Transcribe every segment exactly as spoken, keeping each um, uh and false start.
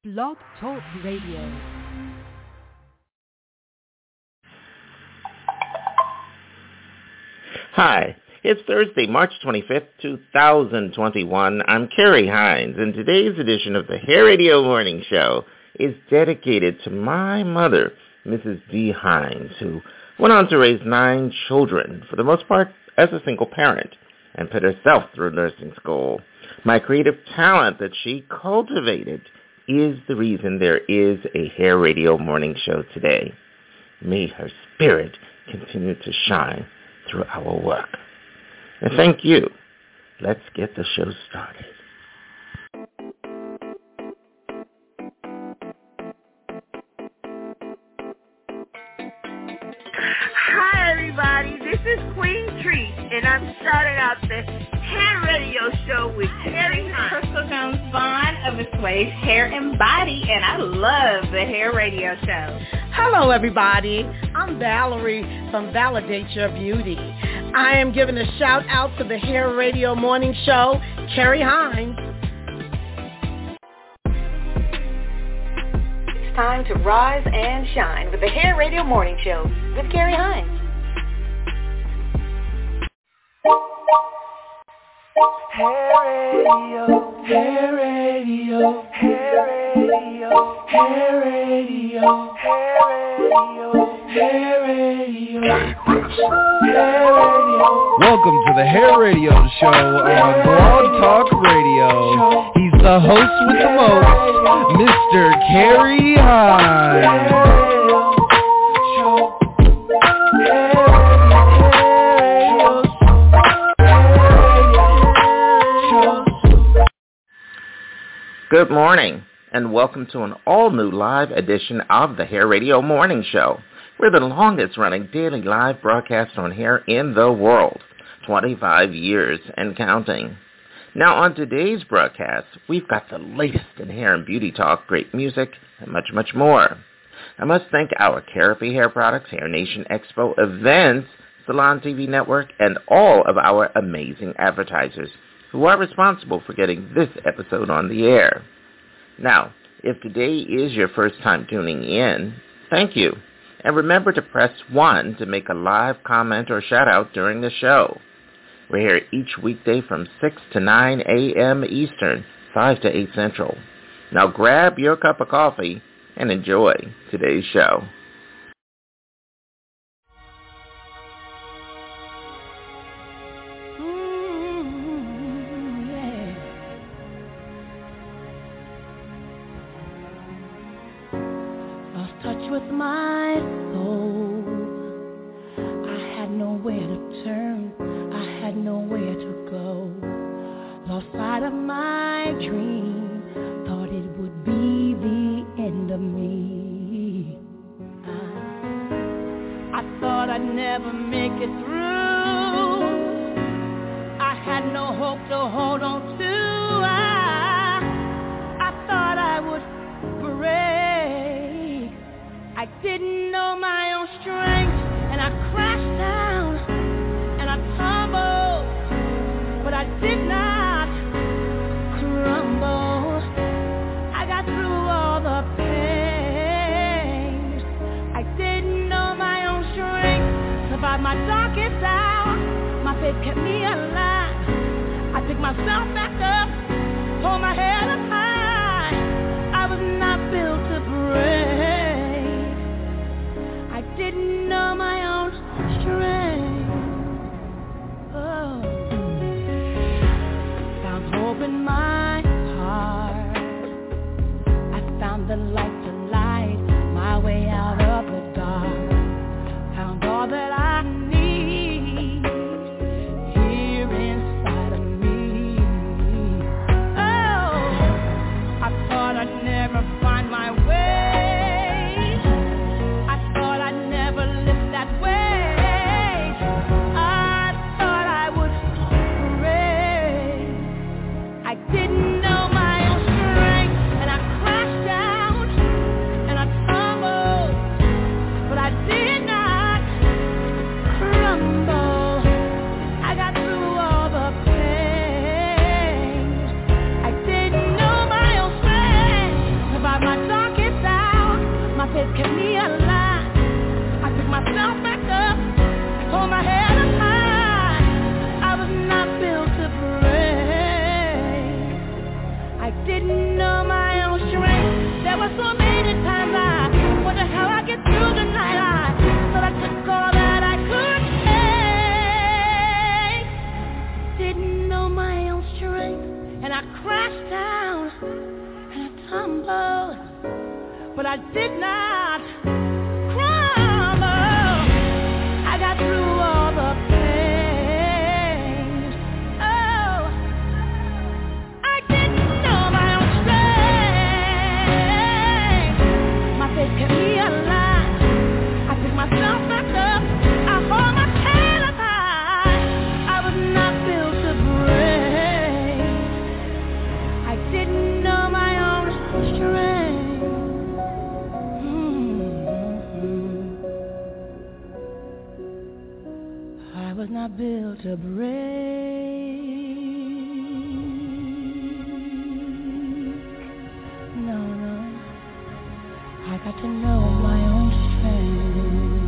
Blog Talk Radio. Hi, it's Thursday, March twenty-fifth, two thousand twenty-one. I'm Carrie Hines, and today's edition of the Hair Radio Morning Show is dedicated to my mother, Missus D. Hines, who went on to raise nine children, for the most part as a single parent, and put herself through nursing school. My creative talent that she cultivated is the reason there is a Hair Radio Morning Show today. May her spirit continue to shine through our work. And thank you. Let's get the show started. Hi everybody, this is Queen Treat, and I'm starting out the Hair Radio Show with Terry Crystal Jones Vaughn of Assuage Hair and Body, and I love the Hair Radio Show. Hello everybody, I'm Valerie from Validate Your Beauty. I am giving a shout out to the Hair Radio Morning Show, Carrie Hines. It's time to rise and shine with the Hair Radio Morning Show with Carrie Hines. Hair Radio, Hair Radio, Hair Radio, Hair Radio, Hair Radio, Hair Radio, Hair Radio. Welcome to the Hair Radio Show on Blog Talk Radio. He's the host with the most, Mister Carrie Hines. Good morning, and welcome to an all-new live edition of the Hair Radio Morning Show. We're the longest-running daily live broadcast on hair in the world, twenty-five years and counting. Now, on today's broadcast, we've got the latest in hair and beauty talk, great music, and much, much more. I must thank our Therapy Hair Products, Hair Nation Expo events, Salon T V Network, and all of our amazing advertisers who are responsible for getting this episode on the air. Now, if today is your first time tuning in, thank you. And remember to press one to make a live comment or shout out during the show. We're here each weekday from six to nine a.m. Eastern, five to eight Central. Now grab your cup of coffee and enjoy today's show. With my soul, I had nowhere to turn, I had nowhere to go. Lost sight of my dream, thought it would be the end of me. I, I thought I'd never make it through. I had no hope to hold on to. I, I thought I would break. I didn't know my own strength, and I crashed down, and I tumbled, but I did not crumble. I got through all the pain. I didn't know my own strength, survived my darkest hour. My faith kept me alive. I picked myself back up, hold my head up high. I was not built to break. I didn't know my own strength. Oh. Found hope in my heart. I found the light to light my way out of the dark. Found all that I need here inside of me. Oh, I thought I'd never find my way. stumble, but I did not crumble. I got through all the pain. Oh, I didn't know my own strength. My faith kept me alive. I picked myself back up. I hold my head up high. I was not built to break. I didn't know my own strength. Mm-hmm. I was not built to break. No, no. I got to know my own strength.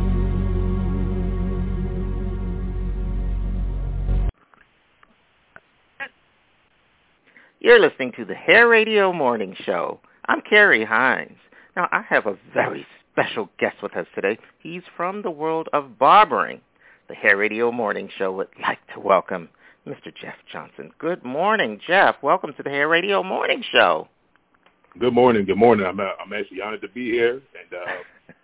You're listening to the Hair Radio Morning Show. I'm Carrie Hines. Now, I have a very special guest with us today. He's from the world of barbering. The Hair Radio Morning Show would like to welcome Mister Jeff Johnson. Good morning, Jeff. Welcome to the Hair Radio Morning Show. Good morning. Good morning. I'm uh, I'm actually honored to be here, and uh,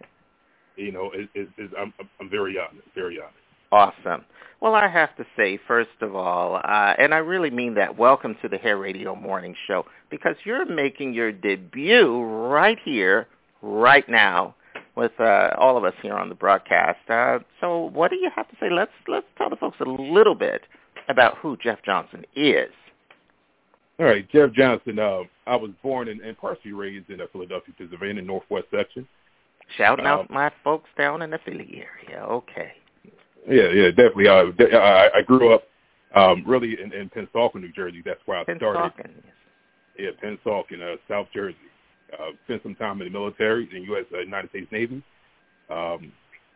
you know, it, it, it, I'm I'm very honored. Very honored. Awesome. Well, I have to say, first of all, uh, and I really mean that, welcome to the Hair Radio Morning Show, because you're making your debut right here, right now, with uh, all of us here on the broadcast. Uh, so what do you have to say? Let's let's tell the folks a little bit about who Jeff Johnson is. All right, Jeff Johnson. Uh, I was born and, and partially raised in uh, Philadelphia, Pennsylvania, Northwest section. Shouting um, out my folks down in the Philly area. Okay. Yeah, yeah, definitely. Uh, I, I grew up um, really in, in Pennsauken, New Jersey. That's where I started. Pennsauken, yes. Yeah, Pennsauken, uh, South Jersey. Uh, spent some time in the military, in the U S Uh, United States Navy. Um,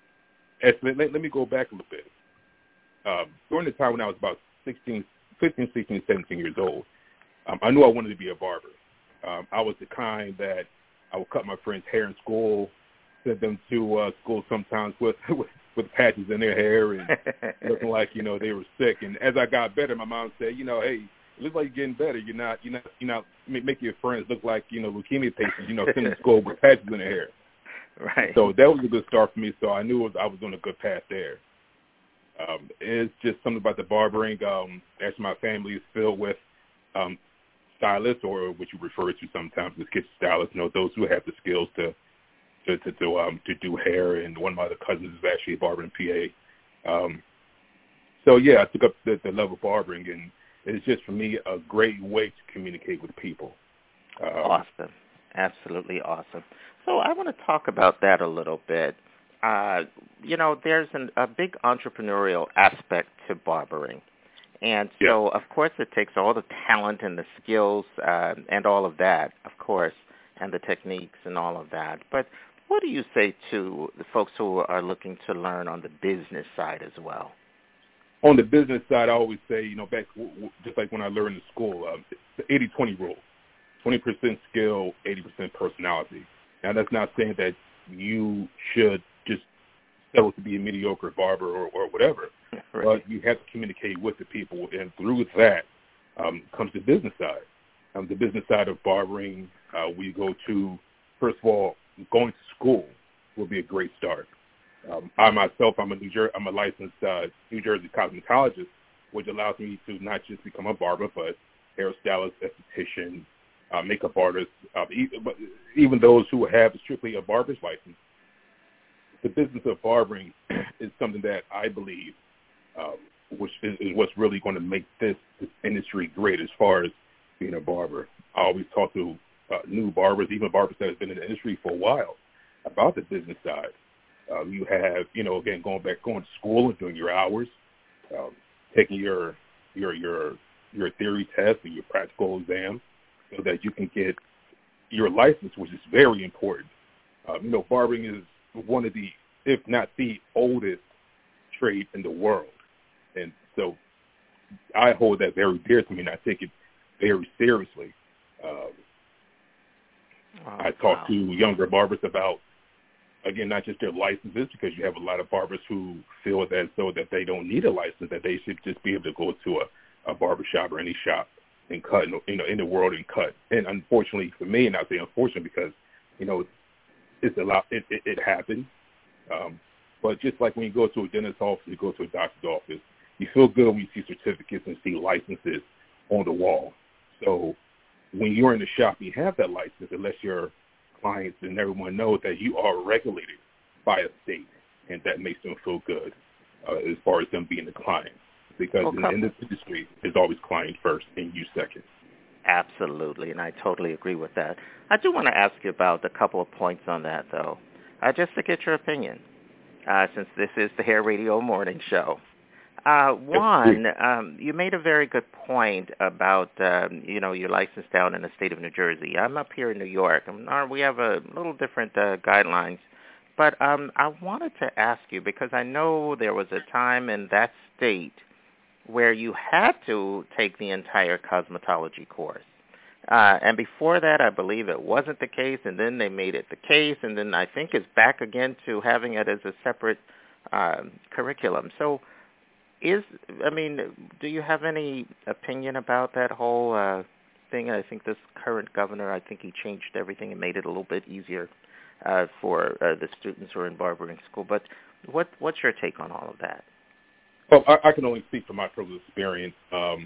let, let, let me go back a little bit. Um, during the time when I was about sixteen, fifteen, sixteen, seventeen years old, um, I knew I wanted to be a barber. Um, I was the kind that I would cut my friends' hair in school, send them to uh, school sometimes with, with with patches in their hair and looking like, you know, they were sick. And as I got better, my mom said, you know, hey, it looks like you're getting better. You're not, you're not, you're not making your friends look like, you know, leukemia patients, you know, send them to school with patches in their hair. Right. So that was a good start for me. So I knew I was on a good path there. Um, it's just something about the barbering. Um, actually, my family is filled with um, stylists, or what you refer to sometimes as kitchen stylists, you know, those who have the skills to to to, to, um, to do hair. And one of my other cousins is actually a barber in P A. Um, so, yeah, I took up the, the level of barbering, and it's just, for me, a great way to communicate with people. Um, awesome. Absolutely awesome. So I want to talk about that a little bit. Uh, you know, there's an, a big entrepreneurial aspect to barbering. And so, yeah. of course, it takes all the talent and the skills uh, and all of that, of course, and the techniques and all of that. But what do you say to the folks who are looking to learn on the business side as well? On the business side, I always say, you know, back just like when I learned in school, um, the eighty twenty rule, twenty percent skill, eighty percent personality. Now, that's not saying that you should just settle to be a mediocre barber or, or whatever, right. But you have to communicate with the people, and through that um, comes the business side. Um, the business side of barbering, uh, we go to, first of all, going to school will be a great start. Um, I myself, I'm a New Jer- I'm a licensed uh, New Jersey cosmetologist, which allows me to not just become a barber, but hairstylist, esthetician, uh, makeup artist, uh, even, but even those who have strictly a barber's license. The business of barbering is something that I believe, um, which is, is what's really going to make this, this industry great as far as being a barber. I always talk to uh, new barbers, even barbers that have been in the industry for a while, about the business side. Um, you have, you know, again, going back, going to school and doing your hours, um, taking your your your your theory test and your practical exam, so that you can get your license, which is very important. Um, you know, barbering is one of the, if not the oldest trade in the world, and so I hold that very dear to me, and I take it very seriously. Um, oh, I talk wow. to younger barbers about, again, not just their licenses, because you have a lot of barbers who feel that so that they don't need a license, that they should just be able to go to a, a barber shop or any shop and cut, you know, in the world and cut. And unfortunately for me, and I say unfortunately because, you know, it's a lot, it, it, it happened. Um, but just like when you go to a dentist's office, you go to a doctor's office, you feel good when you see certificates and see licenses on the wall. So when you're in the shop, you have that license, unless your clients and everyone knows that you are regulated by a state, and that makes them feel good uh, as far as them being the client. Because okay. in, in this industry, it's always client first and you second. Absolutely, and I totally agree with that. I do want to ask you about a couple of points on that, though, uh, just to get your opinion, uh, since this is the Hair Radio Morning Show. Uh, one, um, you made a very good point about, um, you know, your license down in the state of New Jersey. I'm up here in New York. And we have a little different uh, guidelines. But um, I wanted to ask you, because I know there was a time in that state where you had to take the entire cosmetology course. Uh, and before that, I believe it wasn't the case, and then they made it the case, and then I think it's back again to having it as a separate uh, curriculum. So is, I mean, do you have any opinion about that whole uh, thing? I think this current governor, I think he changed everything and made it a little bit easier uh, for uh, the students who are in barbering school. But what what's your take on all of that? Well, I, I can only speak from my personal experience. Um,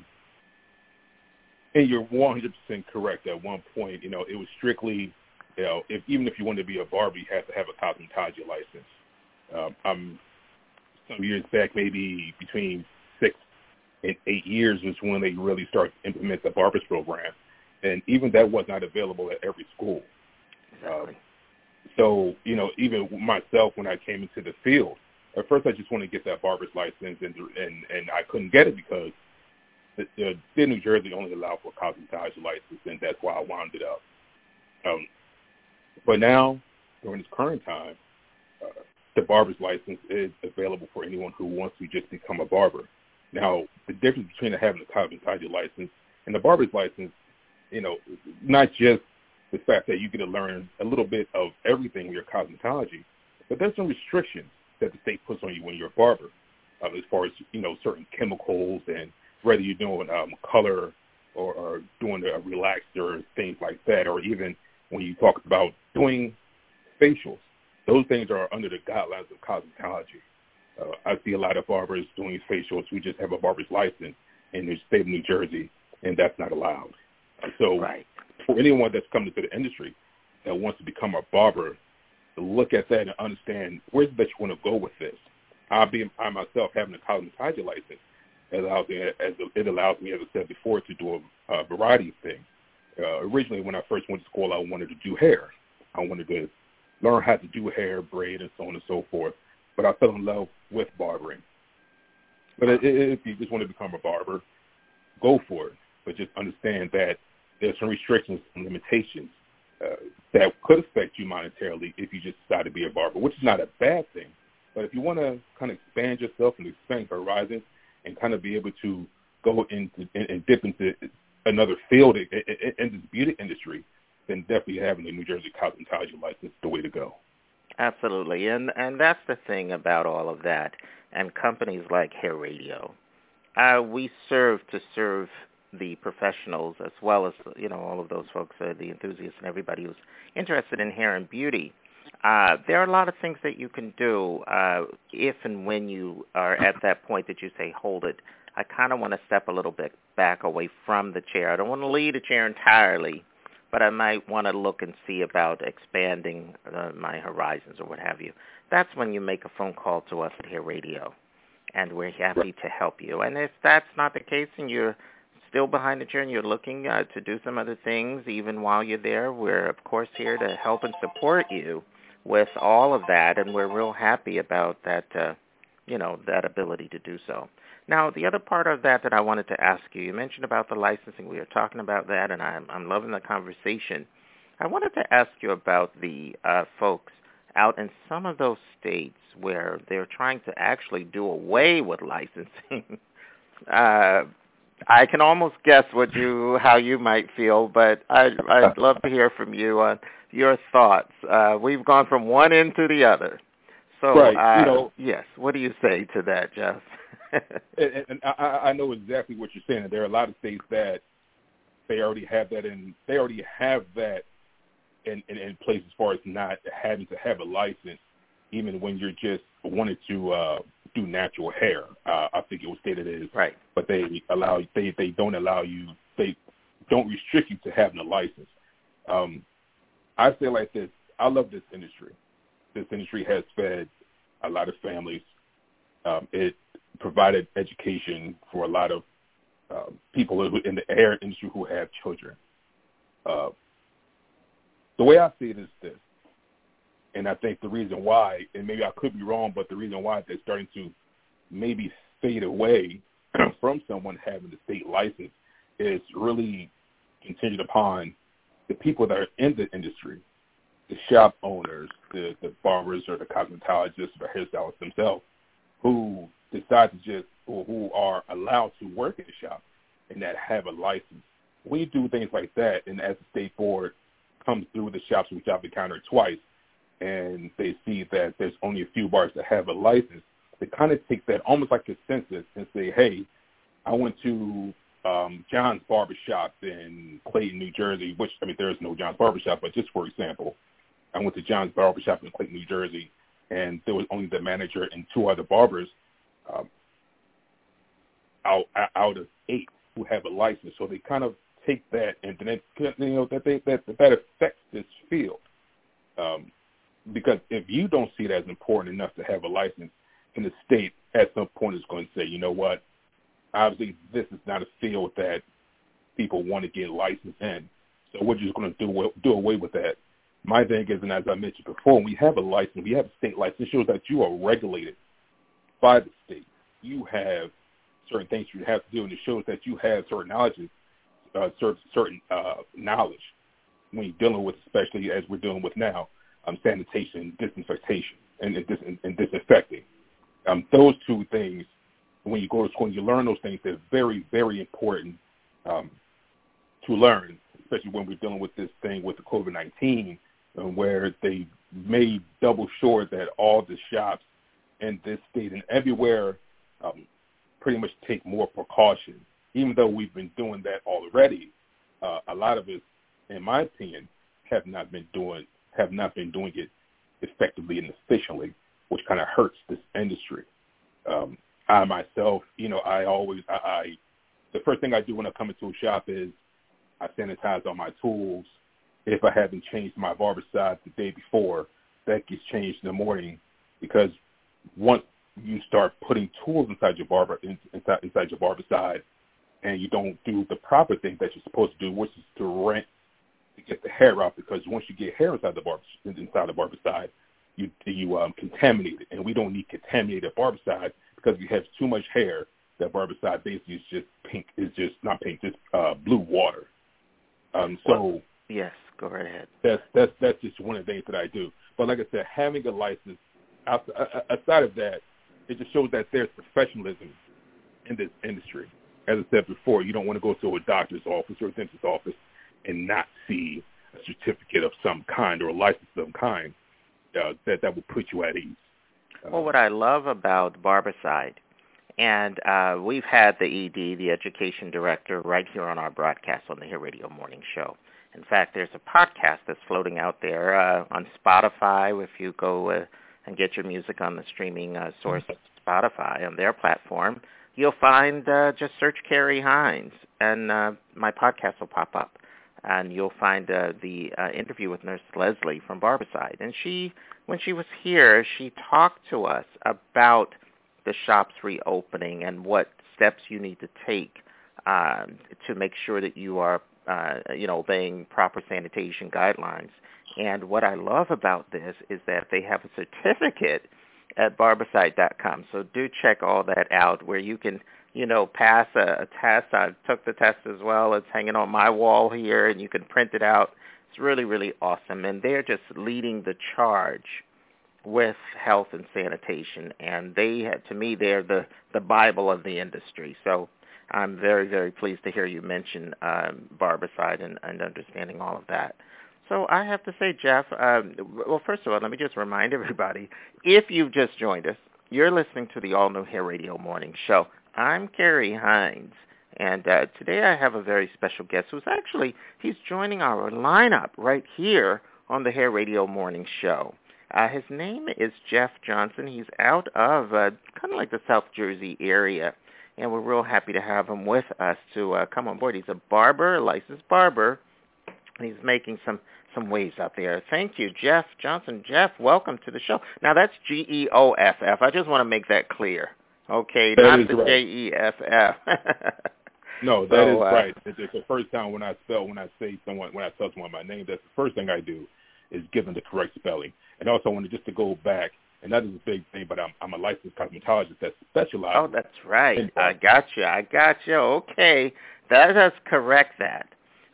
and you're one hundred percent correct. At one point, you know, it was strictly, you know, if even if you wanted to be a barber, you had to have a cosmetology license. Um, I'm some years back, maybe between six and eight years was when they really started to implement the barbers program. And even that was not available at every school. Exactly. Um, so, you know, even myself, when I came into the field, at first I just wanted to get that barber's license, and and, and I couldn't get it because the, the state of New Jersey only allowed for a cosmetology license, and that's why I wound it up. Um, but now, during this current time, uh, the barber's license is available for anyone who wants to just become a barber. Now, the difference between having a cosmetology license and the barber's license, you know, not just the fact that you get to learn a little bit of everything with your cosmetology, but there's some restrictions that the state puts on you when you're a barber, uh, as far as, you know, certain chemicals and whether you're doing um, color or, or doing a relaxer, things like that, or even when you talk about doing facials. Those things are under the guidelines of cosmetology. Uh, I see a lot of barbers doing facials who just have a barber's license in the state of New Jersey, and that's not allowed. Uh, so right. For anyone that's coming to the industry that wants to become a barber, to look at that and understand where's it that you want to go with this. I, be, I myself, having a cosmetology license, allows me, as it allows me, as I said before, to do a, a variety of things. Uh, originally, when I first went to school, I wanted to do hair. I wanted to learn how to do hair, braid, and so on and so forth. But I fell in love with barbering. But it, it, if you just want to become a barber, go for it. But just understand that there's some restrictions and limitations uh, that could affect you monetarily if you just decide to be a barber, which is not a bad thing. But if you want to kind of expand yourself and expand horizons and kind of be able to go into and, and dip into another field in, in, in the beauty industry, then definitely having a New Jersey cosmetology license is the way to go. Absolutely, and and that's the thing about all of that. And companies like Hair Radio, uh, we serve to serve the professionals as well as, you know, all of those folks, uh, the enthusiasts and everybody who's interested in hair and beauty. Uh, there are a lot of things that you can do uh, if and when you are at that point that you say, hold it, I kind of want to step a little bit back away from the chair. I don't want to leave the chair entirely, but I might want to look and see about expanding uh, my horizons or what have you. That's when you make a phone call to us at Hair Radio, and we're happy to help you. And if that's not the case and you're still behind the chair and you're looking uh, to do some other things even while you're there, we're, of course, here to help and support you with all of that, and we're real happy about that, uh, you know, that ability to do so. Now, the other part of that that I wanted to ask you, you mentioned about the licensing. We were talking about that, and I'm, I'm loving the conversation. I wanted to ask you about the uh, folks out in some of those states where they're trying to actually do away with licensing. uh, I can almost guess what you, how you might feel, but I, I'd love to hear from you on your thoughts. Uh, we've gone from one end to the other. So, right. uh, you know, yes, what do you say to that, Jeff? and, and I, I know exactly what you're saying. There are a lot of states that they already have that in they already have that in, in, in place as far as not having to have a license, even when you're just wanting to uh, do natural hair. Uh, I think it was stated as right, but they allow they they don't allow you they don't restrict you to having a license. Um, I say like this: I love this industry. This industry has fed a lot of families. Um, it provided education for a lot of uh, people in the hair industry who have children. Uh, the way I see it is this, and I think the reason why, and maybe I could be wrong, but the reason why they're starting to maybe fade away from someone having the state license is really contingent upon the people that are in the industry, the shop owners, the, the barbers or the cosmetologists or the hairstylists themselves, who decide to just, or who are allowed to work in the shop and that have a license. When you do things like that, and as the state board comes through the shops, which I've encountered twice, and they see that there's only a few bars that have a license, they kind of take that almost like a census and say, hey, I went to um, John's Barbershop in Clayton, New Jersey, which, I mean, there is no John's Barbershop, but just for example, I went to John's Barbershop in Clayton, New Jersey, and there was only the manager and two other barbers um, out out of eight who have a license. So they kind of take that, and then it, you know that they that that affects this field. Um, because if you don't see it as important enough to have a license, in the state at some point is going to say, you know what, obviously this is not a field that people want to get licensed in, so we're just going to do do away with that. My thing is, and as I mentioned before, when we have a license, we have a state license, it shows that you are regulated by the state. You have certain things you have to do, and it shows that you have certain knowledge, uh, certain, certain uh, knowledge when you're dealing with, especially as we're dealing with now, um, sanitation, disinfectation, and, and, dis- and disinfecting. Um, those two things, when you go to school and you learn those things, they're very, very important um, to learn, especially when we're dealing with this thing with the COVID nineteen, um, where they made double sure that all the shops in this state and everywhere um, pretty much take more precaution. Even though we've been doing that already, uh, a lot of us, in my opinion, have not been doing have not been doing it effectively and efficiently, which kind of hurts this industry. Um, I myself, you know, I always, I, I, the first thing I do when I come into a shop is I sanitize all my tools. If I haven't changed my barber side the day before, that gets changed in the morning, because once you start putting tools inside your barber, inside, inside your barber side, and you don't do the proper thing that you're supposed to do, which is to rinse to get the hair out, because once you get hair inside the barber, inside the barber side, you you um, contaminate it, and we don't need contaminated barber side, because if you have too much hair, that barber side basically is just pink, is just not pink, just uh, blue water. Um, so well, yes, go right ahead. That's that's that's just one of the things that I do. But like I said, having a license, aside of that, it just shows that there's professionalism in this industry. As I said before, you don't want to go to a doctor's office or a dentist's office and not see a certificate of some kind or a license of some kind uh, that that will put you at ease. Uh, well, what I love about Barbicide, and uh, we've had the E D, the education director, right here on our broadcast on the Hair Radio Morning Show. In fact, there's a podcast that's floating out there uh, on Spotify. If you go uh, and get your music on the streaming uh, source Spotify on their platform, you'll find, uh, just search Carrie Hines, and uh, my podcast will pop up. And you'll find uh, the uh, interview with Nurse Leslie from Barbicide. And she, when she was here, she talked to us about the shops reopening and what steps you need to take um, to make sure that you are, uh, you know, obeying proper sanitation guidelines. And what I love about this is that they have a certificate at barbicide dot com. So do check all that out, where you can, you know, pass a, a test. I took the test as well. It's hanging on my wall here, and you can print it out. It's really, really awesome. And they're just leading the charge with health and sanitation. And they, have, to me, they're the, the Bible of the industry. So I'm very, very pleased to hear you mention um, Barbicide and, and understanding all of that. So I have to say, Jeff, um, well, first of all, let me just remind everybody, if you've just joined us, you're listening to the all-new Hair Radio Morning Show. I'm Carrie Hines, And uh, today I have a very special guest who's actually, he's joining our lineup right here on the Hair Radio Morning Show. Uh, his name is Jeff Johnson. He's out of uh, kind of like the South Jersey area, and we're real happy to have him with us to uh, come on board. He's a barber, a licensed barber, and he's making some, some waves out there. Thank you, Jeff Johnson. Jeff, welcome to the show. Now, that's G E O F F. I just want to make that clear. Okay, that not the right. J E F F. No, that so, is uh, right. It's, it's the first time when I spell, when I say someone, when I tell someone my name, that's the first thing I do is give them the correct spelling. And also, I wanted just to go back, and that is a big thing, but I'm, I'm a licensed cosmetologist that specializes. Oh, that's right. I got you. I got you. Okay. That does correct that.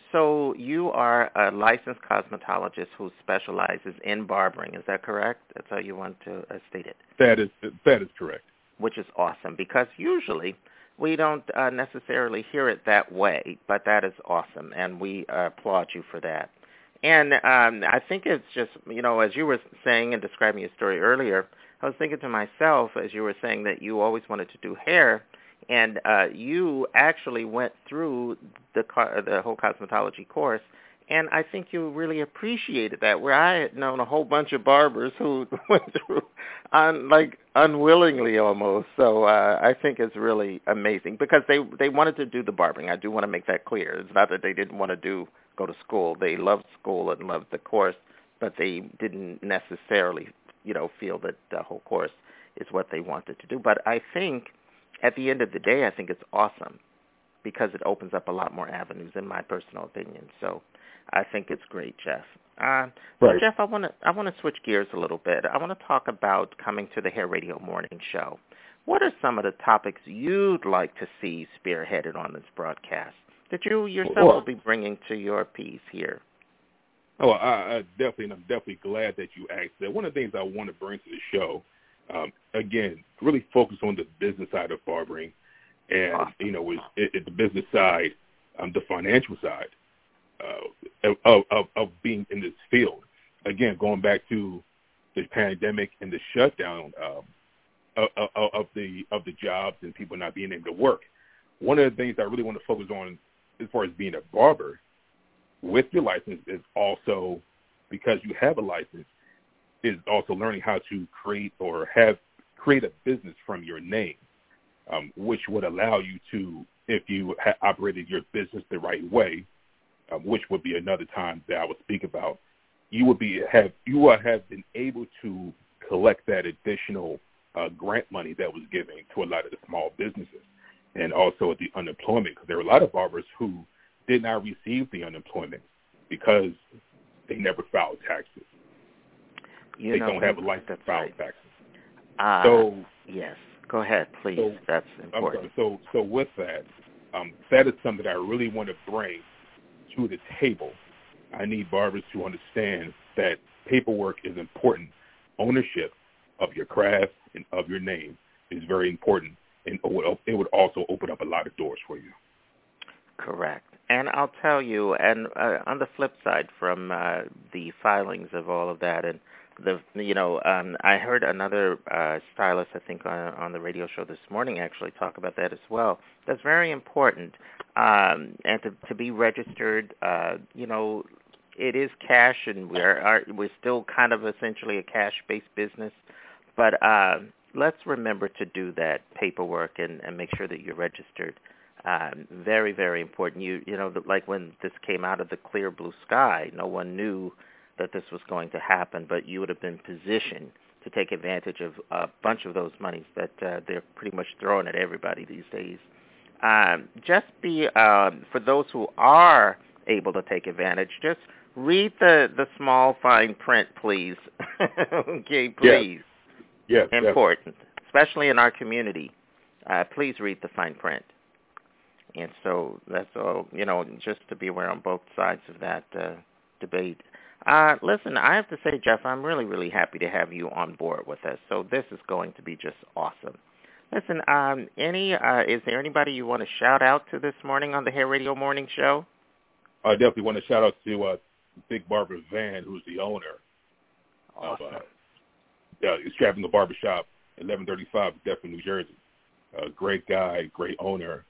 So you are a licensed cosmetologist who specializes in barbering. Is that correct? That's how you want to uh, state it. That is that is correct. Which is awesome, because usually we don't uh, necessarily hear it that way, but that is awesome, and we uh, applaud you for that. And um, I think it's just, you know, as you were saying and describing your story earlier, I was thinking to myself, as you were saying that you always wanted to do hair, and uh, you actually went through the co- the whole cosmetology course, and I think you really appreciated that, where I had known a whole bunch of barbers who went through, un, like, unwillingly almost. So uh, I think it's really amazing, because they, they wanted to do the barbering. I do want to make that clear. It's not that they didn't want to do go to school. They loved school and loved the course, but they didn't necessarily, you know, feel that the whole course is what they wanted to do. But I think at the end of the day, I think it's awesome, because it opens up a lot more avenues, in my personal opinion. So I think it's great, Jeff. Uh, so right. Jeff, I want to I want to switch gears a little bit. I want to talk about coming to the Hair Radio Morning Show. What are some of the topics you'd like to see spearheaded on this broadcast that you yourself well, will be bringing to your piece here? Oh, I, I definitely, and I'm definitely glad that you asked that. One of the things I want to bring to the show, um, again, really focus on the business side of barbering, and awesome. you know, it's, it, it, the business side, um, the financial side uh, of, of of being in this field. Again, going back to the pandemic and the shutdown um, of, of, of the of the jobs and people not being able to work. One of the things I really want to focus on, as far as being a barber, with your license, is also, because you have a license, is also learning how to create or have create a business from your name, um, which would allow you to, if you ha- operated your business the right way, um, which would be another time that I would speak about, you would be have you would have been able to collect that additional uh, grant money that was given to a lot of the small businesses, and also the unemployment, because there were a lot of barbers who did not receive the unemployment because they never filed taxes. You they know, don't have a license to file right. taxes. Uh, so yes, go ahead, please. So, That's important. So, so with that, um, that is something that I really want to bring to the table. I need barbers to understand that paperwork is important. Ownership of your craft and of your name is very important, and it would also open up a lot of doors for you. Correct. And I'll tell you, and uh, on the flip side from uh, the filings of all of that, and the you know, um, I heard another uh, stylist, I think, on, on the radio show this morning actually talk about that as well. That's very important, um, and to, to be registered. Uh, you know, it is cash, and we're are, we're still kind of essentially a cash-based business, but uh, let's remember to do that paperwork and, and make sure that you're registered. Um, very, very important. You you know, the, like when this came out of the clear blue sky, no one knew that this was going to happen, but you would have been positioned to take advantage of a bunch of those monies that uh, they're pretty much throwing at everybody these days. Um, just be, um, for those who are able to take advantage, just read the, the small fine print, please. Okay, please. Yes. yes important, yes. Especially in our community. Uh, please read the fine print. And so that's all, you know, just to be aware on both sides of that uh, debate. Uh, listen, I have to say, Jeff, I'm really, really happy to have you on board with us. So this is going to be just awesome. Listen, um, any uh, is there anybody you want to shout out to this morning on the Hair Radio Morning Show? I definitely want to shout out to uh, Big Barber Van, who's the owner awesome. of uh, uh, Extravagant Barbershop, eleven thirty-five, Deptford, New Jersey. Uh, great guy, great owner.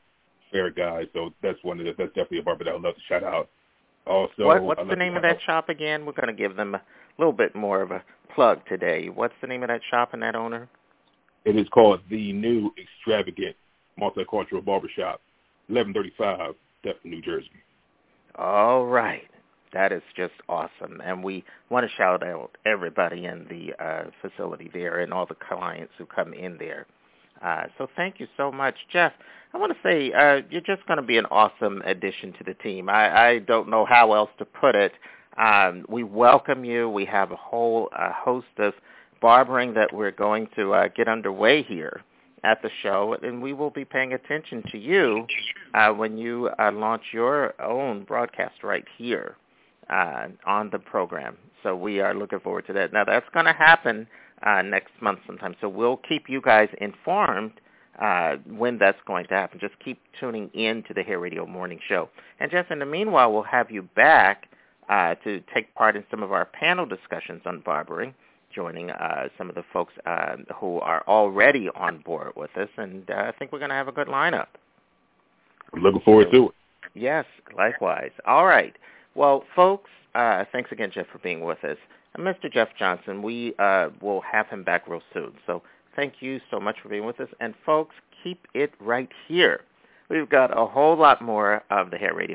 fair guy. So that's one of the, that's definitely a barber that I'd love to shout out. Also, what, what's the name of that shop again? We're going to give them a little bit more of a plug today. What's the name of that shop and that owner? It is called The New Extravagant Multicultural Barbershop, eleven thirty-five, Deptford, New Jersey. All right. That is just awesome. And we want to shout out everybody in the uh, facility there and all the clients who come in there. Uh, so thank you so much. Jeff, I want to say uh, you're just going to be an awesome addition to the team. I, I don't know how else to put it. Um, we welcome you. We have a whole uh, host of barbering that we're going to uh, get underway here at the show, and we will be paying attention to you uh, when you uh, launch your own broadcast right here uh, on the program. So we are looking forward to that. Now, that's going to happen uh, next month sometime, so we'll keep you guys informed uh, when that's going to happen. Just keep tuning in to the Hair Radio Morning Show. And just in the meanwhile, we'll have you back uh, to take part in some of our panel discussions on barbering, joining uh, some of the folks uh, who are already on board with us, and uh, I think we're going to have a good lineup. I'm looking forward so, to it. Yes, likewise. All right. Well, folks, uh, thanks again, Jeff, for being with us. And Mister Jeff Johnson, we uh, will have him back real soon. So thank you so much for being with us. And, folks, keep it right here. We've got a whole lot more of the Hair Radio.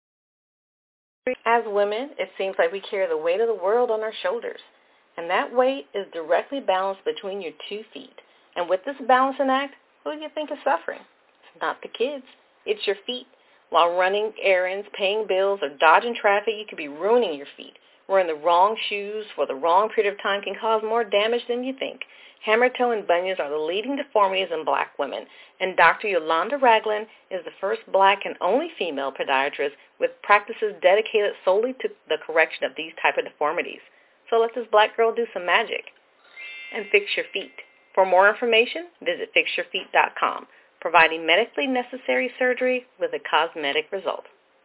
As women, it seems like we carry the weight of the world on our shoulders. And that weight is directly balanced between your two feet. And with this balancing act, who do you think is suffering? It's not the kids. It's your feet. While running errands, paying bills, or dodging traffic, you could be ruining your feet. Wearing the wrong shoes for the wrong period of time can cause more damage than you think. Hammer toe and bunions are the leading deformities in black women, and Doctor Yolanda Ragland is the first black and only female podiatrist with practices dedicated solely to the correction of these type of deformities. So let this black girl do some magic and fix your feet. For more information, visit fix your feet dot com, providing medically necessary surgery with a cosmetic result.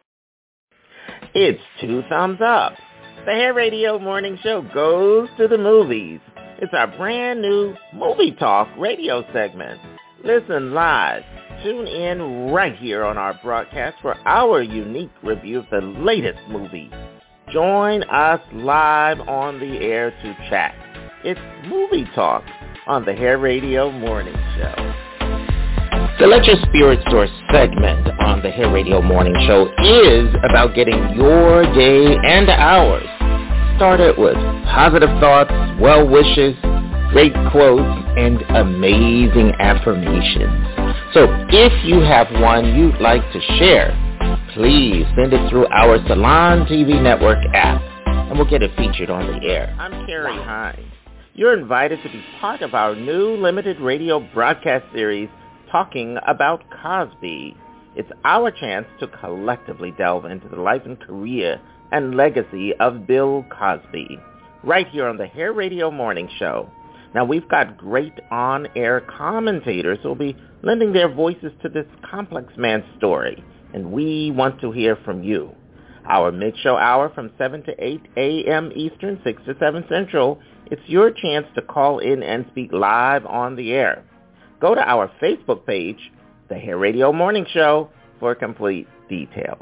It's two thumbs up. The Hair Radio Morning Show goes to the movies. It's our brand new Movie Talk radio segment. Listen live. Tune in right here on our broadcast for our unique review of the latest movie. Join us live on the air to chat. It's Movie Talk on the Hair Radio Morning Show. The Let Your Spirit Soar segment on the Hair Radio Morning Show is about getting your day and ours started with positive thoughts, well wishes, great quotes, and amazing affirmations. So if you have one you'd like to share, please send it through our Salon T V Network app, and we'll get it featured on the air. I'm Carrie Hines. You're invited to be part of our new limited radio broadcast series, Talking About Cosby. It's our chance to collectively delve into the life and career and legacy of Bill Cosby, right here on the Hair Radio Morning Show. Now, we've got great on-air commentators who will be lending their voices to this complex man's story, and we want to hear from you. Our mid-show hour from seven to eight a.m. Eastern, six to seven Central, it's your chance to call in and speak live on the air. Go to our Facebook page, The Hair Radio Morning Show, for complete details.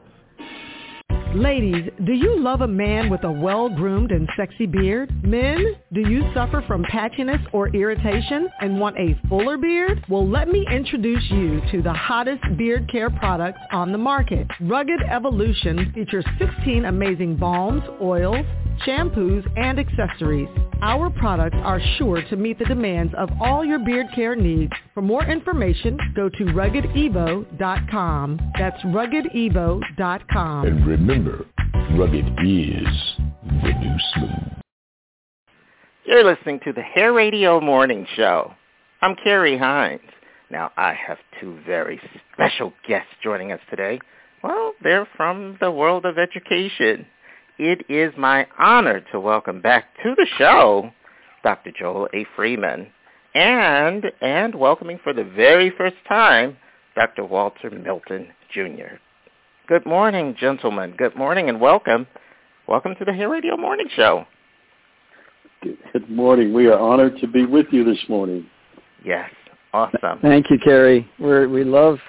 Ladies, do you love a man with a well-groomed and sexy beard? Men, do you suffer from patchiness or irritation and want a fuller beard? Well, let me introduce you to the hottest beard care products on the market. Rugged Evolution features sixteen amazing balms, oils, shampoos, and accessories. Our products are sure to meet the demands of all your beard care needs. For more information, go to rugged evo dot com. That's rugged evo dot com. And remember, rugged is the new smooth. You're listening to the Hair Radio Morning Show. I'm Carrie Hines. Now, I have two very special guests joining us today. Well, they're from the world of education. It is my honor to welcome back to the show Doctor Joel A. Freeman and, and welcoming for the very first time, Doctor Walter Milton, Junior Good morning, gentlemen. Good morning and welcome. Welcome to the Hair Radio Morning Show. Good morning. We are honored to be with you this morning. Yes, awesome. Thank you, Carrie. We're, we love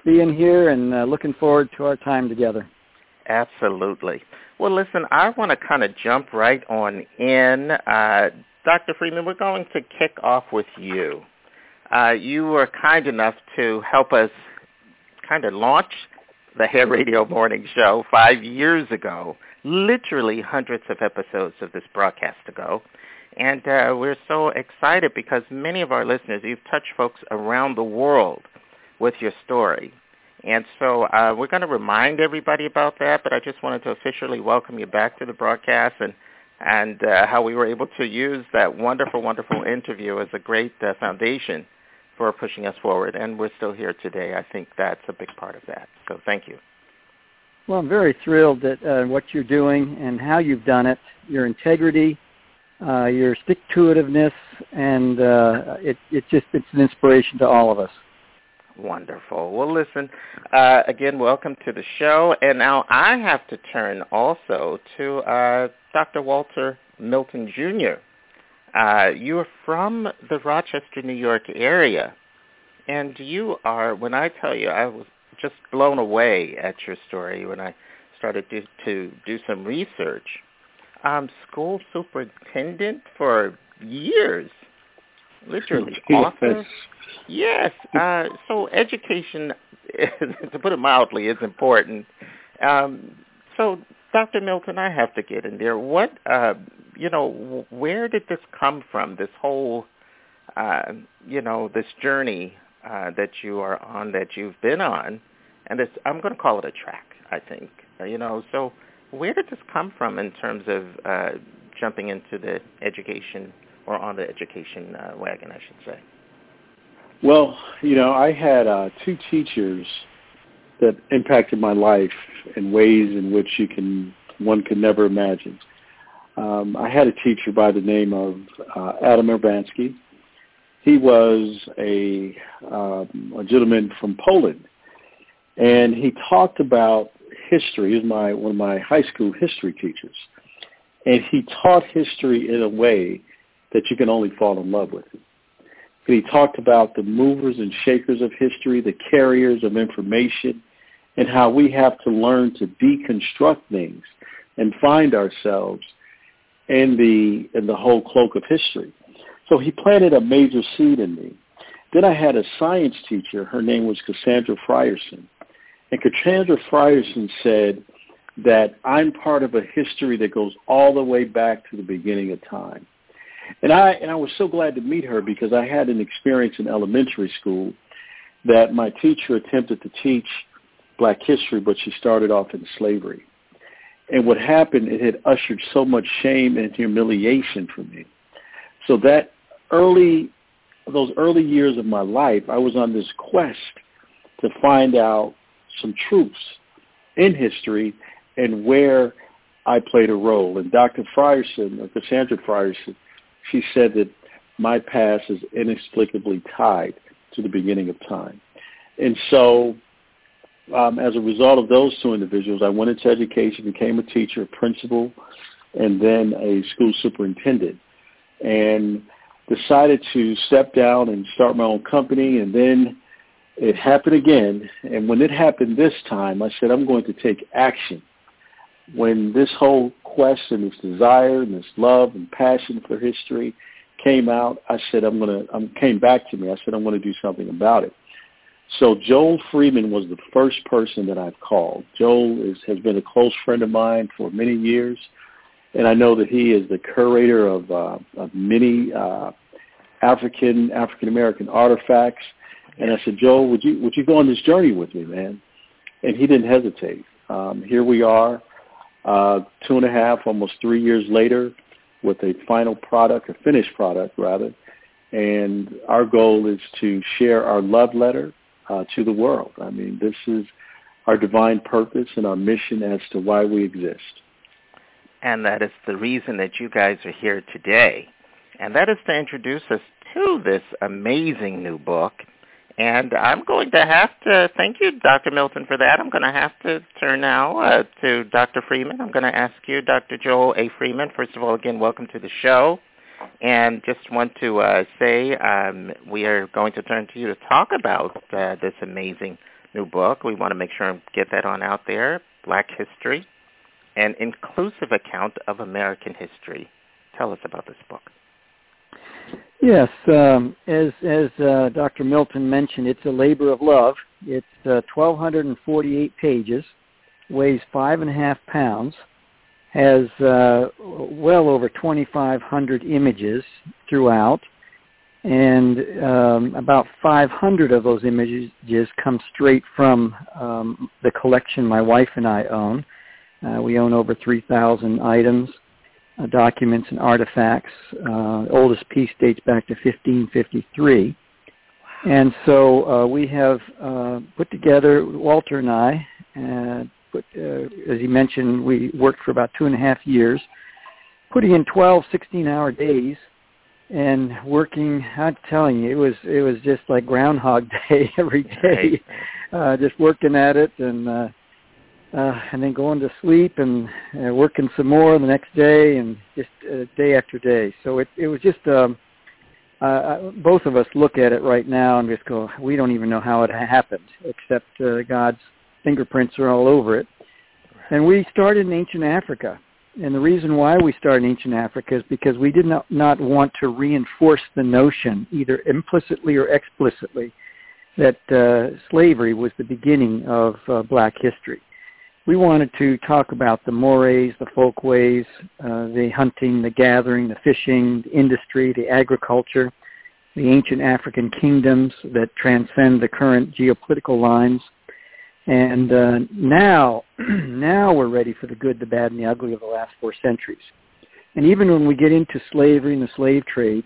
being here and uh, looking forward to our time together. Absolutely. Well, listen, I want to kind of jump right on in. Uh, Doctor Freeman, we're going to kick off with you. Uh, you were kind enough to help us kind of launch the Hair Radio Morning Show five years ago, literally hundreds of episodes of this broadcast ago. And uh, we're so excited because many of our listeners, you've touched folks around the world with your story. And so uh, we're going to remind everybody about that, but I just wanted to officially welcome you back to the broadcast and, and uh, how we were able to use that wonderful, wonderful interview as a great uh, foundation for pushing us forward. And we're still here today. I think that's a big part of that. So thank you. Well, I'm very thrilled at uh, what you're doing and how you've done it, your integrity, uh, your stick-to-itiveness, and uh, it, it just it's an inspiration to all of us. Wonderful. Well, listen, uh, again, welcome to the show. And now I have to turn also to uh, Doctor Walter Milton, Junior Uh, you are from the Rochester, New York area. And you are, when I tell you, I was just blown away at your story when I started to, to do some research. Um, school superintendent for years, literally author. Yes. Uh, so education, to put it mildly, is important. Um, so, Doctor Milton, I have to get in there. What, uh, you know, where did this come from, this whole, uh, you know, this journey uh, that you are on, that you've been on? And this, I'm going to call it a track, I think. Uh, you know, so where did this come from in terms of uh, jumping into the education or on the education uh, wagon, I should say? Well, you know, I had uh, two teachers that impacted my life in ways in which you can one could never imagine. Um, I had a teacher by the name of uh, Adam Urbanski. He was a, um, a gentleman from Poland, and he talked about history. He was my one of my high school history teachers, and he taught history in a way that you can only fall in love with it. He talked about the movers and shakers of history, the carriers of information, and how we have to learn to deconstruct things and find ourselves in the in the whole cloak of history. So he planted a major seed in me. Then I had a science teacher. Her name was Cassandra Frierson. And Cassandra Frierson said that I'm part of a history that goes all the way back to the beginning of time. And I and I was so glad to meet her because I had an experience in elementary school that my teacher attempted to teach black history, but she started off in slavery. And what happened, it had ushered so much shame and humiliation for me. So that early, those early years of my life, I was on this quest to find out some truths in history and where I played a role. And Doctor Frierson, or Cassandra Frierson, she said that my past is inexplicably tied to the beginning of time. And so um, as a result of those two individuals, I went into education, became a teacher, a principal, and then a school superintendent, and decided to step down and start my own company. And then it happened again. And when it happened this time, I said, I'm going to take action. When this whole quest and this desire and this love and passion for history came out, I said, I'm going to, um, came back to me. I said, I'm going to do something about it. So Joel Freeman was the first person that I've called. Joel is, has been a close friend of mine for many years, and I know that he is the curator of, uh, of many uh, African, African-American artifacts. And I said, Joel, would you, would you go on this journey with me, man? And he didn't hesitate. Um, here we are. Uh, two and a half, almost three years later, with a final product, a finished product, rather. And our goal is to share our love letter uh, to the world. I mean, this is our divine purpose and our mission as to why we exist. And that is the reason that you guys are here today. And that is to introduce us to this amazing new book. And I'm going to have to thank you, Doctor Milton, for that. I'm going to have to turn now uh, to Doctor Freeman. I'm going to ask you, Doctor Joel A. Freeman, first of all, again, welcome to the show. And just want to uh, say um, we are going to turn to you to talk about uh, this amazing new book. We want to make sure and get that on out there, Black History, an inclusive account of American history. Tell us about this book. Yes, um, as as uh, Doctor Milton mentioned, it's a labor of love. It's uh, one thousand two hundred forty-eight pages, weighs five and a half pounds, has uh, well over twenty-five hundred images throughout, and um, about five hundred of those images come straight from um, the collection my wife and I own. Uh, we own over three thousand items. Uh, documents and artifacts. Uh, oldest piece dates back to fifteen fifty-three. And so uh, we have uh, put together, Walter and I, uh, put, uh, as he mentioned, we worked for about two and a half years, putting in twelve sixteen-hour days and working, I'm telling you, it was it was just like Groundhog Day every day, uh, just working at it and uh, Uh, and then going to sleep and uh, working some more the next day and just uh, day after day. So it, it was just, um, uh, both of us look at it right now and just go, we don't even know how it happened, except uh, God's fingerprints are all over it. And we started in ancient Africa. And the reason why we started in ancient Africa is because we did not, not want to reinforce the notion, either implicitly or explicitly, that uh, slavery was the beginning of uh, black history. We wanted to talk about the mores, the folkways, uh, the hunting, the gathering, the fishing, the industry, the agriculture, the ancient African kingdoms that transcend the current geopolitical lines. And uh, now, now we're ready for the good, the bad, and the ugly of the last four centuries. And even when we get into slavery and the slave trade,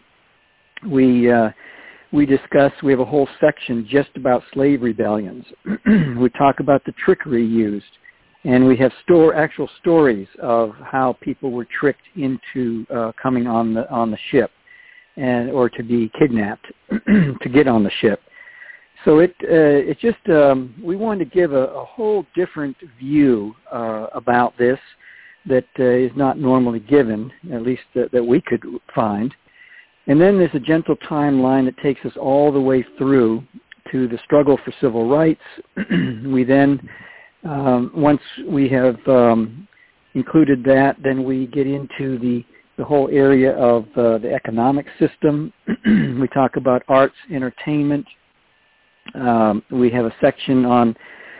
we uh, we discuss, we have a whole section just about slave rebellions. We talk about the trickery used. And we have store, actual stories of how people were tricked into uh, coming on the on the ship, and or to be kidnapped to get on the ship. So it uh, it just um, we wanted to give a, a whole different view uh, about this that uh, is not normally given, at least that, that we could find. And then there's a gentle timeline that takes us all the way through to the struggle for civil rights. We then Um, once we have um, included that, then we get into the, the whole area of uh, the economic system. We talk about arts, entertainment. Um, we have a section on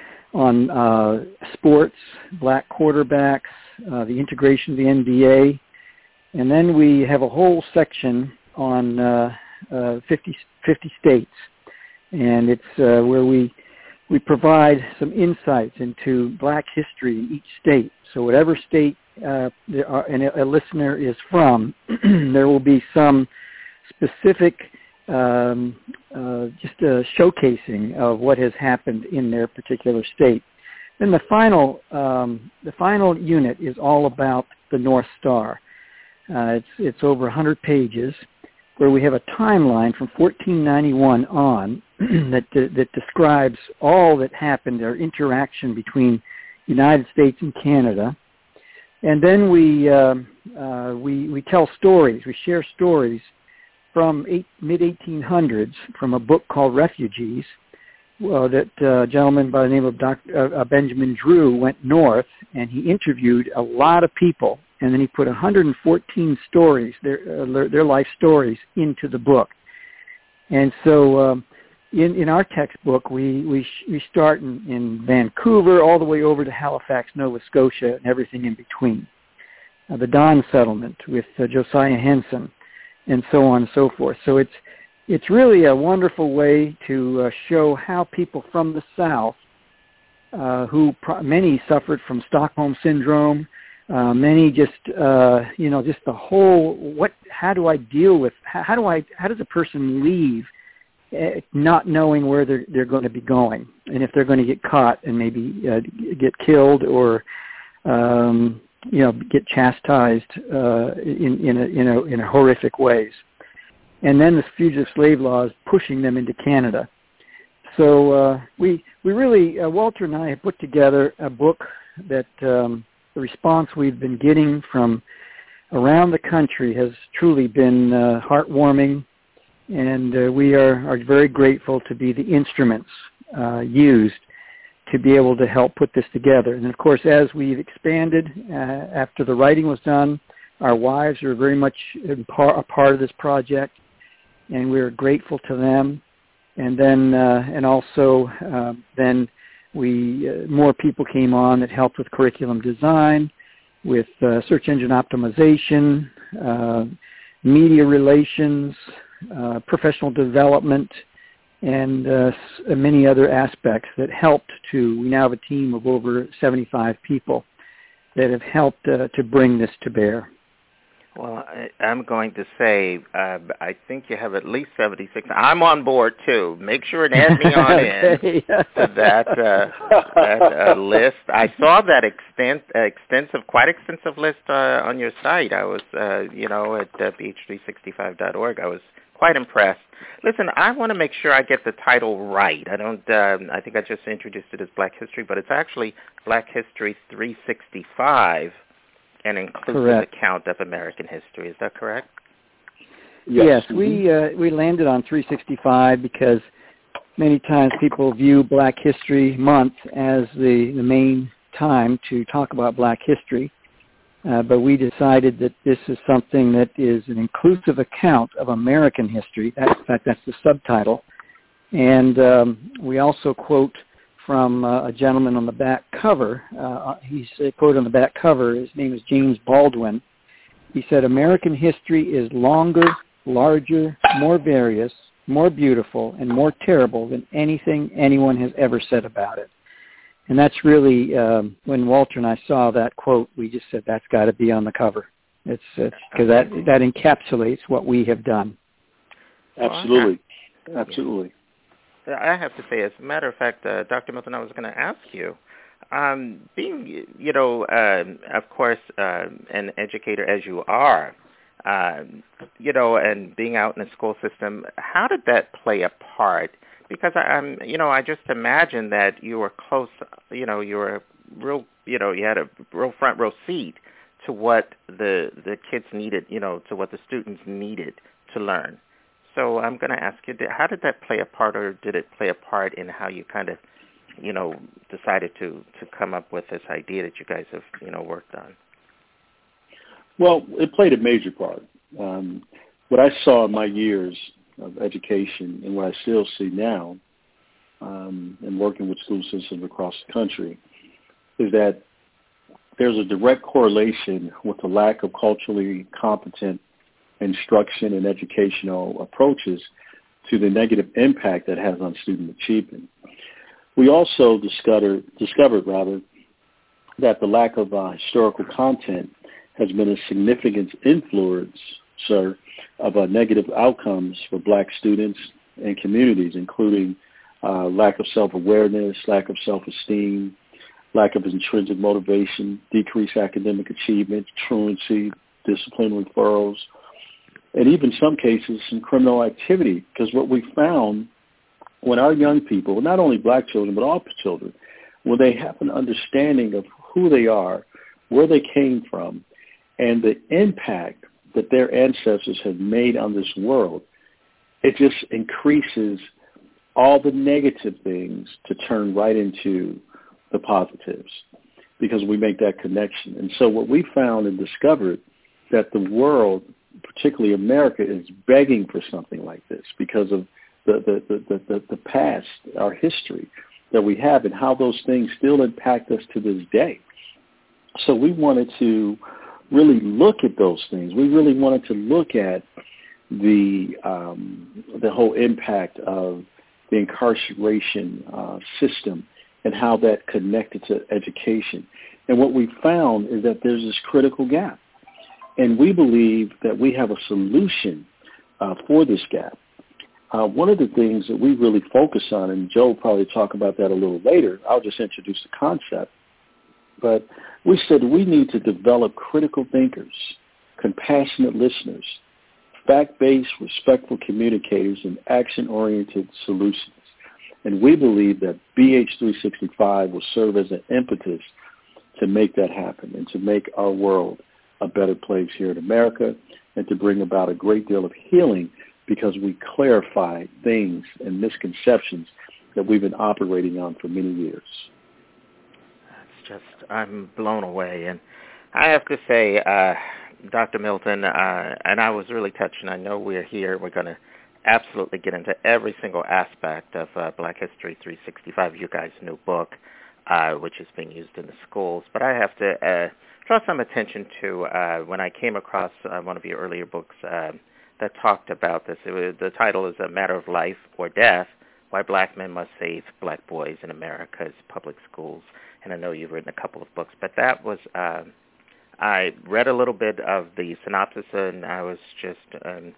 on uh, sports, black quarterbacks, uh, the integration of the N B A, and then we have a whole section on uh, uh, fifty, fifty states, and it's uh, where we We provide some insights into black history in each state. So whatever state uh, there are, and a, a listener is from, there will be some specific um, uh, just a showcasing of what has happened in their particular state. Then the final, um, the final unit is all about the North Star. Uh, it's, it's over one hundred pages, where we have a timeline from fourteen ninety-one on that that describes all that happened, our interaction between the United States and Canada. And then we uh, uh, we we tell stories, we share stories from eight, mid eighteen hundreds from a book called Refugees, uh, that uh, a gentleman by the name of Doctor Uh, Benjamin Drew went north, and he interviewed a lot of people. And then he put one hundred fourteen stories, their uh, their life stories, into the book. And so um, in, in our textbook, we we, we start in, in Vancouver all the way over to Halifax, Nova Scotia, and everything in between. Uh, the Don settlement with uh, Josiah Henson, and so on and so forth. So it's, it's really a wonderful way to uh, show how people from the South, uh, who pro- many suffered from Stockholm Syndrome, Uh, many just, uh, you know, just the whole, what, how do I deal with, how, how do I, how does a person leave uh, not knowing where they're, they're going to be going, and if they're going to get caught and maybe uh, get killed or, um, you know, get chastised uh, in, in, a, in, a, in a horrific ways. And then the fugitive slave laws pushing them into Canada. So uh, we, we really, uh, Walter and I have put together a book that, um, the response we've been getting from around the country has truly been uh, heartwarming, and uh, we are, are very grateful to be the instruments uh, used to be able to help put this together. And, of course, as we've expanded, uh, after the writing was done, our wives are very much a part of this project, and we're grateful to them. And then, uh, and also, uh, then we uh, more people came on that helped with curriculum design, with uh, search engine optimization, uh, media relations, uh, professional development, and uh, many other aspects that helped to. We now have a team of over seventy-five people that have helped uh, to bring this to bear. Well, I, I'm going to say uh, I think you have at least seventy-six. I'm on board, too. Make sure and add me on okay. in to that, uh, that uh, list. I saw that extent, uh, extensive, quite extensive list uh, on your site. I was, uh, you know, at uh, B H three sixty-five dot org. I was quite impressed. Listen, I want to make sure I get the title right. I don't. Um, I think I just introduced it as Black History, but it's actually Black History three sixty-five. An inclusive correct. account of American history. Is that correct? Yes, yes we uh, we landed on three sixty-five because many times people view Black History Month as the, the main time to talk about Black history, uh, but we decided that this is something that is an inclusive account of American history. That, in fact, that's the subtitle. And um, we also quote from uh, a gentleman on the back cover. Uh, he's uh, quoted on the back cover. His name is James Baldwin. He said, "American history is longer, larger, more various, more beautiful, and more terrible than anything anyone has ever said about it." And that's really, um, when Walter and I saw that quote, we just said, that's got to be on the cover. It's because that, that encapsulates what we have done. Absolutely. Absolutely. I have to say, as a matter of fact, uh, Doctor Milton, I was going to ask you, um, being, you know, uh, of course, uh, an educator as you are, uh, you know, and being out in the school system, how did that play a part? Because I, I'm, you know, I just imagine that you were close, you know, you were real, you know, you had a real front row seat to what the the kids needed, you know, to what the students needed to learn. So I'm going to ask you, how did that play a part, or did it play a part in how you kind of, you know, decided to, to come up with this idea that you guys have, you know, worked on? Well, it played a major part. Um, what I saw in my years of education and what I still see now um, in working with school systems across the country is that there's a direct correlation with the lack of culturally competent instruction and educational approaches to the negative impact that has on student achievement. We also discovered, discovered rather, that the lack of uh, historical content has been a significant influencer of uh, negative outcomes for Black students and communities, including uh, lack of self-awareness, lack of self-esteem, lack of intrinsic motivation, decreased academic achievement, truancy, discipline referrals, and even some cases some criminal activity. Because what we found when our young people, not only Black children, but all children, when they have an understanding of who they are, where they came from, and the impact that their ancestors have made on this world, it just increases all the negative things to turn right into the positives, because we make that connection. And so what we found and discovered that the world, particularly America, is begging for something like this because of the, the, the, the, the past, our history that we have, and how those things still impact us to this day. So we wanted to really look at those things. We really wanted to look at the um, the whole impact of the incarceration uh, system and how that connected to education. And what we found is that there's this critical gap. And we believe that we have a solution uh, for this gap. Uh, one of the things that we really focus on, and Joe will probably talk about that a little later, I'll just introduce the concept, but we said we need to develop critical thinkers, compassionate listeners, fact-based, respectful communicators, and action-oriented solutions. And we believe that B H three sixty-five will serve as an impetus to make that happen and to make our world a better place here in America, and to bring about a great deal of healing, because we clarify things and misconceptions that we've been operating on for many years. just, I'm blown away. And I have to say, uh, Doctor Milton, uh, and I was really touched, and I know we're here. We're going to absolutely get into every single aspect of uh, Black History three sixty-five, you guys' new book, uh, which is being used in the schools. But I have to uh, draw some attention to uh, when I came across uh, one of your earlier books uh, that talked about this. It was, the title is A Matter of Life or Death, Why Black Men Must Save Black Boys in America's Public Schools. And I know you've written a couple of books, but that was, uh, I read a little bit of the synopsis, and I was just um,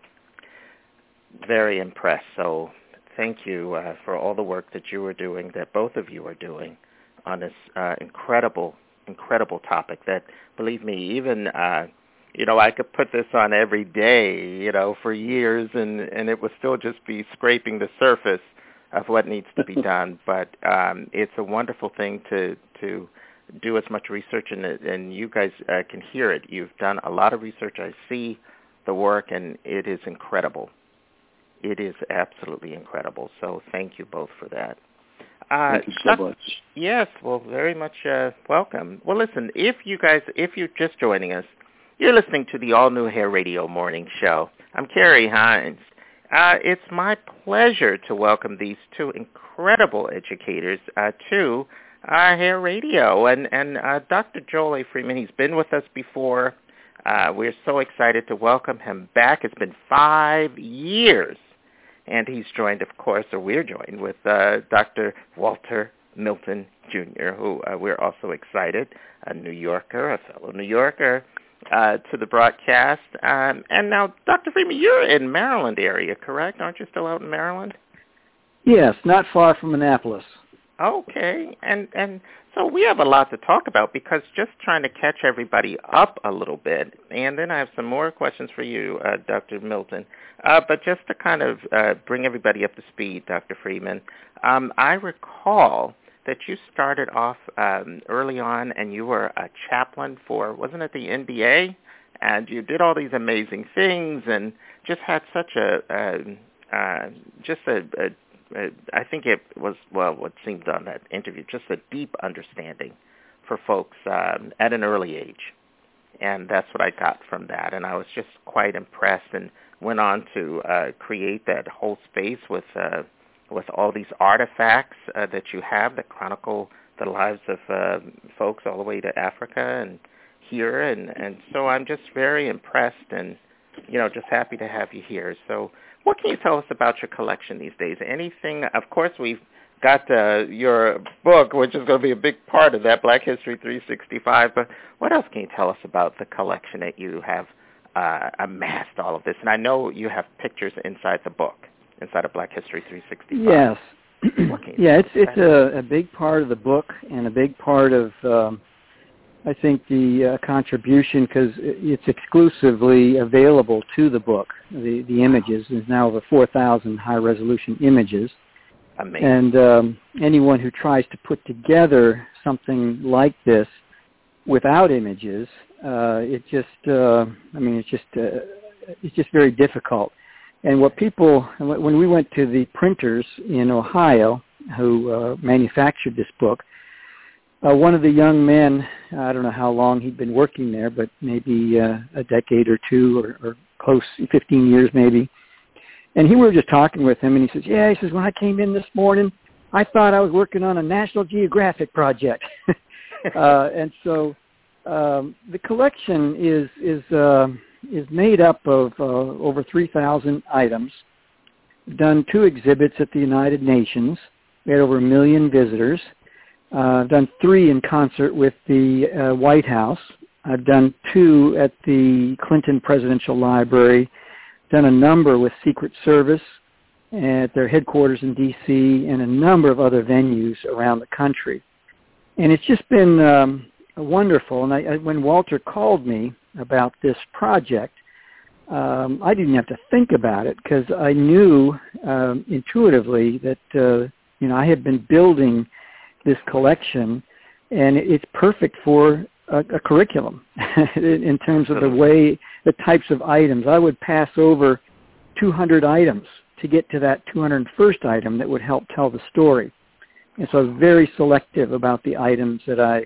very impressed. So thank you uh, for all the work that you are doing, that both of you are doing on this uh, incredible, incredible topic that, believe me, even uh, you know, I could put this on every day, you know, for years, and, and it would still just be scraping the surface of what needs to be done. But um, it's a wonderful thing to to do as much research, and, and you guys uh, can hear it. You've done a lot of research. I see the work, and it is incredible. It is absolutely incredible. So thank you both for that. Uh, Thank you so much. Yes, well, very much uh, welcome. Well, listen, if you guys, if you're just joining us, you're listening to the all-new Hair Radio Morning Show. I'm Carrie Hines. Uh, it's my pleasure to welcome these two incredible educators uh, to uh, Hair Radio. And, and uh, Doctor Joel A. Freeman, he's been with us before. Uh, we're so excited to welcome him back. It's been five years. And he's joined, of course, or we're joined with uh, Doctor Walter Milton, Junior, who uh, we're also excited, a New Yorker, a fellow New Yorker, uh, to the broadcast. Um, and now, Doctor Freeman, you're in Maryland area, correct? Aren't you still out in Maryland? Yes, not far from Annapolis. Okay. And, and so we have a lot to talk about, because just trying to catch everybody up a little bit, and then I have some more questions for you, uh, Doctor Milton. Uh, but just to kind of uh, bring everybody up to speed, Doctor Freeman, um, I recall that you started off um, early on, and you were a chaplain for, wasn't it the N B A? And you did all these amazing things, and just had such a, uh, uh, just a, a, a, I think it was, well, what seemed on that interview, just a deep understanding for folks um, at an early age. And that's what I got from that, and I was just quite impressed, and went on to uh, create that whole space with uh, with all these artifacts uh, that you have that chronicle the lives of uh, folks all the way to Africa and here, and, and so I'm just very impressed, and you know, just happy to have you here. So what can you tell us about your collection these days? Anything? Of course, we've got uh, your book, which is going to be a big part of that, Black History three sixty-five, but what else can you tell us about the collection that you have uh, amassed all of this? And I know you have pictures inside the book, inside of Black History three sixty-five. Yes. Yeah, it's it's a, a big part of the book, and a big part of, um, I think, the uh, contribution, because it's exclusively available to the book. The, the images, there's now over four thousand high-resolution images. Amazing. And um, anyone who tries to put together something like this without images, uh, it just, uh, I mean, it's just, uh, it's just very difficult. And what people, when we went to the printers in Ohio who uh, manufactured this book, uh, one of the young men, I don't know how long he'd been working there, but maybe uh, a decade or two, or, or close, fifteen years maybe. And he we were just talking with him, and he says, yeah, he says, when I came in this morning, I thought I was working on a National Geographic project. uh, and so um, the collection is is uh, is made up of uh, over three thousand items. We've done two exhibits at the United Nations. We had over a million visitors. Uh, I've done three in concert with the uh, White House. I've done two at the Clinton Presidential Library. Done a number with Secret Service at their headquarters in D C and a number of other venues around the country. And it's just been um, wonderful. And I, I, when Walter called me about this project, um, I didn't have to think about it, because I knew um, intuitively that uh, you know I had been building this collection, and it's perfect for a, a curriculum in terms of the way, the types of items. I would pass over two hundred items to get to that two hundred first item that would help tell the story. And so I was very selective about the items that I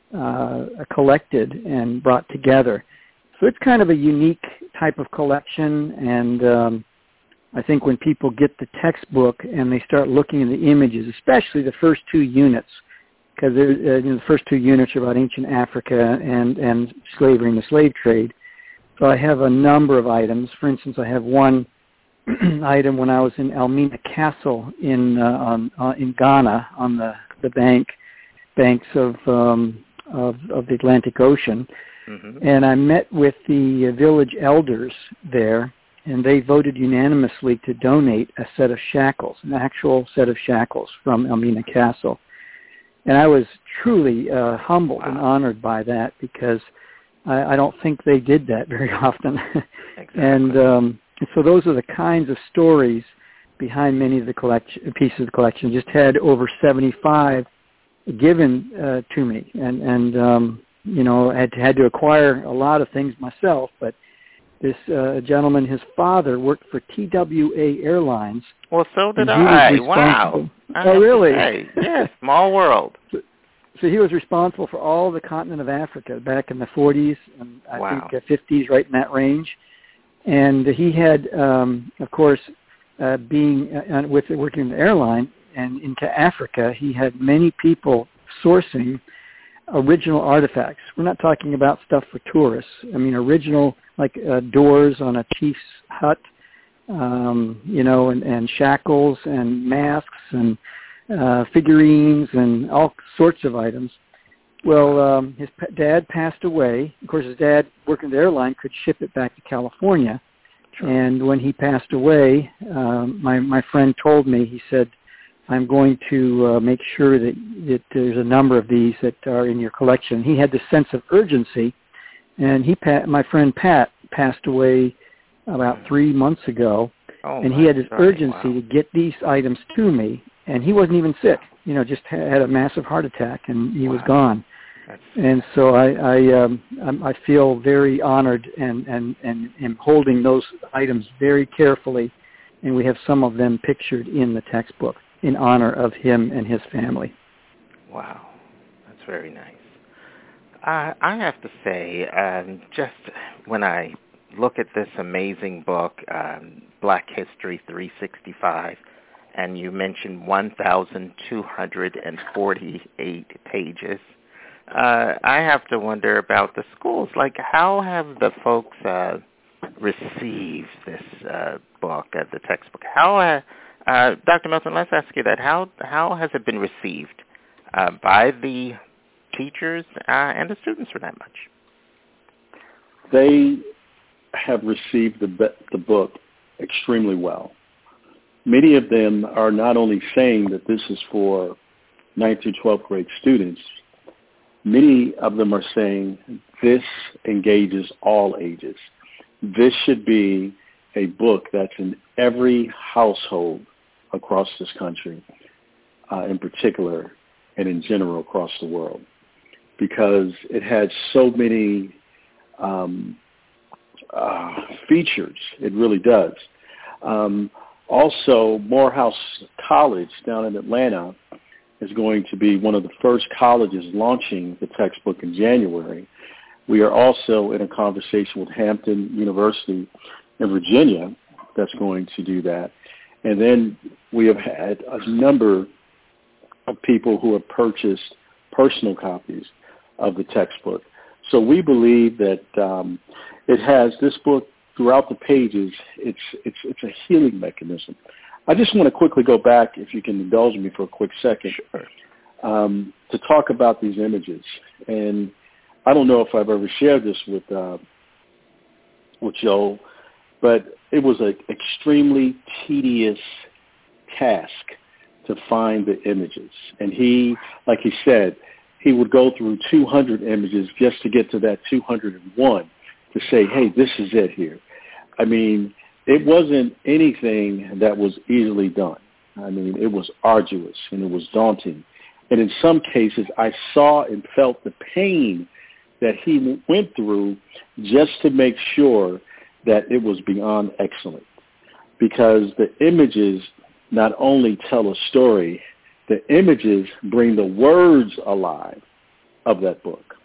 uh, collected and brought together. So it's kind of a unique type of collection, and um, I think when people get the textbook and they start looking at the images, especially the first two units, because uh, you know, the first two units are about ancient Africa and, and slavery and the slave trade. So I have a number of items. For instance, I have one item when I was in Elmina Castle in uh, on, uh, in Ghana on the, the bank banks of, um, of of the Atlantic Ocean. Mm-hmm. And I met with the uh, village elders there, and they voted unanimously to donate a set of shackles, an actual set of shackles from Elmina Castle. And I was truly uh, humbled wow. and honored by that, because I, I don't think they did that very often. Exactly. and, um, and so those are the kinds of stories behind many of the collection, pieces of the collection. Just had over seventy-five given uh, to me, and, and um, you know, I had to, had to acquire a lot of things myself, but this uh, gentleman, his father, worked for T W A Airlines. Well, so did I. Wow. I oh, really? Yes, small world. So, so he was responsible for all the continent of Africa back in the forties and I wow. think uh, fifties, right in that range. And he had, um, of course, uh, being uh, with working in the airline and into Africa, he had many people sourcing original artifacts. We're not talking about stuff for tourists. I mean, original, like uh, doors on a chief's hut, um, you know, and, and shackles and masks and uh, figurines and all sorts of items. Well, um, his p- dad passed away. Of course, his dad, working at the airline, could ship it back to California. Sure. And when he passed away, um, my, my friend told me, he said, I'm going to uh, make sure that, that there's a number of these that are in your collection. He had this sense of urgency, and he, my friend Pat, passed away about three months ago, oh, and he had this sorry. urgency wow. to get these items to me, and he wasn't even sick. You know, just had a massive heart attack, and he wow. was gone. That's... And so I, I, um, I feel very honored and, and, and am holding those items very carefully, and we have some of them pictured in the textbook in honor of him and his family. Wow, that's very nice. Uh, I have to say, um, just when I look at this amazing book, um, Black History three sixty-five, and you mentioned one thousand two hundred forty-eight pages, uh, I have to wonder about the schools. Like, how have the folks uh, received this uh, book, uh, the textbook? How uh, Uh, Doctor Milton, let's ask you that. How how has it been received uh, by the teachers uh, and the students, for that much? They have received the the book extremely well. Many of them are not only saying that this is for ninth through twelfth grade students, many of them are saying this engages all ages. This should be a book that's in every household across this country, uh, in particular, and in general across the world, because it had so many um, uh, features. It really does. Um, also, Morehouse College down in Atlanta is going to be one of the first colleges launching the textbook in January. We are also in a conversation with Hampton University in Virginia that's going to do that. And then we have had a number of people who have purchased personal copies of the textbook. So we believe that um, it has, this book throughout the pages, it's, it's, it's a healing mechanism. I just want to quickly go back, if you can indulge me for a quick second, sure. um, to talk about these images. And I don't know if I've ever shared this with uh, with Joel, but it was an extremely tedious task to find the images. And he, like he said, he would go through two hundred images just to get to that two hundred one to say, hey, this is it here. I mean, it wasn't anything that was easily done. I mean, it was arduous and it was daunting. And in some cases, I saw and felt the pain that he went through just to make sure that it was beyond excellent, because the images not only tell a story, the images bring the words alive. of that book.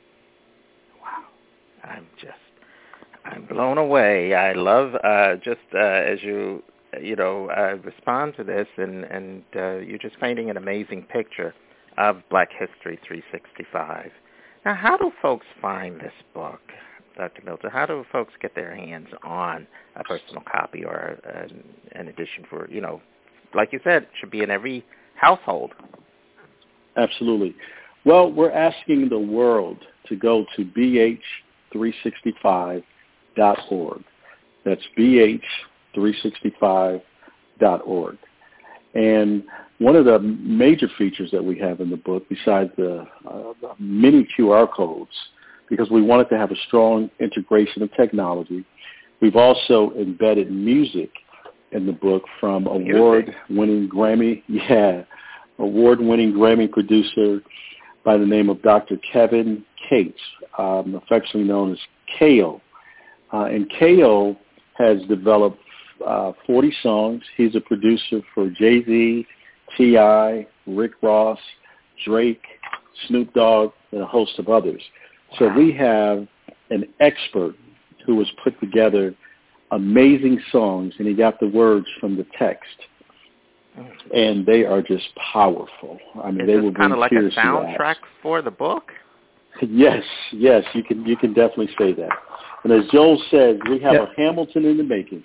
Wow. I'm just, I'm blown away. I love uh, just uh, as you, you know, uh, respond to this, and, and uh, you're just painting an amazing picture of Black History three sixty-five. Now, how do folks find this book, Doctor Milton? How do folks get their hands on a personal copy or an, an edition for, you know, like you said, it should be in every household? Absolutely. Well, we're asking the world to go to B H three sixty-five dot org. That's B H three sixty-five dot org. And one of the major features that we have in the book, besides the uh, many Q R codes, because we wanted to have a strong integration of technology, we've also embedded music in the book from award-winning Grammy, yeah, award-winning Grammy producer by the name of Doctor Kevin Cates, um, affectionately known as K O. Uh, and K O has developed uh, forty songs. He's a producer for Jay-Z, T I, Rick Ross, Drake, Snoop Dogg, and a host of others. So we have an expert who has put together amazing songs, and he got the words from the text. And they are just powerful. I mean, Is they this will kind of like a tears to your soundtrack eyes. for the book? Yes, yes, you can you can definitely say that. And as Joel says, we have Yep. a Hamilton in the making.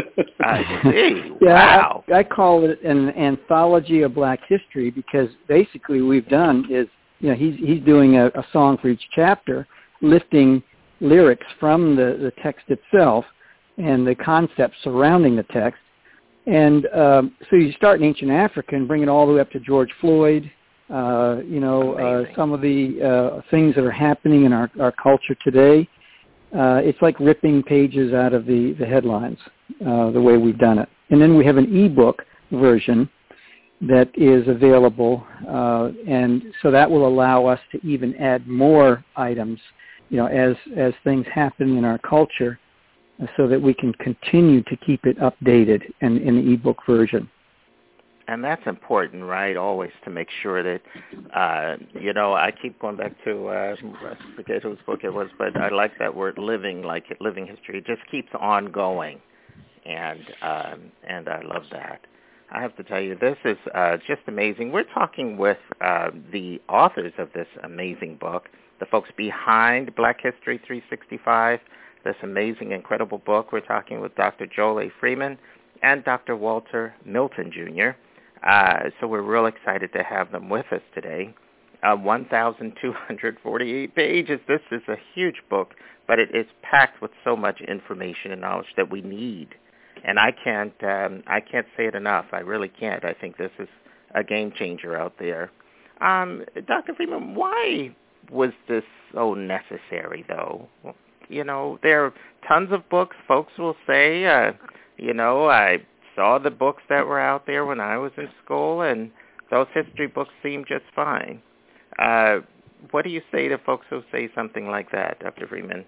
I see. Yeah, Wow. I, I call it an anthology of Black history because basically what we've done is, you know, he's he's doing a, a song for each chapter, lifting lyrics from the, the text itself and the concepts surrounding the text. And um, so you start in ancient Africa and bring it all the way up to George Floyd, uh, you know, uh, some of the uh, things that are happening in our, our culture today. Uh, it's like ripping pages out of the, the headlines, uh, the way we've done it. And then we have an ebook version that is available, uh, and so that will allow us to even add more items, you know, as, as things happen in our culture, so that we can continue to keep it updated in, in the ebook version. And that's important, right, always to make sure that, uh, you know, I keep going back to, uh, I forget whose book it was, but I like that word living, like living history. It just keeps on going, and um, and I love that. I have to tell you, this is uh, just amazing. We're talking with uh, the authors of this amazing book, the folks behind Black History three sixty-five, this amazing, incredible book. We're talking with Doctor Joel A. Freeman and Doctor Walter Milton, Junior Uh, so we're real excited to have them with us today. Uh, one thousand two hundred forty-eight pages. This is a huge book, but it is packed with so much information and knowledge that we need. And I can't, um, I can't say it enough. I really can't. I think this is a game changer out there. Um, Doctor Freeman, why was this so necessary, though? You know, there are tons of books. Folks will say, uh, you know, I saw the books that were out there when I was in school, and those history books seem just fine. Uh, what do you say to folks who say something like that, Doctor Freeman?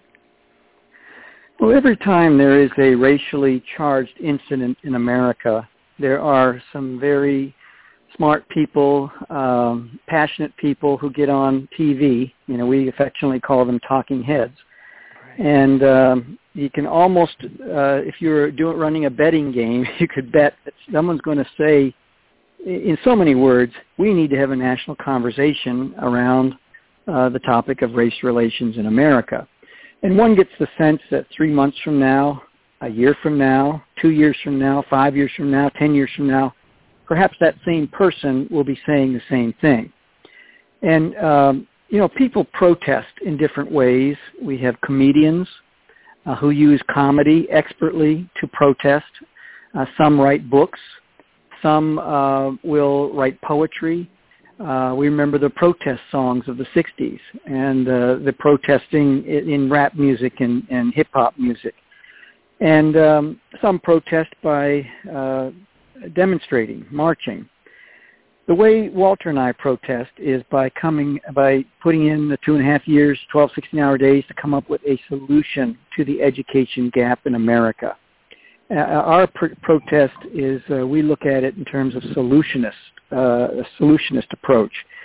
Well, every time there is a racially charged incident in America, there are some very smart people, um, passionate people who get on T V. You know, we affectionately call them talking heads. Right. And um, you can almost, uh, if you're doing running a betting game, you could bet that someone's going to say, in so many words, we need to have a national conversation around uh, the topic of race relations in America. And one gets the sense that three months from now, a year from now, two years from now, five years from now, ten years from now, perhaps that same person will be saying the same thing. And, um, you know, people protest in different ways. We have comedians uh, who use comedy expertly to protest. Uh, some write books. Some uh, will write poetry. Uh, we remember the protest songs of the sixties and uh, the protesting in, in rap music and, and hip-hop music. And um, some protest by uh, demonstrating, marching. The way Walter and I protest is by coming, by putting in the two and a half years, twelve, sixteen-hour days to come up with a solution to the education gap in America. Uh, our pr- protest is, uh, we look at it in terms of solutionist, uh, a solutionist approach.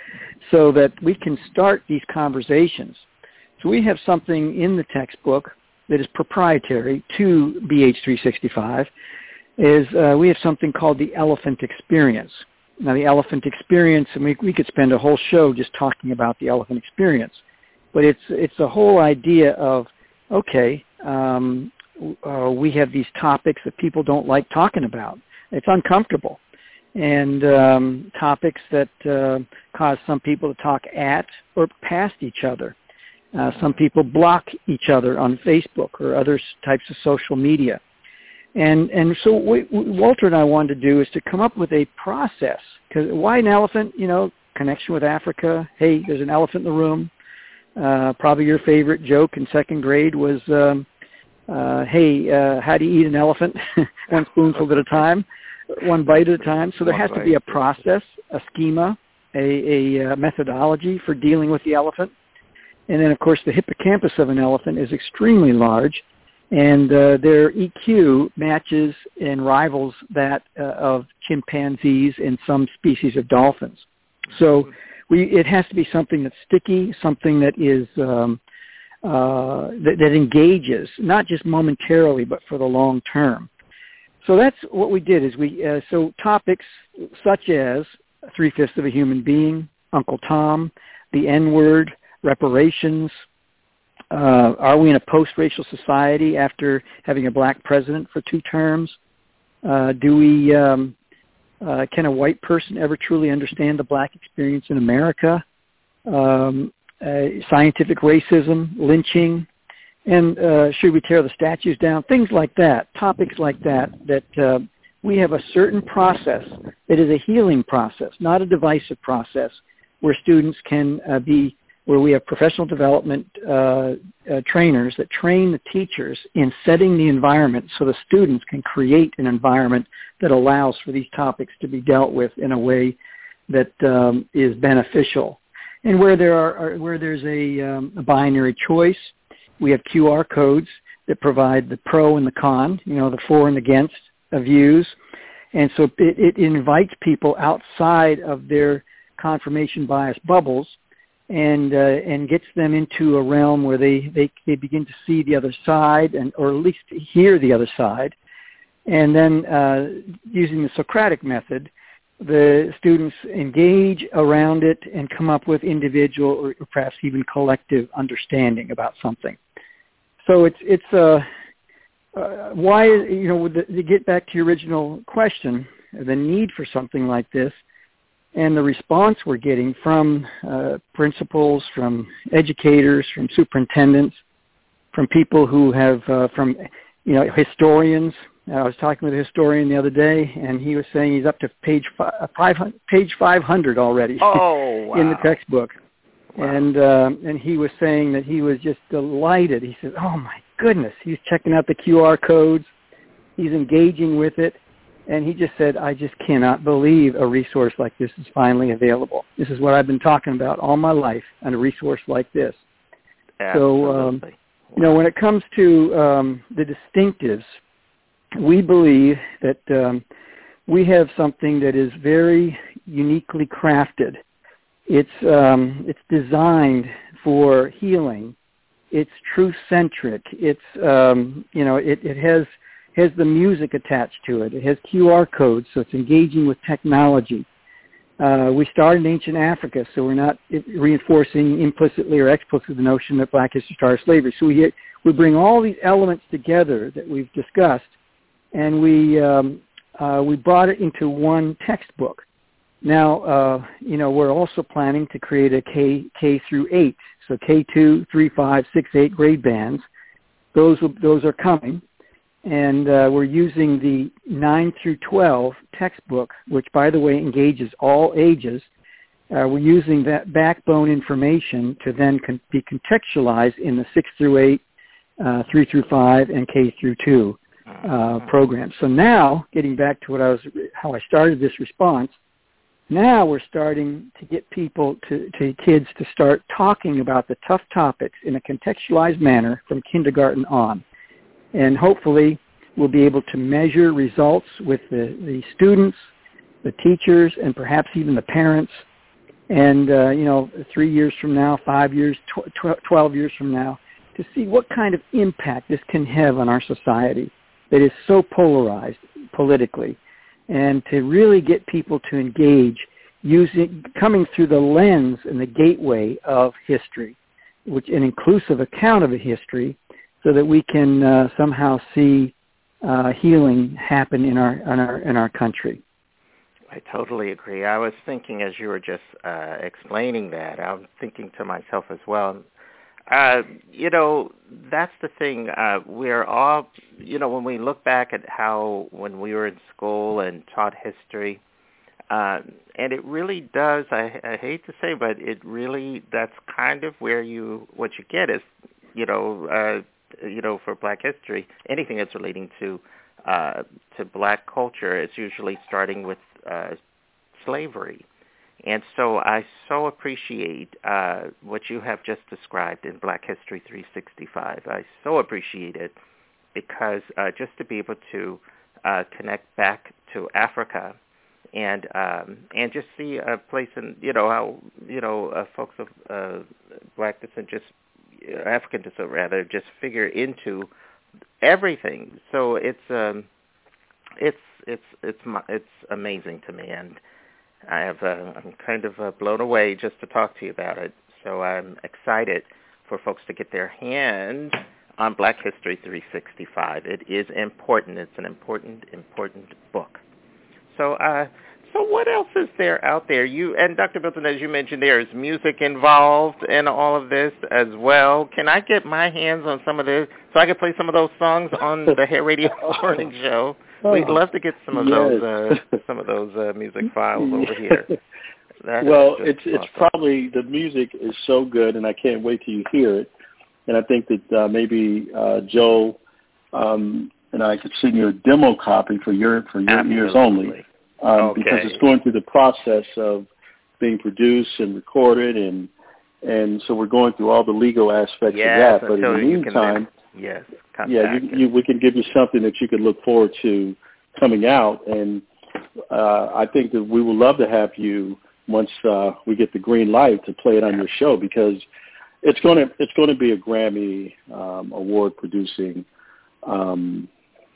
so that we can start these conversations. So we have something in the textbook that is proprietary to B H three sixty-five, is uh, we have something called the elephant experience. Now, the elephant experience, and we, we could spend a whole show just talking about the elephant experience, but it's it's the whole idea of, okay, um, uh, we have these topics that people don't like talking about. It's uncomfortable. And um, topics that uh, cause some people to talk at or past each other. Uh, some people block each other on Facebook or other types of social media. And and so what Walter and I wanted to do is to come up with a process. Because why an elephant? You know, connection with Africa. Hey, there's an elephant in the room. Uh, probably your favorite joke in second grade was, um, uh, hey, uh, how do you eat an elephant? One spoonful at a time. One bite at a time. So there has to be a process, a schema, a, a methodology for dealing with the elephant. And then, of course, the hippocampus of an elephant is extremely large, and uh, their E Q matches and rivals that uh, of chimpanzees and some species of dolphins. So we, it has to be something that's sticky, something that is um, uh, that, that engages, not just momentarily, but for the long term. So that's what we did. Is we uh, so topics such as three-fifths of a human being, Uncle Tom, the N-word, reparations. Uh, are we in a post-racial society after having a black president for two terms? Uh, do we? Um, uh, can a white person ever truly understand the black experience in America? Um, uh, scientific racism, lynching. And uh, should we tear the statues down? Things like that, topics like that, that uh, we have a certain process that is a healing process, not a divisive process, where students can uh, be, where we have professional development uh, uh, trainers that train the teachers in setting the environment so the students can create an environment that allows for these topics to be dealt with in a way that um, is beneficial. And where there are, are where there's a, um, a binary choice, we have Q R codes that provide the pro and the con, you know, the for and against of views. And so it, it invites people outside of their confirmation bias bubbles and uh, and gets them into a realm where they, they, they begin to see the other side, and or at least hear the other side. And then uh, using the Socratic method, the students engage around it and come up with individual or perhaps even collective understanding about something. So it's it's uh, uh, why, you know, the, to get back to your original question, the need for something like this and the response we're getting from uh, principals, from educators, from superintendents, from people who have, uh, from, you know, historians. I was talking with a historian the other day, and he was saying he's up to page five hundred, page five hundred already oh, wow. in the textbook. Wow. And uh, and he was saying that he was just delighted. He said, oh, my goodness, he's checking out the Q R codes. He's engaging with it. And he just said, I just cannot believe a resource like this is finally available. This is what I've been talking about all my life, and a resource like this. Absolutely. So, um, you know, when it comes to um, the distinctives, we believe that um, we have something that is very uniquely crafted. It's um, it's designed for healing. It's truth-centric. It's um, you know it, it has has the music attached to it. It has Q R codes, so it's engaging with technology. Uh, we started in ancient Africa, so we're not reinforcing implicitly or explicitly the notion that Black history started slavery. So we we bring all these elements together that we've discussed, and we um, uh, we brought it into one textbook. Now, uh, you know, we're also planning to create a K K through eight, so K two, three, five, six, eight grade bands. Those those are coming, and uh, we're using the nine through twelve textbook, which, by the way, engages all ages. Uh, we're using that backbone information to then con- be contextualized in the six through eight, uh, three through five, and K through two uh, programs. So now, getting back to what I was, how I started this response. Now we're starting to get people, to, to kids, to start talking about the tough topics in a contextualized manner from kindergarten on. And hopefully we'll be able to measure results with the, the students, the teachers, and perhaps even the parents. and uh, you know, three years from now, five years, tw- tw- twelve years from now, to see what kind of impact this can have on our society that is so polarized politically, and to really get people to engage using, coming through the lens and the gateway of history, which an inclusive account of a history, so that we can uh, somehow see uh, healing happen in our in our in our country. I totally agree. I was thinking as you were just uh, explaining that, I'm thinking to myself as well. Uh, you know, that's the thing. Uh, we're all, you know, when we look back at how when we were in school and taught history, uh, and it really does, I, I hate to say, but it really, that's kind of where you, what you get is, you know, uh, you know, for Black history, anything that's relating to uh, to Black culture is usually starting with uh, slavery. And so I so appreciate uh, what you have just described in Black History three sixty-five. I so appreciate it because uh, just to be able to uh, connect back to Africa and um, and just see a place in, you know, how, you know, uh, folks of uh, Black descent, just uh, African descent rather, just figure into everything. So it's um, it's it's it's it's amazing to me, and I have, uh, I'm kind of uh, blown away just to talk to you about it. So I'm excited for folks to get their hands on Black History three sixty-five. It is important. It's an important, important book. So, uh, so what else is there out there? You and Doctor Milton, as you mentioned, there is music involved in all of this as well. Can I get my hands on some of this so I can play some of those songs on the Hair Radio Morning Show? We'd love to get some of yes. those uh, some of those uh, music files over here. That well, it's awesome. it's probably, the music is so good, and I can't wait till you hear it. And I think that uh, maybe uh, Joe um, and I could send you a demo copy for your for your Absolutely. ears only, um, okay. because it's going through the process of being produced and recorded, and and so we're going through all the legal aspects yes, of that. But in the meantime, yes, yeah, you, you, we can give you something that you can look forward to coming out, and uh, I think that we would love to have you once uh, we get the green light to play it on your show, because it's going to it's going to be a Grammy um, award producing um,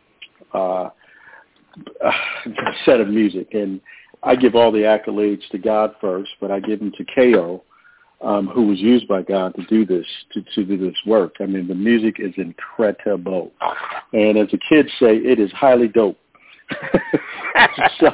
uh, set of music, and I give all the accolades to God first, but I give them to K O, um, who was used by God to do this to, to do this work. I mean, the music is incredible, and as the kids say, it is highly dope. so,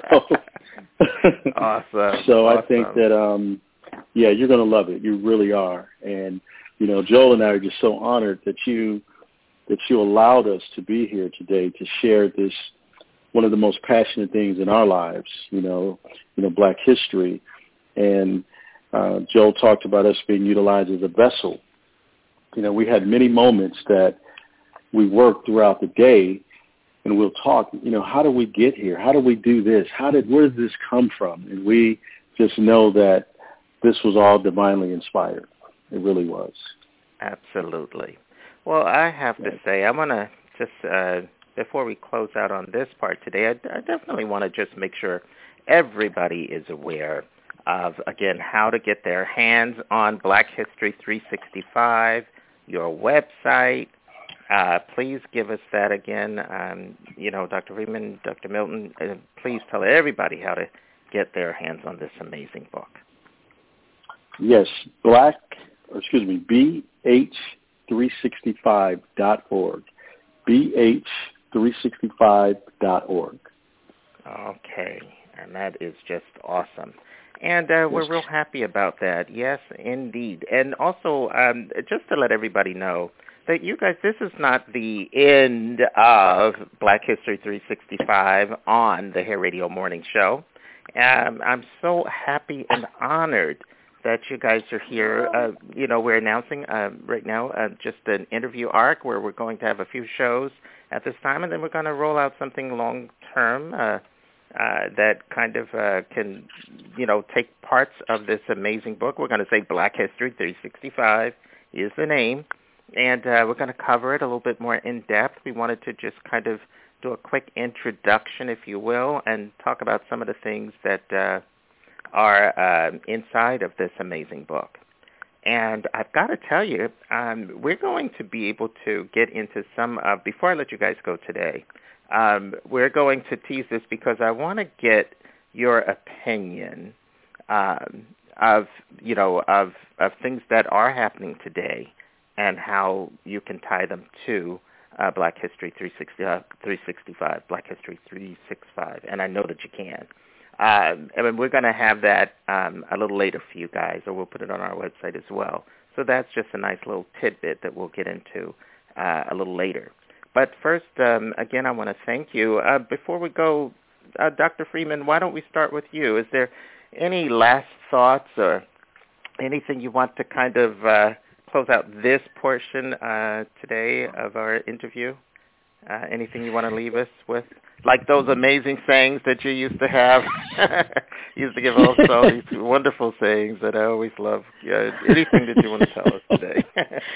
awesome. So awesome. I think that, um, yeah, you're going to love it. You really are. And, you know, Joel and I are just so honored that you, that you allowed us to be here today to share this, one of the most passionate things in our lives, you know, you know, Black history. And uh, Joel talked about us being utilized as a vessel. You know, we had many moments that we worked throughout the day, and we'll talk, you know, how do we get here? How do we do this? How did, where did this come from? And we just know that this was all divinely inspired. It really was. Absolutely. Well, I have to say, I'm going to just, uh, before we close out on this part today, I, I definitely want to just make sure everybody is aware of, again, how to get their hands on Black History three sixty-five, your website. Uh, please give us that again. Um, you know, Doctor Freeman, Doctor Milton, uh, please tell everybody how to get their hands on this amazing book. Yes, Black, or excuse me, B H three sixty-five dot org. B H three sixty-five dot org. Okay, and that is just awesome. And uh, we're real happy about that. Yes, indeed. And also, um, just to let everybody know, that you guys, this is not the end of Black History three sixty-five on the Hair Radio Morning Show. Um, I'm so happy and honored that you guys are here. Uh, you know, we're announcing uh, right now uh, just an interview arc where we're going to have a few shows at this time, and then we're going to roll out something long-term uh, uh, that kind of uh, can, you know, take parts of this amazing book. We're going to say Black History three sixty-five is the name. And uh, we're going to cover it a little bit more in depth. We wanted to just kind of do a quick introduction, if you will, and talk about some of the things that uh, are uh, inside of this amazing book. And I've got to tell you, um, we're going to be able to get into some, uh, before I let you guys go today, um, we're going to tease this because I want to get your opinion um, of, you know, of, of things that are happening today and how you can tie them to uh, Black History three sixty, uh, three sixty-five, Black History three sixty-five, and I know that you can. Um, and we're going to have that um, a little later for you guys, or we'll put it on our website as well. So that's just a nice little tidbit that we'll get into uh, a little later. But first, um, again, I want to thank you. Uh, before we go, uh, Doctor Freeman, why don't we start with you? Is there any last thoughts or anything you want to kind of uh, close out this portion uh, today of our interview? Uh, anything you want to leave us with? Like those amazing sayings that you used to have. You used to give also these wonderful sayings that I always love. Uh, anything that you want to tell us today?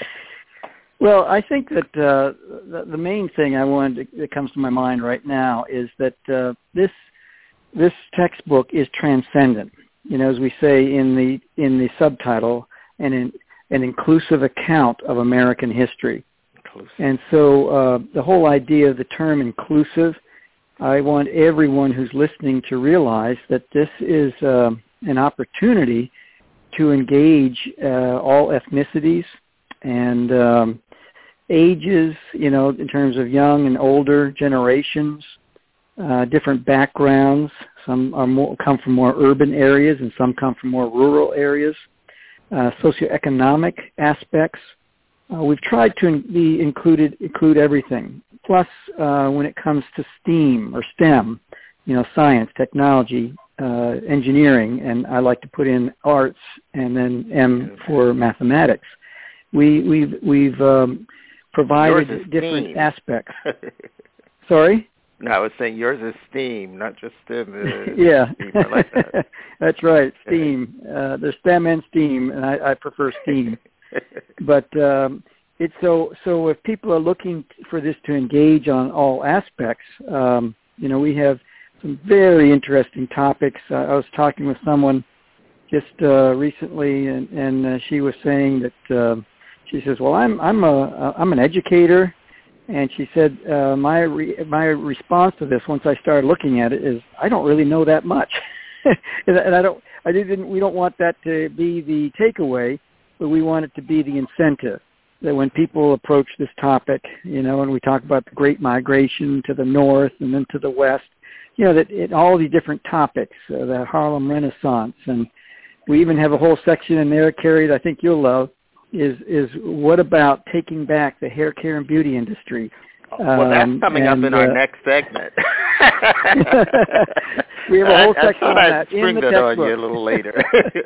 Well, I think that uh, the, the main thing I wanted to, that comes to my mind right now is that uh, this this textbook is transcendent. You know, as we say in the in the subtitle, an in, an inclusive account of American history. Inclusive. And so uh, the whole idea of the term inclusive, I want everyone who's listening to realize that this is uh, an opportunity to engage uh, all ethnicities and um, ages, you know, in terms of young and older generations, uh, different backgrounds. Some are more, come from more urban areas and some come from more rural areas, uh, socioeconomic aspects. Uh, we've tried to be included, include everything. Plus, uh, when it comes to STEAM or STEM, you know, science, technology, uh, engineering, and I like to put in arts and then M for mathematics. We, we've we've um, provided different STEAM. Aspects. Sorry? No, I was saying yours is STEAM, not just STEM. Uh, yeah, STEAM. I like that. That's right, STEAM. Uh, there's STEM and STEAM, and I, I prefer STEAM. But um, it's so so if people are looking for this to engage on all aspects, um, you know, we have some very interesting topics. Uh, I was talking with someone just uh, recently, and, and uh, she was saying that uh, she says, "Well, I'm I'm a I'm an educator," and she said uh, my re- my response to this once I started looking at it is I don't really know that much, and, and I don't I didn't we don't want that to be the takeaway. But we want it to be the incentive that when people approach this topic, you know, and we talk about the Great Migration to the north and then to the west, you know, that it, all these different topics, uh, the Harlem Renaissance, and we even have a whole section in there, Carrie, that I think you'll love, is is what about taking back the hair care and beauty industry? Well, that's um, coming and, up in our uh, next segment. We have a whole I, section I on I'd that spring in the that textbook. on you a little later.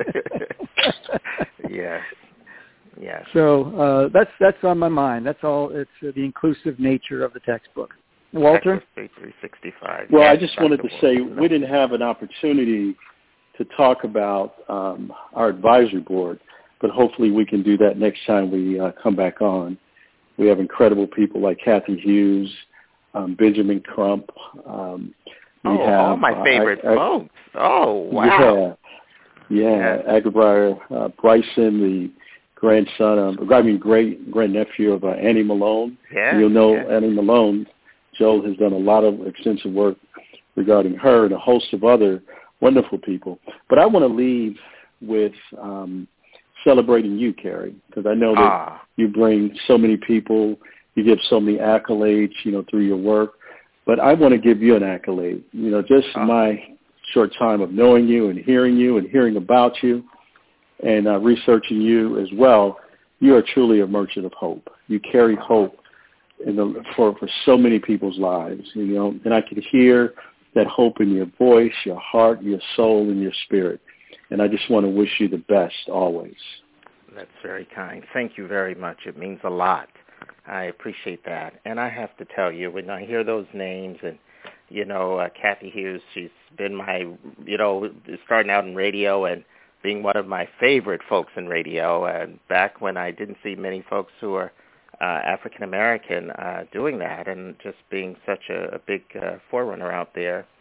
Yes. Yes. So uh, that's that's on my mind. That's all. It's uh, the inclusive nature of the textbook. Walter? three sixty-five. Well, yes, I just wanted to Doctor say Wolf. we didn't have an opportunity to talk about um, our advisory board, but hopefully we can do that next time we uh, come back on. We have incredible people like Kathy Hughes, um, Benjamin Crump. Um, we oh, have, all my uh, favorite I, I, folks. Oh, wow. Yeah, yeah. Yes. Agribriar uh, Bryson, the grandson, of, I mean, great grandnephew of uh, Annie Malone. Yeah, You'll know yeah. Annie Malone. Joel has done a lot of extensive work regarding her and a host of other wonderful people. But I want to leave with um, celebrating you, Carrie, because I know that ah. you bring so many people, you give so many accolades, you know, through your work. But I want to give you an accolade. You know, just ah. my short time of knowing you and hearing you and hearing about you and uh, researching you as well, you are truly a merchant of hope. You carry hope in the, for, for so many people's lives, you know, and I can hear that hope in your voice, your heart, your soul, and your spirit. And I just want to wish you the best always. That's very kind. Thank you very much. It means a lot. I appreciate that. And I have to tell you, when I hear those names and, you know, uh, Kathy Hughes, she's been my, you know, starting out in radio and being one of my favorite folks in radio. And back when I didn't see many folks who are uh, African-American uh, doing that and just being such a, a big uh, forerunner out there.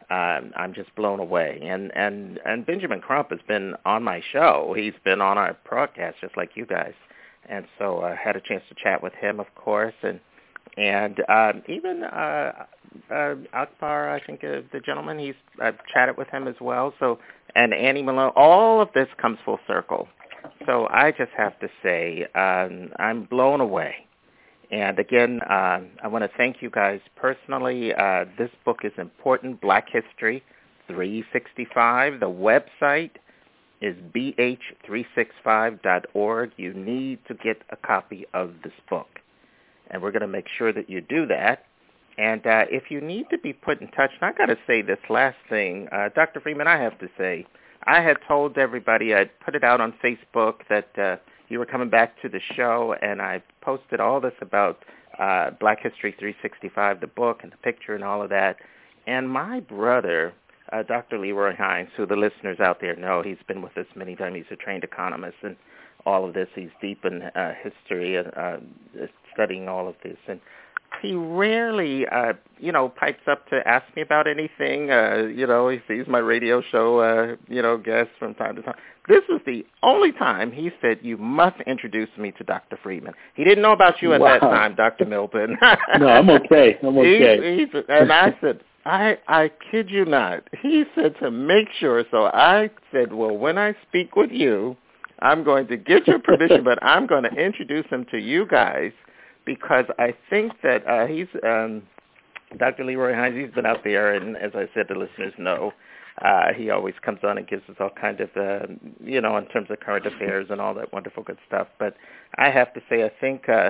um, I'm just blown away. And, and, and Benjamin Crump has been on my show. He's been on our broadcast just like you guys. And so I uh, had a chance to chat with him, of course, and and um, even uh, uh, Akbar, I think uh, the gentleman, he's I've chatted with him as well. So and Annie Malone, all of this comes full circle. So I just have to say um, I'm blown away. And again, uh, I want to thank you guys personally. Uh, this book is important, Black History three sixty-five. The website is b h three sixty-five dot org. You need to get a copy of this book. And we're going to make sure that you do that. And uh, if you need to be put in touch, and I got to say this last thing, uh, Doctor Freeman, I have to say, I had told everybody, I'd put it out on Facebook that uh, you were coming back to the show, and I posted all this about uh, Black History three sixty-five, the book and the picture and all of that. And my brother, uh, Doctor Leroy Hines, who the listeners out there know, he's been with us many times. He's a trained economist and all of this. He's deep in uh, history and uh, studying all of this. And he rarely, uh, you know, pipes up to ask me about anything. Uh, you know, he sees my radio show, uh, you know, guests from time to time. This was the only time he said, you must introduce me to Doctor Freeman. He didn't know about you at wow. that time, Doctor Milton. No, I'm okay. I'm okay. He, he, and I said, I, I kid you not. He said to make sure. So I said, well, when I speak with you, I'm going to get your permission, but I'm going to introduce him to you guys because I think that uh, he's, um, Doctor Leroy Hines, he's been out there, and as I said, the listeners know, uh, he always comes on and gives us all kind of, uh, you know, in terms of current affairs and all that wonderful good stuff. But I have to say, I think, uh,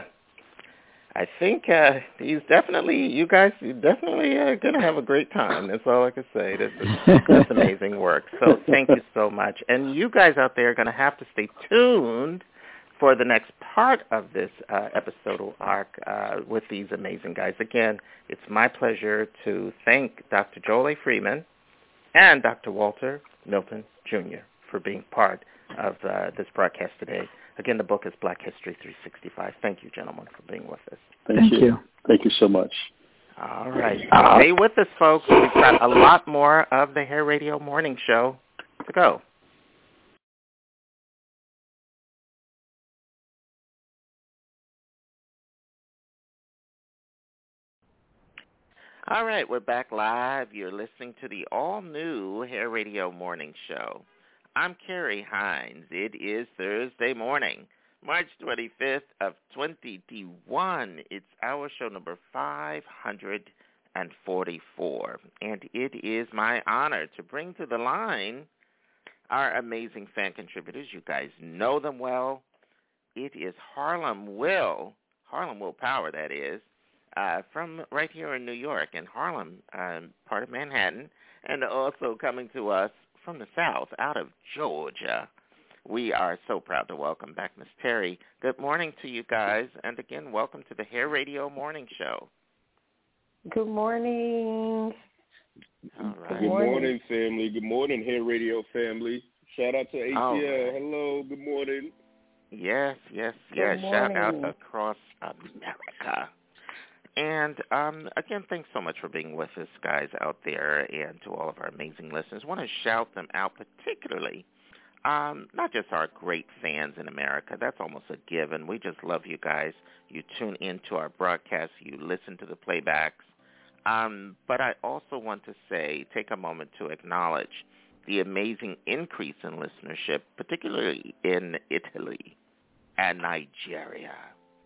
I think uh, he's definitely, you guys, you're definitely uh, going to have a great time. That's all I can say. This is that's amazing work. So thank you so much. And you guys out there are going to have to stay tuned for the next part of this uh, episodal arc uh, with these amazing guys. Again, it's my pleasure to thank Doctor Joel A. Freeman and Doctor Walter Milton Junior for being part of uh, this broadcast today. Again, the book is Black History three sixty-five. Thank you, gentlemen, for being with us. Thank, Thank you. you. Thank you so much. All right. Stay with us, folks. We've got a lot more of the Hair Radio Morning Show to go. All right, we're back live. You're listening to the all-new Hair Radio Morning Show. I'm Carrie Hines. It is Thursday morning, March twenty-fifth of twenty twenty-one. It's our show number five hundred forty-four, and it is my honor to bring to the line our amazing fan contributors. You guys know them well. It is Harlem Will, Harlem Will Power, that is, uh, from right here in New York, and Harlem, um, part of Manhattan, and also coming to us from the South, out of Georgia. We are so proud to welcome back Miss Terry. Good morning to you guys, and again, welcome to the Hair Radio Morning Show. Good morning. All right. Good morning, family. Good morning, Hair Radio family. Shout out to A T L. Right. Hello, good morning. Yes, yes, Good yes. Shout out morning. across America. And, um, again, thanks so much for being with us, guys, out there, and to all of our amazing listeners. I want to shout them out particularly, um, not just our great fans in America. That's almost a given. We just love you guys. You tune into our broadcasts. You listen to the playbacks. Um, but I also want to say, take a moment to acknowledge the amazing increase in listenership, particularly in Italy and Nigeria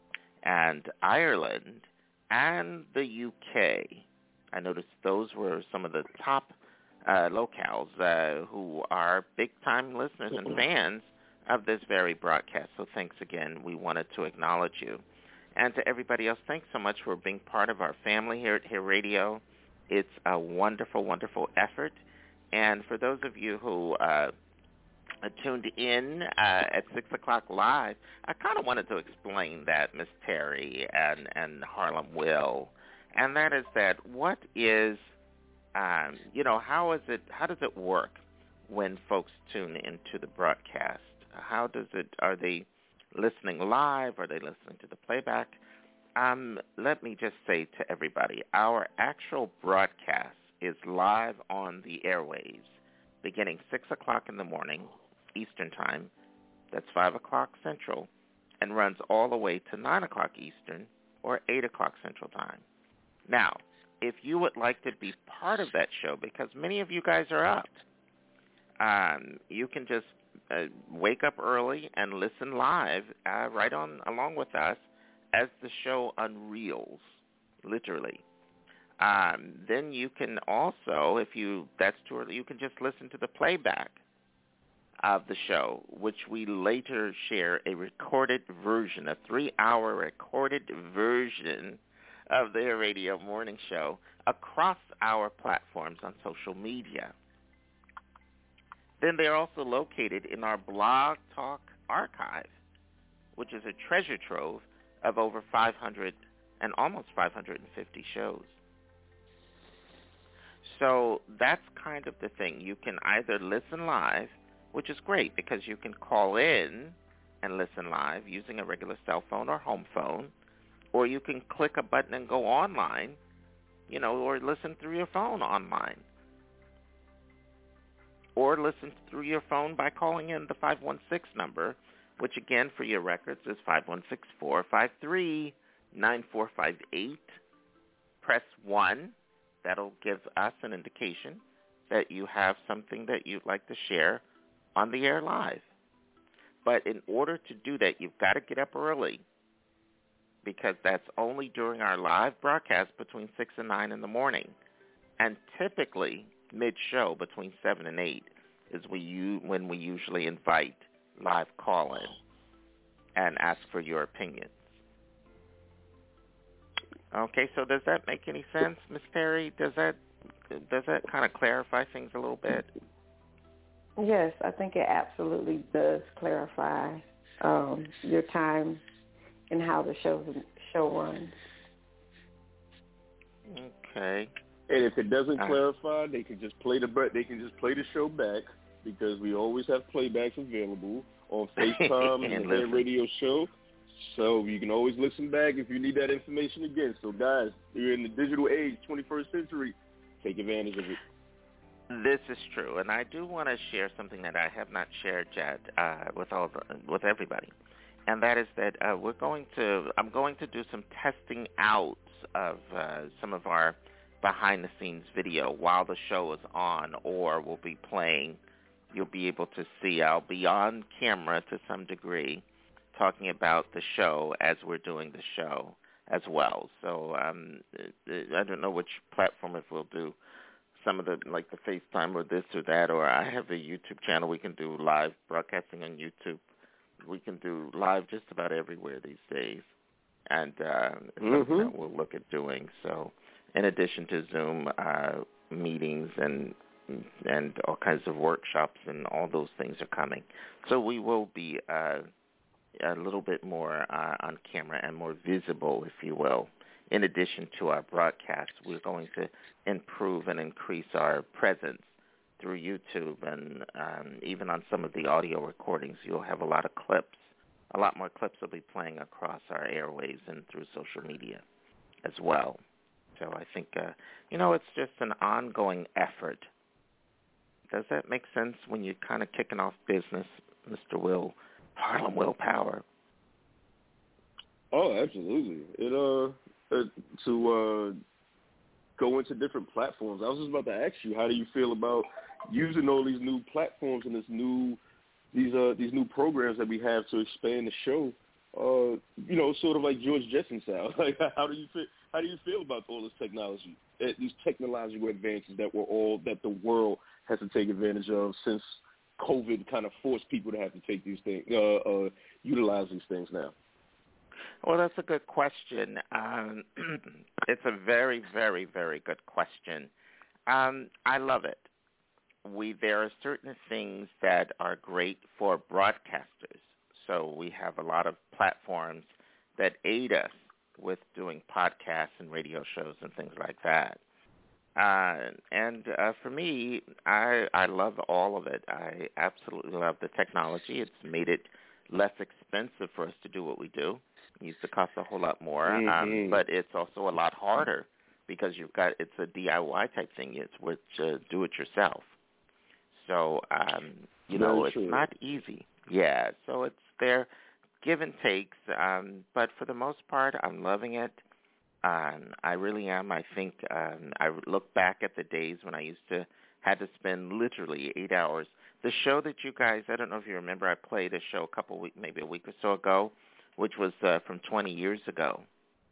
and Ireland and the U K. I noticed those were some of the top uh, locales uh, who are big-time listeners and fans of this very broadcast. So thanks again. We wanted to acknowledge you. And to everybody else, thanks so much for being part of our family here at Hair Radio. It's a wonderful, wonderful effort. And for those of you who uh, tuned in uh, at six o'clock live, I kind of wanted to explain that, Miss Terry and, and Harlem Will, and that is that what is, um, you know, how is it, how does it work when folks tune into the broadcast? How does it, are they listening live? Are they listening to the playback? Um, let me just say to everybody, our actual broadcasts is live on the airwaves beginning six o'clock in the morning Eastern Time. That's five o'clock Central, and runs all the way to nine o'clock Eastern or eight o'clock Central Time. Now, if you would like to be part of that show, because many of you guys are up, um, you can just uh, wake up early and listen live uh, right on along with us as the show unreels, literally. Um, then you can also, if you that's too early, you can just listen to the playback of the show, which we later share a recorded version, a three-hour recorded version of the Hair Radio Morning Show across our platforms on social media. Then they're also located in our Blog Talk archive, which is a treasure trove of over five hundred and almost five hundred fifty shows. So that's kind of the thing. You can either listen live, which is great because you can call in and listen live using a regular cell phone or home phone, or you can click a button and go online, you know, or listen through your phone online. Or listen through your phone by calling in the five one six number, which again for your records is five one six, four five three, nine four five eight. Press one. That'll give us an indication that you have something that you'd like to share on the air live. But in order to do that, you've got to get up early, because that's only during our live broadcast between six and nine in the morning. And typically, mid-show between seven and eight is we u- when we usually invite live call-in and ask for your opinions. Okay, so does that make any sense, Miz Terry? Does that does that kind of clarify things a little bit? Yes, I think it absolutely does clarify um, your time and how the show show runs. Okay. And if it doesn't uh, clarify, they can just play the they can just play the show back, because we always have playbacks available on FaceTime and, and the Hair Radio Show. So you can always listen back if you need that information again. So guys, you're in the digital age, twenty-first century. Take advantage of it. This is true, and I do want to share something that I have not shared yet uh, with all the, with everybody, and that is that uh, we're going to I'm going to do some testing out of uh, some of our behind-the-scenes video while the show is on, or we'll be playing. You'll be able to see. I'll be on camera to some degree, talking about the show as we're doing the show as well. So um, I don't know which platform, if we'll do some of the, like the FaceTime or this or that, or I have a YouTube channel. We can do live broadcasting on YouTube. We can do live just about everywhere these days. And uh, it's mm-hmm. something that we'll look at doing. So in addition to Zoom uh, meetings and and all kinds of workshops and all those things are coming. So we will be uh, a little bit more uh, on camera and more visible, if you will. In addition to our broadcast, we're going to improve and increase our presence through YouTube, and um, even on some of the audio recordings, you'll have a lot of clips. A lot more clips will be playing across our airwaves and through social media as well. So I think, uh, you know, it's just an ongoing effort. Does that make sense when you're kind of kicking off business, Mister Will, Harlem Willpower? Oh, absolutely. It uh, uh to uh go into different platforms. I was just about to ask you, how do you feel about using all these new platforms and this new these uh these new programs that we have to expand the show? Uh, you know, sort of like George Jetson style. Like, how do you feel? How do you feel about all this technology, these technological advances that we're all that the world has to take advantage of since COVID kind of forced people to have to take these things, uh, uh, utilize these things now? Well, that's a good question. Um, it's a very, very, very good question. Um, I love it. We there are certain things that are great for broadcasters. So we have a lot of platforms that aid us with doing podcasts and radio shows and things like that. Uh, and uh, for me, I, I love all of it. I absolutely love the technology. It's made it less expensive for us to do what we do. It used to cost a whole lot more, mm-hmm. um, but it's also a lot harder because you've got it's a D I Y type thing. It's with uh, do it yourself. So um, you Very know, it's true. not easy. Yeah. So it's there, give and takes. Um, but for the most part, I'm loving it. Um, I really am. I think um, I look back at the days when I used to had to spend literally eight hours. The show that you guys, I don't know if you remember, I played a show a couple of weeks, maybe a week or so ago, which was uh, from twenty years ago.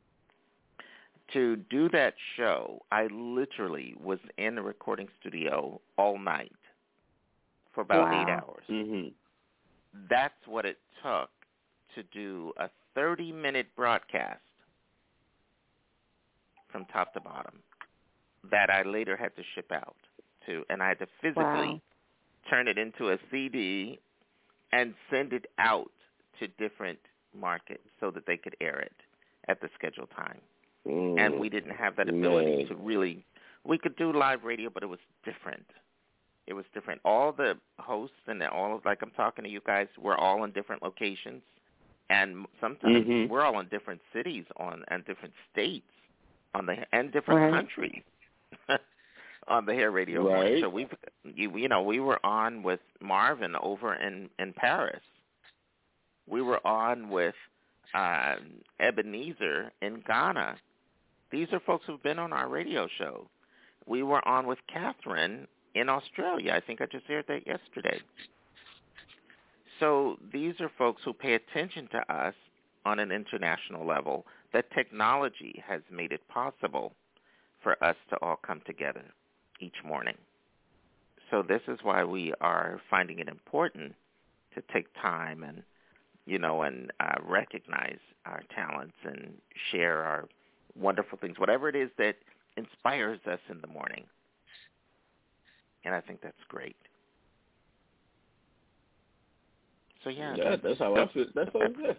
To do that show, I literally was in the recording studio all night for about Wow. eight hours. Mm-hmm. That's what it took to do a thirty-minute broadcast from top to bottom that I later had to ship out to, and I had to physically Wow. turn it into a C D and send it out to different markets so that they could air it at the scheduled time. Mm. And we didn't have that ability Man. to really, we could do live radio, but it was different. It was different. All the hosts and all of, like I'm talking to you guys, we're all in different locations. And sometimes Mm-hmm. we're all in different cities on and different states on the and different Right. countries on the Hair Radio Right. Morning Show. We've, you, you know, we were on with Marvin over in, in Paris. We were on with uh, Ebenezer in Ghana. These are folks who've been on our radio show. We were on with Catherine in Australia. I think I just aired that yesterday. So these are folks who pay attention to us on an international level. That technology has made it possible for us to all come together each morning. So this is why we are finding it important to take time and, you know, and uh, recognize our talents and share our wonderful things, whatever it is that inspires us in the morning. And I think that's great. So yeah, Yeah, that's, that's how I feel. That's how I feel.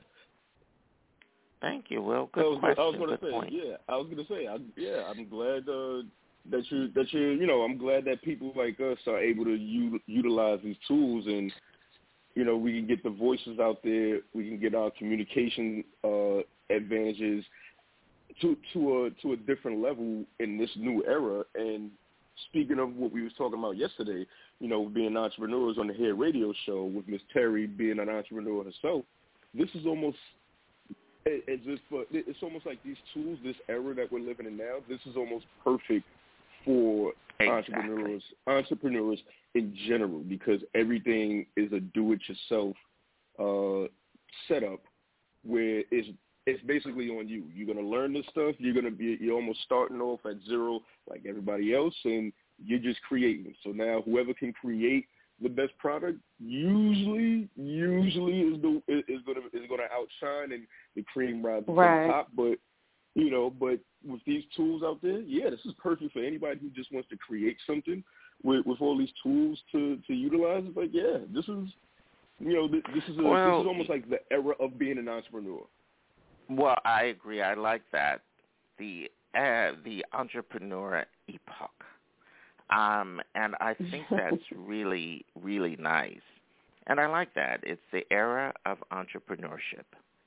Thank you, Will. Good I was, question. I was going to Good say, point. yeah, I was going to say, I, yeah, I'm glad uh, that you that you you know, I'm glad that people like us are able to u- utilize these tools, and you know, we can get the voices out there, we can get our communication uh, advantages to to a to a different level in this new era. And speaking of what we was talking about yesterday, you know, being entrepreneurs on the Hair Radio Show with Miss Terry being an entrepreneur herself, this is almost as if uh, it's almost like these tools, this era that we're living in now, this is almost perfect for exactly. entrepreneurs, entrepreneurs in general, because everything is a do-it-yourself uh, setup where it's it's basically on you. You're gonna learn this stuff. You're gonna be you're almost starting off at zero like everybody else, and you're just creating. So now whoever can create the best product usually usually is the is gonna is gonna outshine, and the cream rises Right. to the top. But you know, but with these tools out there, yeah, this is perfect for anybody who just wants to create something with with all these tools to to utilize. It's like, yeah, this is you know this, this is a, Well, this is almost like the era of being an entrepreneur. Well, I agree. I like that. The uh, the entrepreneur epoch. Um, and I think that's really, really nice. And I like that. It's the era of entrepreneurship.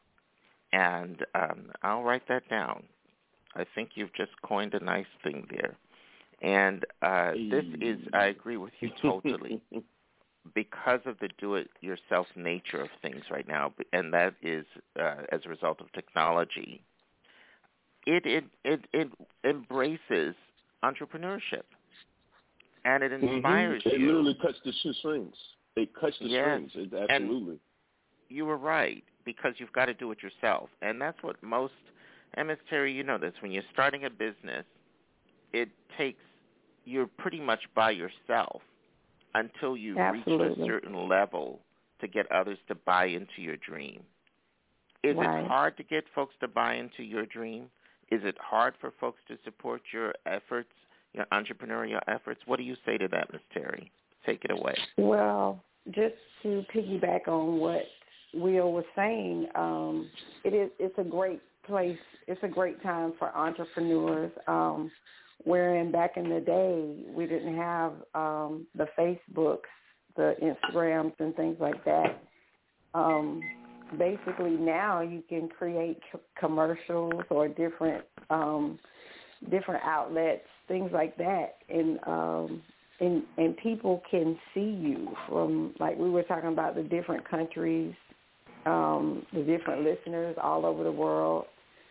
And um, I'll write that down. I think you've just coined a nice thing there. And uh, this is, I agree with you totally, because of the do-it-yourself nature of things right now, and that is uh, as a result of technology. It, it, it, it embraces entrepreneurship. And it inspires mm-hmm. you. It literally cuts the strings. It cuts the yes. strings. It, absolutely. And you were right, because you've got to do it yourself. And that's what most, and Miz Terry, you know this, when you're starting a business, it takes, you're pretty much by yourself until you Absolutely. reach a certain level to get others to buy into your dream. Is Right. it hard to get folks to buy into your dream? Is it hard for folks to support your efforts, your entrepreneurial efforts? What do you say to that, Miz Terry? Take it away. Well, just to piggyback on what Will was saying, um, it is it's a great place. It's a great time for entrepreneurs. Um, wherein back in the day we didn't have um, the Facebooks, the Instagrams, and things like that. Um, basically, now you can create c- commercials or different um, different outlets, things like that, and um, and and people can see you from, like we were talking about, the different countries, um, the different listeners all over the world.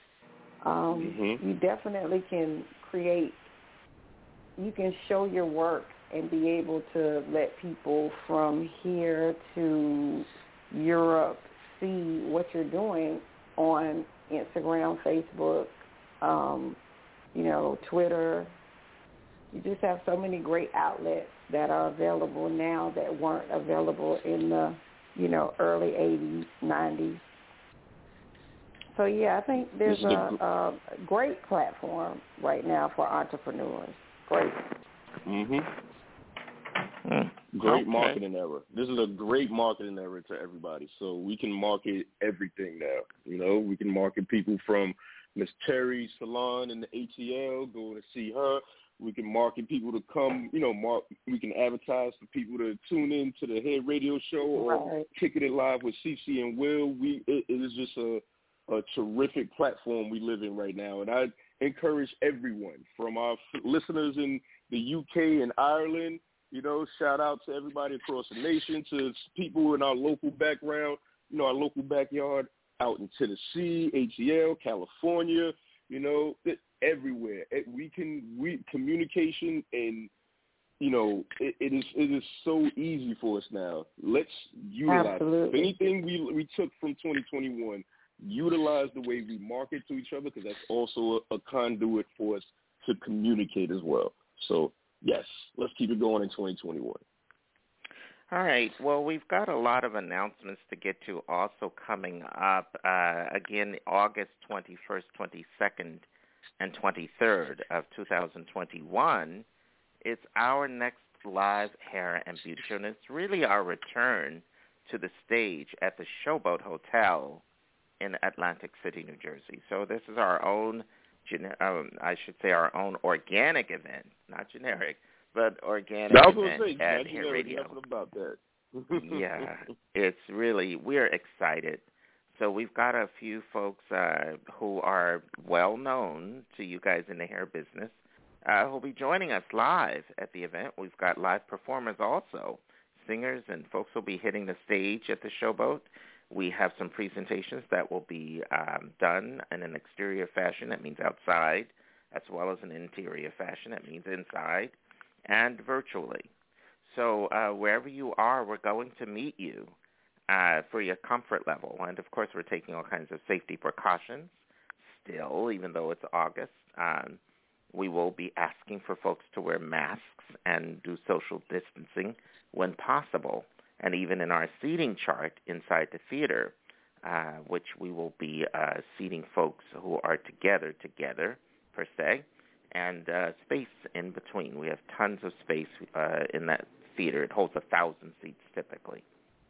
Um, mm-hmm. You definitely can create. You can show your work and be able to let people from here to Europe see what you're doing on Instagram, Facebook, um, you know, Twitter. You just have so many great outlets that are available now that weren't available in the, you know, early eighties, nineties. So, yeah, I think there's a, a great platform right now for entrepreneurs. Great. Mm-hmm. Mm. Great Okay. marketing era. This is a great marketing era to everybody. So we can market everything now. You know, we can market people from Miss Terry's salon in the A T L, going to see her. We can market people to come, you know, mark, we can advertise for people to tune in to the Hair Radio Show or Right. Kicking It Live with Cece and Will. We it, it is just a, a terrific platform we live in right now. And I encourage everyone, from our f- listeners in the U K and Ireland, you know, shout out to everybody across the nation, to people in our local background, you know, our local backyard out in Tennessee, A T L, California, you know, it, everywhere. It, we can, we communication and, you know, it, it is it is so easy for us now. Let's utilize Absolutely. it. Anything we we took from twenty twenty-one, utilize the way we market to each other, because that's also a, a conduit for us to communicate as well. So, yes, let's keep it going in twenty twenty-one. All right. Well, we've got a lot of announcements to get to also coming up. Uh, again, August twenty-first, twenty-second, and twenty-third of two thousand twenty-one. It's our next live hair and beauty show, and it's really our return to the stage at the Showboat Hotel in Atlantic City, New Jersey. So this is our own, um, I should say our own organic event, not generic, but organic I was gonna event say, at not Hair generic, Radio. nothing about that. Yeah, it's really, we're excited. So we've got a few folks uh, who are well known to you guys in the hair business uh, who will be joining us live at the event. We've got live performers also, singers, and folks will be hitting the stage at the Showboat. We have some presentations that will be um, done in an exterior fashion, that means outside, as well as an interior fashion, that means inside, and virtually. So uh, wherever you are, we're going to meet you uh, for your comfort level. And, of course, we're taking all kinds of safety precautions still, even though it's August. Um, we will be asking for folks to wear masks and do social distancing when possible. And even in our seating chart inside the theater, uh, which we will be uh, seating folks who are together, together, per se, and uh, space in between. We have tons of space uh, in that theater. It holds a thousand seats typically.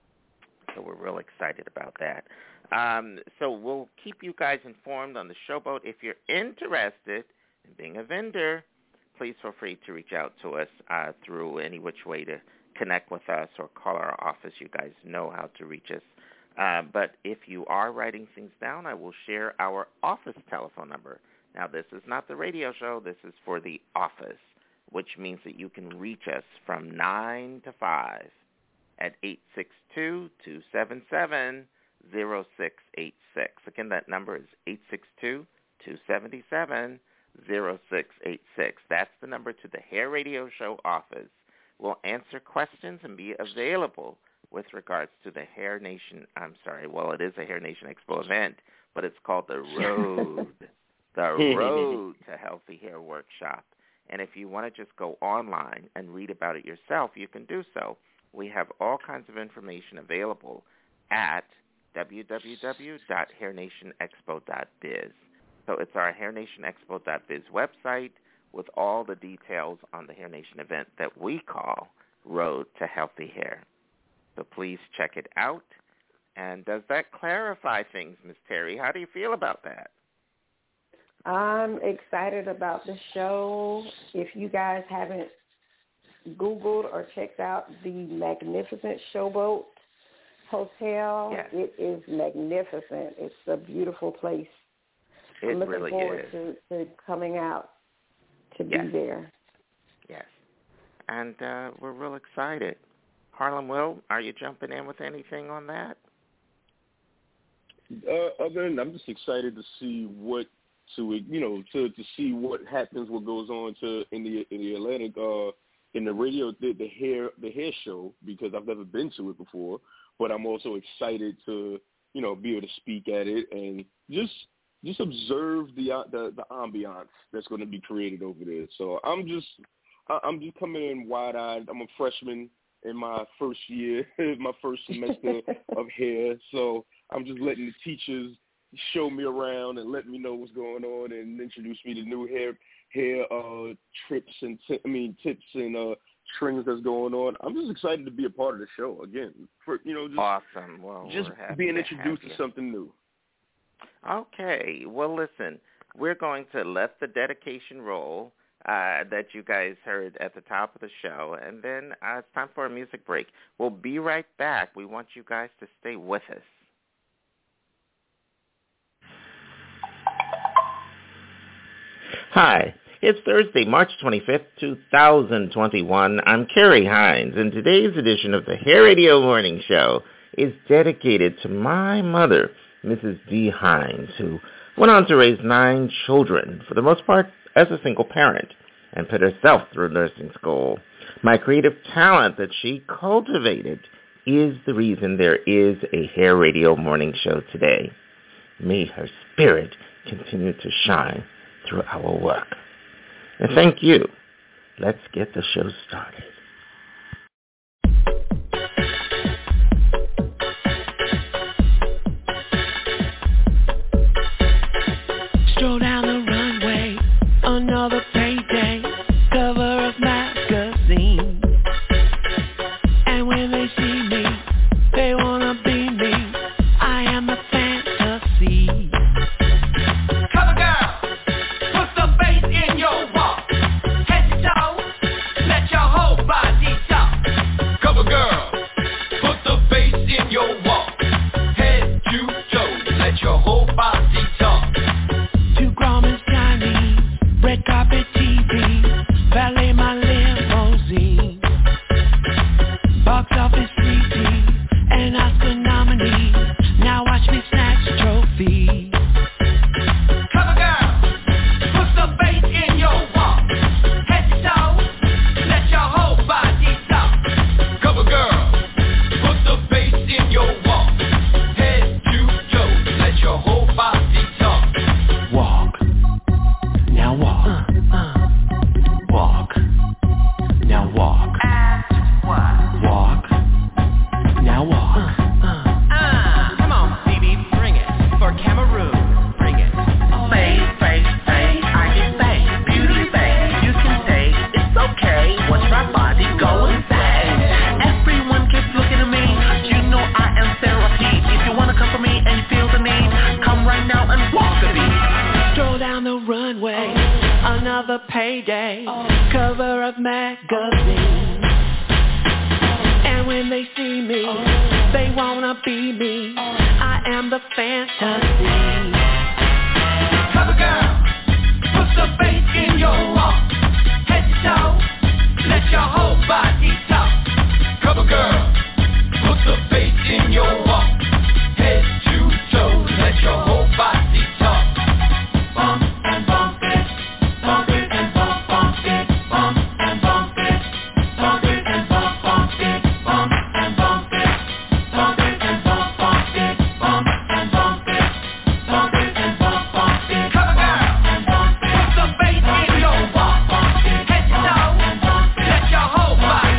So we're real excited about that. Um, so we'll keep you guys informed on the Showboat. If you're interested in being a vendor, please feel free to reach out to us uh, through any which way to connect with us or call our office. You guys know how to reach us. Uh, but if you are writing things down, I will share our office telephone number. Now, this is not the radio show. This is for the office, which means that you can reach us from nine to five at eight six two, two seven seven, zero six eight six. Again, that number is eight six two, two seven seven, zero six eight six. That's the number to the Hair Radio Show office. We'll answer questions and be available with regards to the Hair Nation, I'm sorry, well, it is a Hair Nation Expo event, but it's called the Road, the Road to Healthy Hair Workshop. And if you want to just go online and read about it yourself, you can do so. We have all kinds of information available at w w w dot hair nation expo dot biz. So it's our hair nation expo dot biz website with all the details on the Hair Nation event that we call Road to Healthy Hair. So please check it out. And does that clarify things, Miz Terry? How do you feel about that? I'm excited about the show. If you guys haven't Googled or checked out the magnificent Showboat Hotel, yes. It is magnificent. It's a beautiful place. It I'm looking really forward is. To, to coming out to yes. be there. Yes. And uh, we're real excited. Harlem Will, are you jumping in with anything on that? Uh, other than I'm just excited to see what to you know to, to see what happens, what goes on to in the in the Atlantic uh, in the radio the, the hair the hair show, because I've never been to it before. But I'm also excited to you know be able to speak at it and just just observe the uh, the the ambiance that's going to be created over there. So I'm just I'm just coming in wide eyed. I'm a freshman in my first year, my first semester of hair. So I'm just letting the teachers show me around and let me know what's going on and introduce me to new hair hair uh, trips and t- I mean tips and uh, trends that's going on. I'm just excited to be a part of the show again. For you know, just awesome. Well, just being introduced to, to something new. Okay. Well, listen, we're going to let the dedication roll uh, that you guys heard at the top of the show, and then uh, it's time for a music break. We'll be right back. We want you guys to stay with us. Hi, it's Thursday, March twenty-fifth, two thousand twenty-one. I'm Kerry Hines, and today's edition of the Hair Radio Morning Show is dedicated to my mother, Missus D. Hines, who went on to raise nine children, for the most part as a single parent, and put herself through nursing school. My creative talent that she cultivated is the reason there is a Hair Radio Morning Show today. May her spirit continue to shine through our work. And thank you. Let's get the show started. Stroll down the runway, another payday, cover of magazine. And when they see me, they wanna be me. I am a fantasy. Cover girl, put the bass in your walk. Head to toe, let your whole body talk. Cover girl, put the bass in your walk. Head to toe, let your whole body talk. Two garments Chinese, red carpet T V, valet my limousine. Box office three D, an Oscar nominee. Now watch me snatch trophies. Cover girl, put the bass in your walk. Head to toe, let your whole body talk. Cover girl, put the bass in your walk. Head to toe, let your whole body talk. Walk, now walk. Uh, uh. Walk, now walk. Act what? Walk, now walk. Uh, uh. Ah, come on, baby, bring it. For Cameroon, bring it. Face, face, face, I can say, beauty face, you can say, it's okay, watch my body go and say. Everyone keeps looking at me, you know I am therapy. If you wanna come for me and you feel the need, come right now and walk with me. Stroll down the runway, another payday, cover of magazine. And when they see me, they wanna be me. I am the fantasy. Cover girl, put the bass in your walk. Head to toe, let your whole body talk. Cover girl, put the bass in your walk. Head to toe, let your whole body talk. Bump and bump it, bump it and bump, bump it, bump and bump it, bump it and bump, bump it, bump and bump it, bump it and bump, bump it, bump and bump it, bump it and bump, bump it. Cover girl, and bump it, put the bass in your walk. Head to toe, let your whole body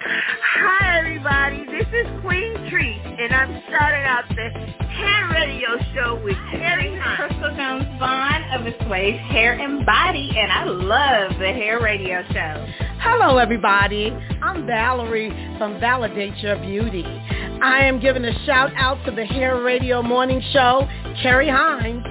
Hi, everybody. This is Queen Treat, and I'm starting out the Hair Radio Show with Terry Hunt. Crystal Jones Vaughn of Assuage Hair and Body, and I love the Hair Radio Show. Hello, everybody. I'm Valerie from Validate Your Beauty. I am giving a shout out to the Hair Radio Morning Show, Carrie Hines.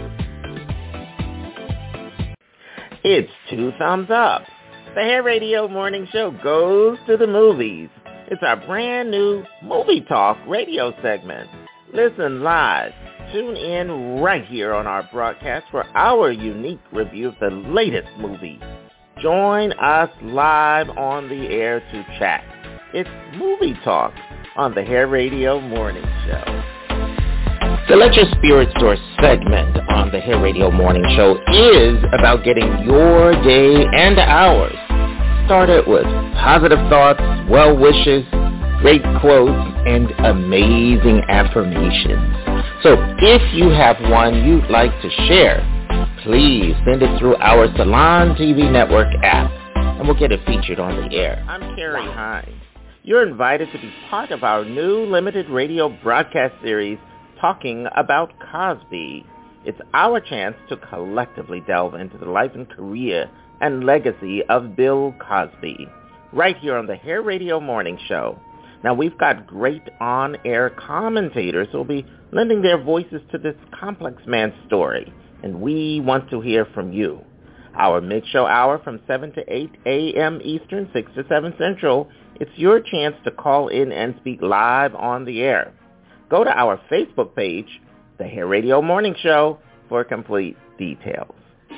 It's two thumbs up. The Hair Radio Morning Show goes to the movies. It's our brand new Movie Talk radio segment. Listen live. Tune in right here on our broadcast for our unique review of the latest movie. Join us live on the air to chat. It's Movie Talk on the Hair Radio Morning Show. The Let Your Spirit Soar segment on the Hair Radio Morning Show is about getting your day and ours started with positive thoughts, well wishes, great quotes, and amazing affirmations. So if you have one you'd like to share, please send it through our Salon T V Network app, and we'll get it featured on the air. I'm Carrie Hines. You're invited to be part of our new limited radio broadcast series, Talking About Cosby. It's our chance to collectively delve into the life and career and legacy of Bill Cosby, right here on the Hair Radio Morning Show. Now, we've got great on-air commentators who will be lending their voices to this complex man's story, and we want to hear from you. Our mid-show hour from seven to eight a.m. Eastern, six to seven Central, it's your chance to call in and speak live on the air. Go to our Facebook page, The Hair Radio Morning Show, for complete details.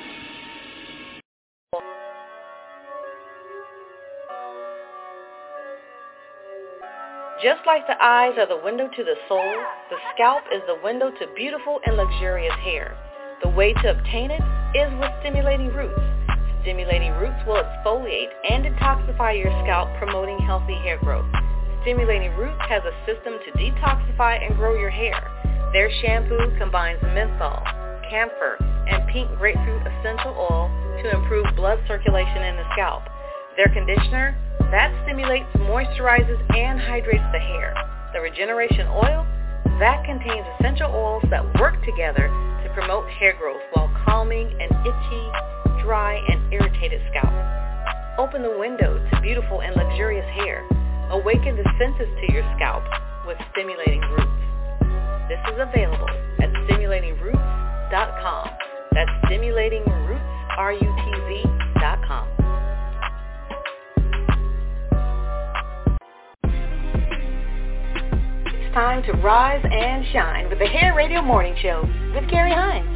Just like the eyes are the window to the soul, the scalp is the window to beautiful and luxurious hair. The way to obtain it is with Stimulating Roots. Stimulating Roots will exfoliate and detoxify your scalp, promoting healthy hair growth. Stimulating Roots has a system to detoxify and grow your hair. Their shampoo combines menthol, camphor, and pink grapefruit essential oil to improve blood circulation in the scalp. Their conditioner, that stimulates, moisturizes, and hydrates the hair. The Regeneration Oil, that contains essential oils that work together to promote hair growth while calming an itchy, dry, and irritated scalp. Open the window to beautiful and luxurious hair. Awaken the senses to your scalp with Stimulating Roots. This is available at stimulating roots dot com. That's stimulating roots, R U T Z dot com. It's time to rise and shine with the Hair Radio Morning Show with Carrie Hines.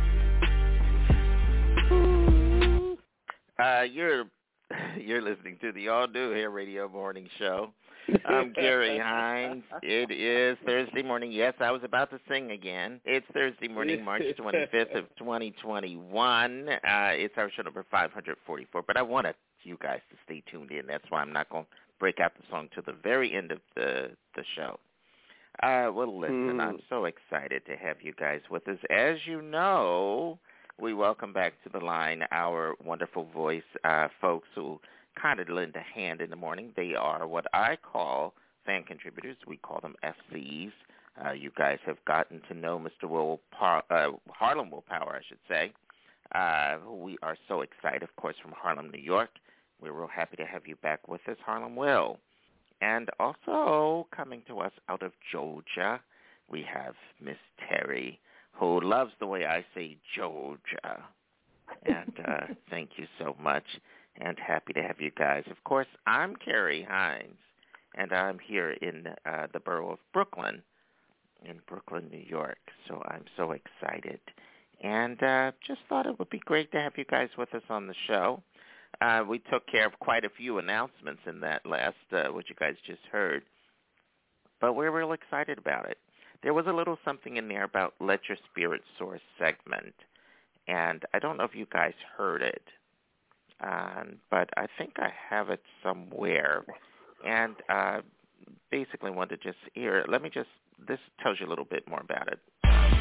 Uh, you're you're listening to the all-new Hair Radio Morning Show. I'm Carrie Hines. It is Thursday morning. Yes, I was about to sing again. It's Thursday morning, March twenty-fifth of twenty twenty-one. Uh, it's our show number five hundred forty-four, but I wanted you guys to stay tuned in. That's why I'm not going to break out the song to the very end of the, the show. Uh, well, listen, mm. I'm so excited to have you guys with us. As you know, we welcome back to the line our wonderful voice uh, folks who kind of lend a hand in the morning. They are what I call fan contributors. We call them F Cs. Uh, you guys have gotten to know Mister Will Par- uh, Harlem Willpower, I should say. Uh, we are so excited, of course, from Harlem, New York. We're real happy to have you back with us, Harlem Will. And also coming to us out of Georgia, we have Miss Terry, who loves the way I say Georgia. And uh, thank you so much, and happy to have you guys. Of course, I'm Carrie Hines, and I'm here in uh, the borough of Brooklyn, in Brooklyn, New York. So I'm so excited. And uh, just thought it would be great to have you guys with us on the show. Uh, we took care of quite a few announcements in that last, uh, what you guys just heard. But we're real excited about it. There was a little something in there about Let Your Spirit Soar segment. And I don't know if you guys heard it, um, but I think I have it somewhere. And uh, basically wanted to just hear it. Let me just, this tells you a little bit more about it.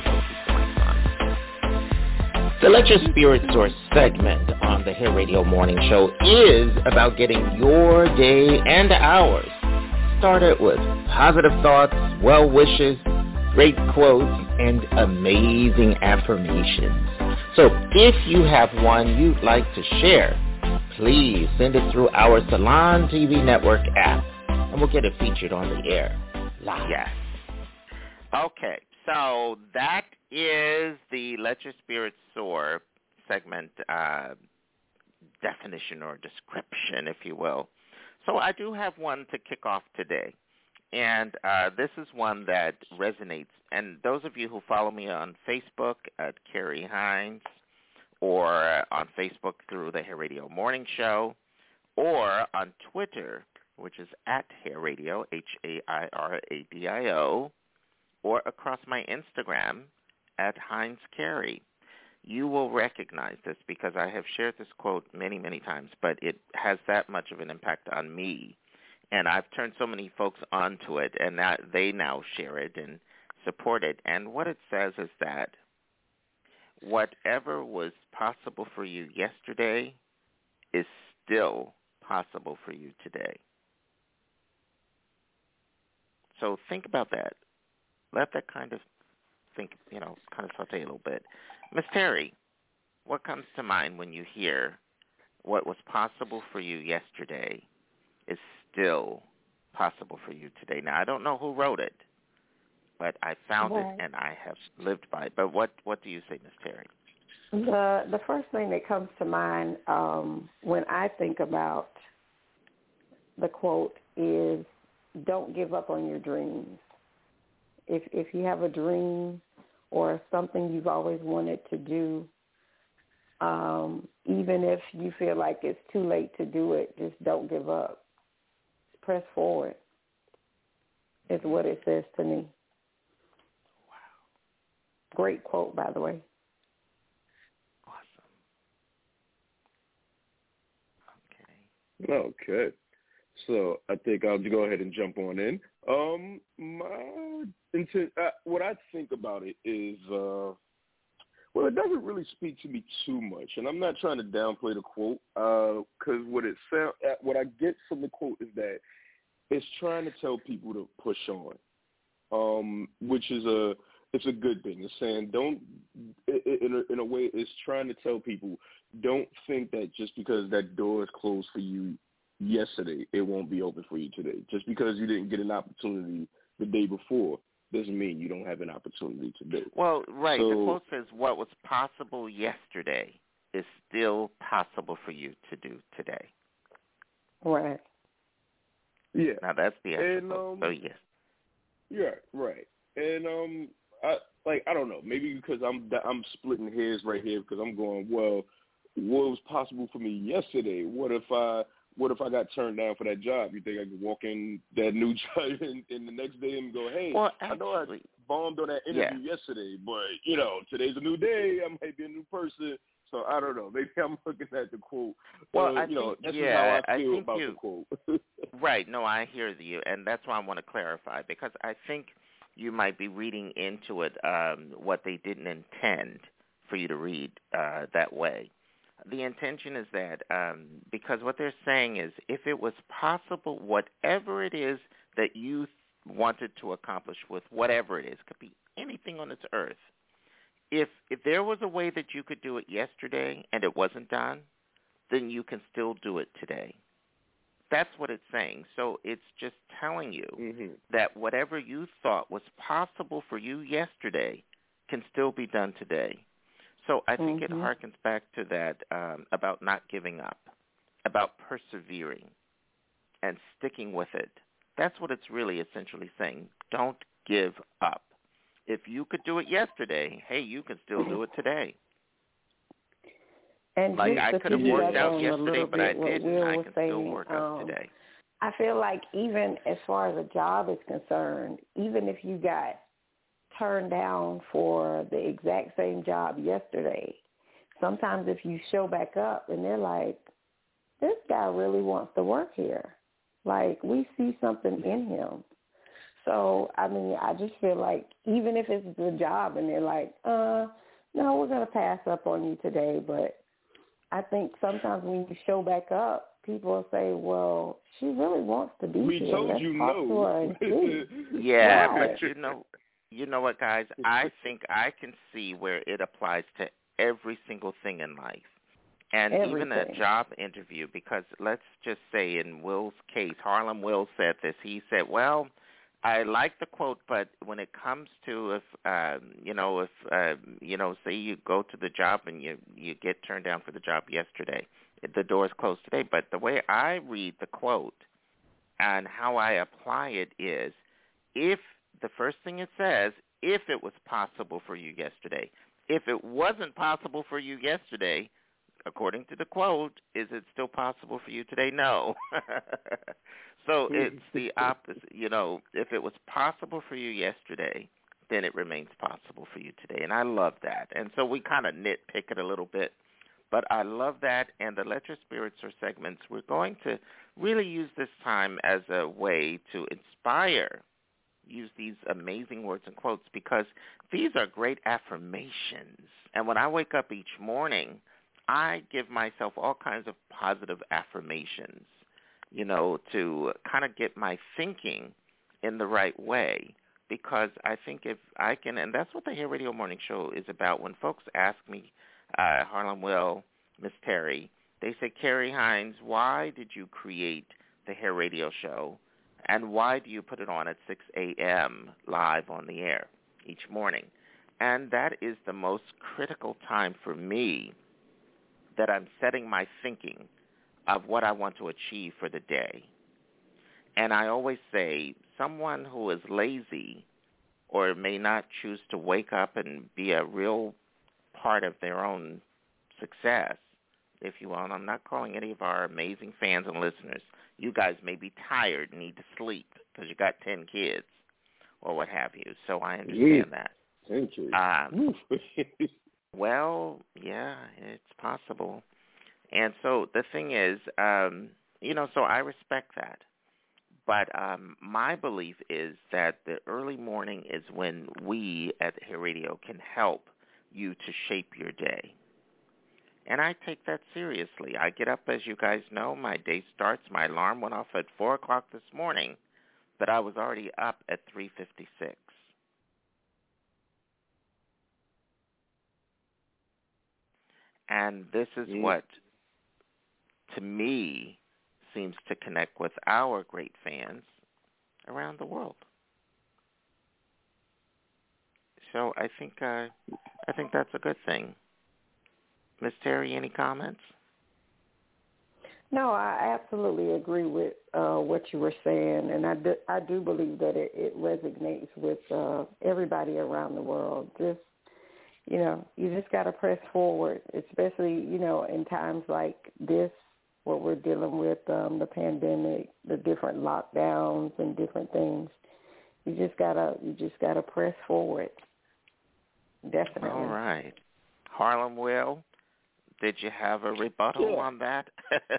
The Let Your Spirit Soar segment on the Hair Radio Morning Show is about getting your day and ours started with positive thoughts, well wishes, great quotes, and amazing affirmations. So if you have one you'd like to share, please send it through our Salon T V Network app, and we'll get it featured on the air live. Yes. Okay, so that is the Let Your Spirit Soar segment uh, definition or description, if you will. So I do have one to kick off today, and uh, this is one that resonates. And those of you who follow me on Facebook at Carrie Hines, or on Facebook through the Hair Radio Morning Show, or on Twitter, which is at Hair Radio, H A I R A D I O, or across my Instagram at Hines Carrie. You will recognize this because I have shared this quote many, many times, but it has that much of an impact on me. And I've turned so many folks onto it, and that they now share it and support it. And what it says is that whatever was possible for you yesterday is still possible for you today. So think about that. Let that kind of think, you know, kind of saute a little bit. Miss Terry, what comes to mind when you hear what was possible for you yesterday is still possible for you today? Now, I don't know who wrote it, but I found right. it and I have lived by it. But what, what do you say, Miss Terry? The the first thing that comes to mind um, when I think about the quote is, don't give up on your dreams. If if you have a dream or something you've always wanted to do, um, even if you feel like it's too late to do it, just don't give up. Press forward is what it says to me. Wow. Great quote, by the way. Okay. So I think I'll go ahead and jump on in. Um, my intent, uh, what I think about it is, uh, well, it doesn't really speak to me too much, and I'm not trying to downplay the quote, because uh, what it sound, uh, what I get from the quote is that it's trying to tell people to push on, um, which is a it's a good thing. It's saying don't, in a, in a way, it's trying to tell people don't think that just because that door is closed for you yesterday, it won't be open for you today. Just because you didn't get an opportunity the day before doesn't mean you don't have an opportunity today. Well, right. So, the quote says what was possible yesterday is still possible for you to do today. Right. Yeah. Now, that's the answer. And, um, so, yes. Yeah, right. And, um, I, like, I don't know, maybe because I'm I'm splitting hairs right here because I'm going, well, what was possible for me yesterday? What if I what if I got turned down for that job? You think I could walk in that new job in, in the next day and go, hey, well, actually, I know I bombed on that interview yeah. yesterday, but, you know, today's a new day. I might be a new person. So I don't know. Maybe I'm looking at the quote. Well, uh, I you know, think, that's yeah, how I feel I think about you, the quote. Right. No, I hear you, and that's why I want to clarify, because I think you might be reading into it um, what they didn't intend for you to read uh, that way. The intention is that um, because what they're saying is if it was possible, whatever it is that you wanted to accomplish with whatever it is, could be anything on this earth, if if there was a way that you could do it yesterday and it wasn't done, then you can still do it today. That's what it's saying. So it's just telling you mm-hmm. that whatever you thought was possible for you yesterday can still be done today. So I think mm-hmm. it harkens back to that um, about not giving up, about persevering and sticking with it. That's what it's really essentially saying. Don't give up. If you could do it yesterday, hey, you can still do it today. And like I could have worked out yesterday, but I bit, didn't. I can saying, still work um, out today. I feel like even as far as a job is concerned, even if you got turned down for the exact same job yesterday, sometimes if you show back up and they're like, this guy really wants to work here. Like, we see something in him. So, I mean, I just feel like even if it's the job and they're like, uh, no, we're going to pass up on you today, but I think sometimes when you show back up, people will say, well, she really wants to be we here. told Let's you talk no. to her and see. Yeah, Right. but you know, you know what, guys? I think I can see where it applies to every single thing in life. And even a Everything. job interview, because let's just say in Will's case, Harlem Will said this. He said, well, I like the quote, but when it comes to if, um, you know, if, uh, you know, say you go to the job and you, you get turned down for the job yesterday, the door's closed today. But the way I read the quote and how I apply it is, if the first thing it says, if it was possible for you yesterday, if it wasn't possible for you yesterday, according to the quote, is it still possible for you today? No. So it's the opposite. You know, if it was possible for you yesterday, then it remains possible for you today. And I love that. And so we kind of nitpick it a little bit. But I love that. And the Let Your Spirit Soar segments, we're going to really use this time as a way to inspire, use these amazing words and quotes, because these are great affirmations. And when I wake up each morning, I give myself all kinds of positive affirmations, you know, to kind of get my thinking in the right way, because I think if I can, and that's what the Hair Radio Morning Show is about. When folks ask me, uh, Harlem Will, Miss Terry, they say, Carrie Hines, why did you create the Hair Radio Show, and why do you put it on at six a.m. live on the air each morning? And that is the most critical time for me, that I'm setting my thinking of what I want to achieve for the day. And I always say, someone who is lazy or may not choose to wake up and be a real part of their own success, if you will, and I'm not calling any of our amazing fans and listeners, you guys may be tired and need to sleep because you got ten kids or what have you. So I understand Yeah. that. Thank you. Um, well, yeah, it's possible. And so the thing is, um, you know, so I respect that. But um, my belief is that the early morning is when we at Hair Radio can help you to shape your day. And I take that seriously. I get up, as you guys know, my day starts. My alarm went off at four o'clock this morning, but I was already up at three fifty-six. And this is Yeah. what, to me, seems to connect with our great fans around the world. So I think uh, I think that's a good thing. Miss Terry, any comments? No, I absolutely agree with uh, what you were saying, and I do, I do believe that it, it resonates with uh, everybody around the world. Just, you know, you just got to press forward, especially, you know, in times like this, what we're dealing with, um, the pandemic, the different lockdowns and different things. You just gotta, you just gotta press forward. Definitely. All right. Harlem Will, did you have a rebuttal Yeah. on that?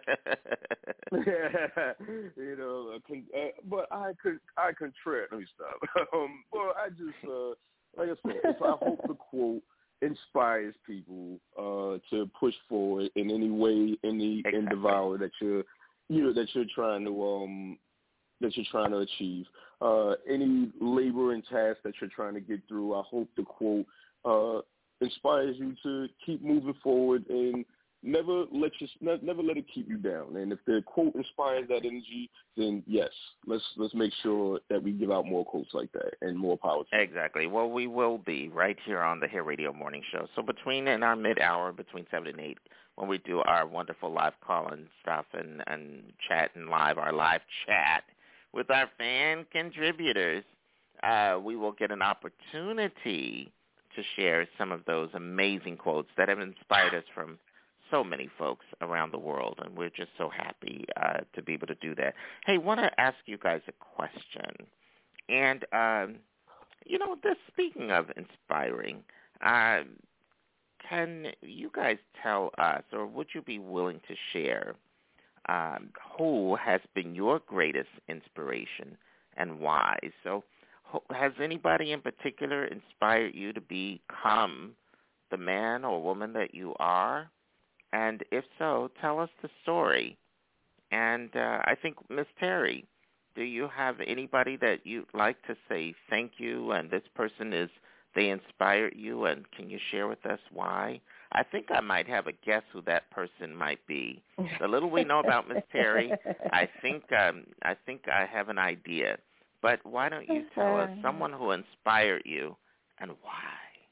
you know, uh, con- uh, but I could, I contract. Let me stop. um, well, I just, uh, like I said, if I hope the quote inspires people uh, to push forward in any way, any exactly. endeavor that you're, you know, that you're trying to, um, that you're trying to achieve. Uh, any labor and task that you're trying to get through. I hope the quote uh, inspires you to keep moving forward and never let you never let it keep you down. And if the quote inspires that energy, then yes, let's let's make sure that we give out more quotes like that and more power. Exactly. Well, we will be right here on the Hair Radio Morning Show. So between in our mid-hour, between seven and eight, when we do our wonderful live call-in stuff and, and chat and live, our live chat with our fan contributors, uh, we will get an opportunity to share some of those amazing quotes that have inspired us from so many folks around the world, and we're just so happy uh, to be able to do that. Hey, want to ask you guys a question. And, um, you know, this, speaking of inspiring, uh, can you guys tell us, or would you be willing to share, um, who has been your greatest inspiration and why? So has anybody in particular inspired you to become the man or woman that you are? And if so, tell us the story. And uh, I think, Miss Terry, do you have anybody that you'd like to say thank you, and this person is, they inspired you, and can you share with us why? I think I might have a guess who that person might be. The little we know about Miss Terry, I think um, I think I have an idea. But why don't you tell us someone who inspired you and why?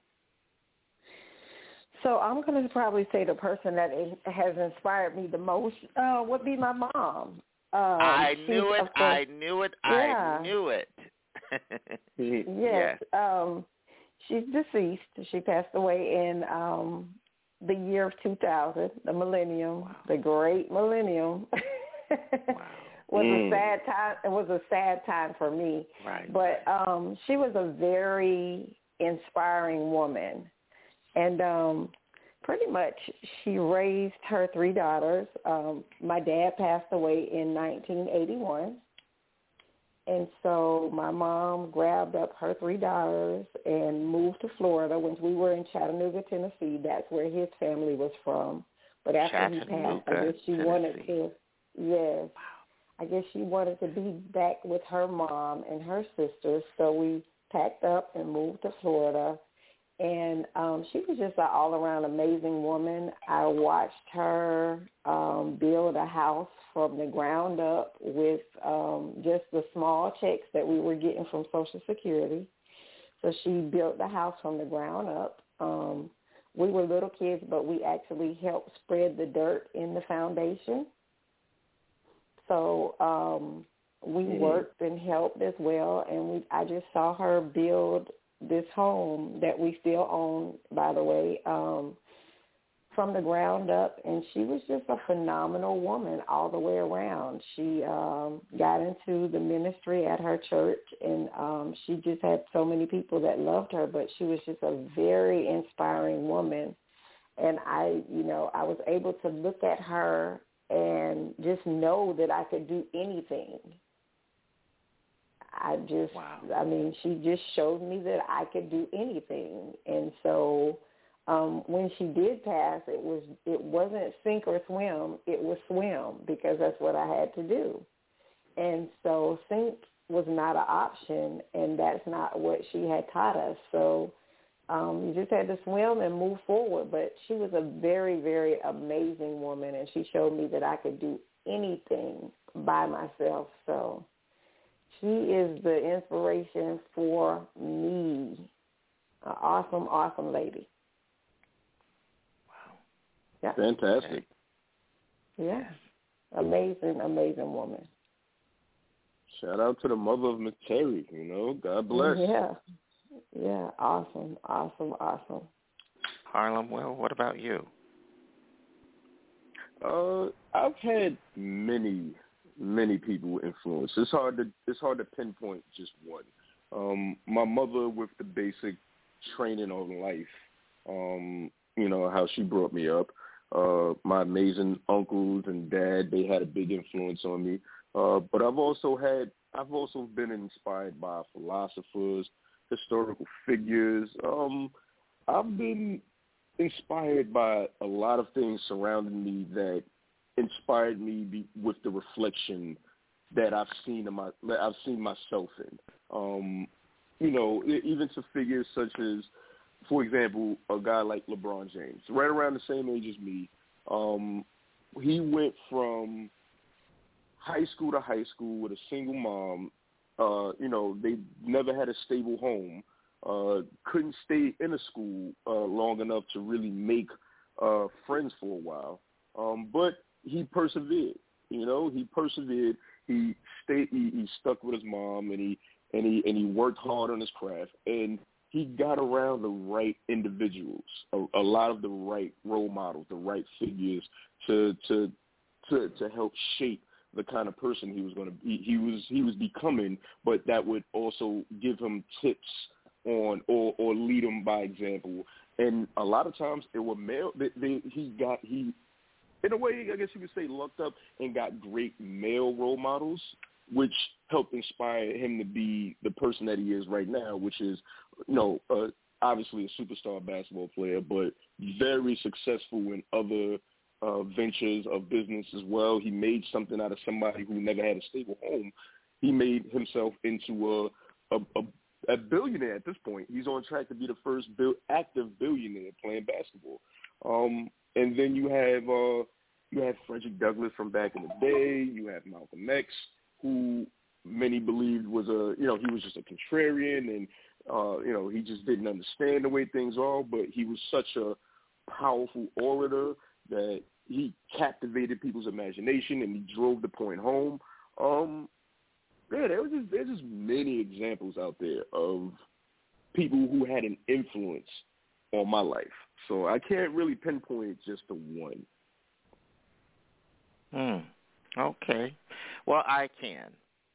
So I'm going to probably say the person that has inspired me the most uh, would be my mom. Um, I knew it. The, I knew it. yeah. I knew it. yes. yes. Um, she's deceased. She passed away in um, the year of two thousand, the millennium, wow. the great millennium. wow. was mm. a sad time. It was a sad time for me. Right. But um, she was a very inspiring woman. And um, pretty much she raised her three daughters. Um, my dad passed away in nineteen eighty-one. And so my mom grabbed up her three daughters and moved to Florida. When we were in Chattanooga, Tennessee, that's where his family was from. But after he passed, I guess she Tennessee. wanted to, yes, I guess she wanted to be back with her mom and her sisters. So we packed up and moved to Florida. And um, she was just an all-around amazing woman. I watched her um, build a house from the ground up with um, just the small checks that we were getting from Social Security. So she built the house from the ground up. Um, we were little kids, but we actually helped spread the dirt in the foundation. So um, we mm-hmm. worked and helped as well, and we I just saw her build this home that we still own, by the way, um, from the ground up. And she was just a phenomenal woman all the way around. She um, got into the ministry at her church, and um, she just had so many people that loved her, but she was just a very inspiring woman. And I, you know, I was able to look at her and just know that I could do anything. I just, wow. I mean, she just showed me that I could do anything. And so um, when she did pass, it was, it wasn't sink or swim. It was swim, because that's what I had to do. And so sink was not an option, and that's not what she had taught us. So um, you just had to swim and move forward. But she was a very, very amazing woman, and she showed me that I could do anything by myself. So she is the inspiration for me. An awesome, awesome lady. Wow. Yeah. Fantastic. Yeah. Amazing, amazing woman. Shout out to the mother of Miss Terry, you know. God bless. Yeah. Yeah. Awesome, awesome, awesome. Harlem, well, what about you? Uh, I've had many many people with influence. It's hard to it's hard to pinpoint just one. Um, my mother with the basic training on life, um, you know, how she brought me up. Uh, my amazing uncles and dad, they had a big influence on me. Uh, but I've also had I've also been inspired by philosophers, historical figures. Um, I've been inspired by a lot of things surrounding me that inspired me be, with the reflection that I've seen in my that I've seen myself in. Um, you know, even to figures such as, for example, a guy like LeBron James, right around the same age as me. Um, he went from high school to high school with a single mom. Uh, you know, they never had a stable home. Uh, couldn't stay in a school uh, long enough to really make uh, friends for a while. Um, but he persevered, you know, he persevered. He stayed, he, he stuck with his mom, and he, and he, and he worked hard on his craft, and he got around the right individuals, a, a lot of the right role models, the right figures to, to, to, to help shape the kind of person he was going to be, he was, he was becoming, but that would also give him tips on, or, or lead him by example. And a lot of times it were male, they, they, he got, he, in a way, I guess you could say, lucked up and got great male role models, which helped inspire him to be the person that he is right now, which is, you know, uh, obviously a superstar basketball player, but very successful in other uh, ventures of business as well. He made something out of somebody who never had a stable home. He made himself into a, a, a, a billionaire at this point. He's on track to be the first bil- active billionaire playing basketball. Um, and then you have uh, you have Frederick Douglass from back in the day. You have Malcolm X, who many believed was a, you know, he was just a contrarian and, uh, you know, he just didn't understand the way things are, but he was such a powerful orator that he captivated people's imagination and he drove the point home. Um, yeah, there was just, there's just many examples out there of people who had an influence on my life. So I can't really pinpoint just the one. Hmm. Okay. Well, I can.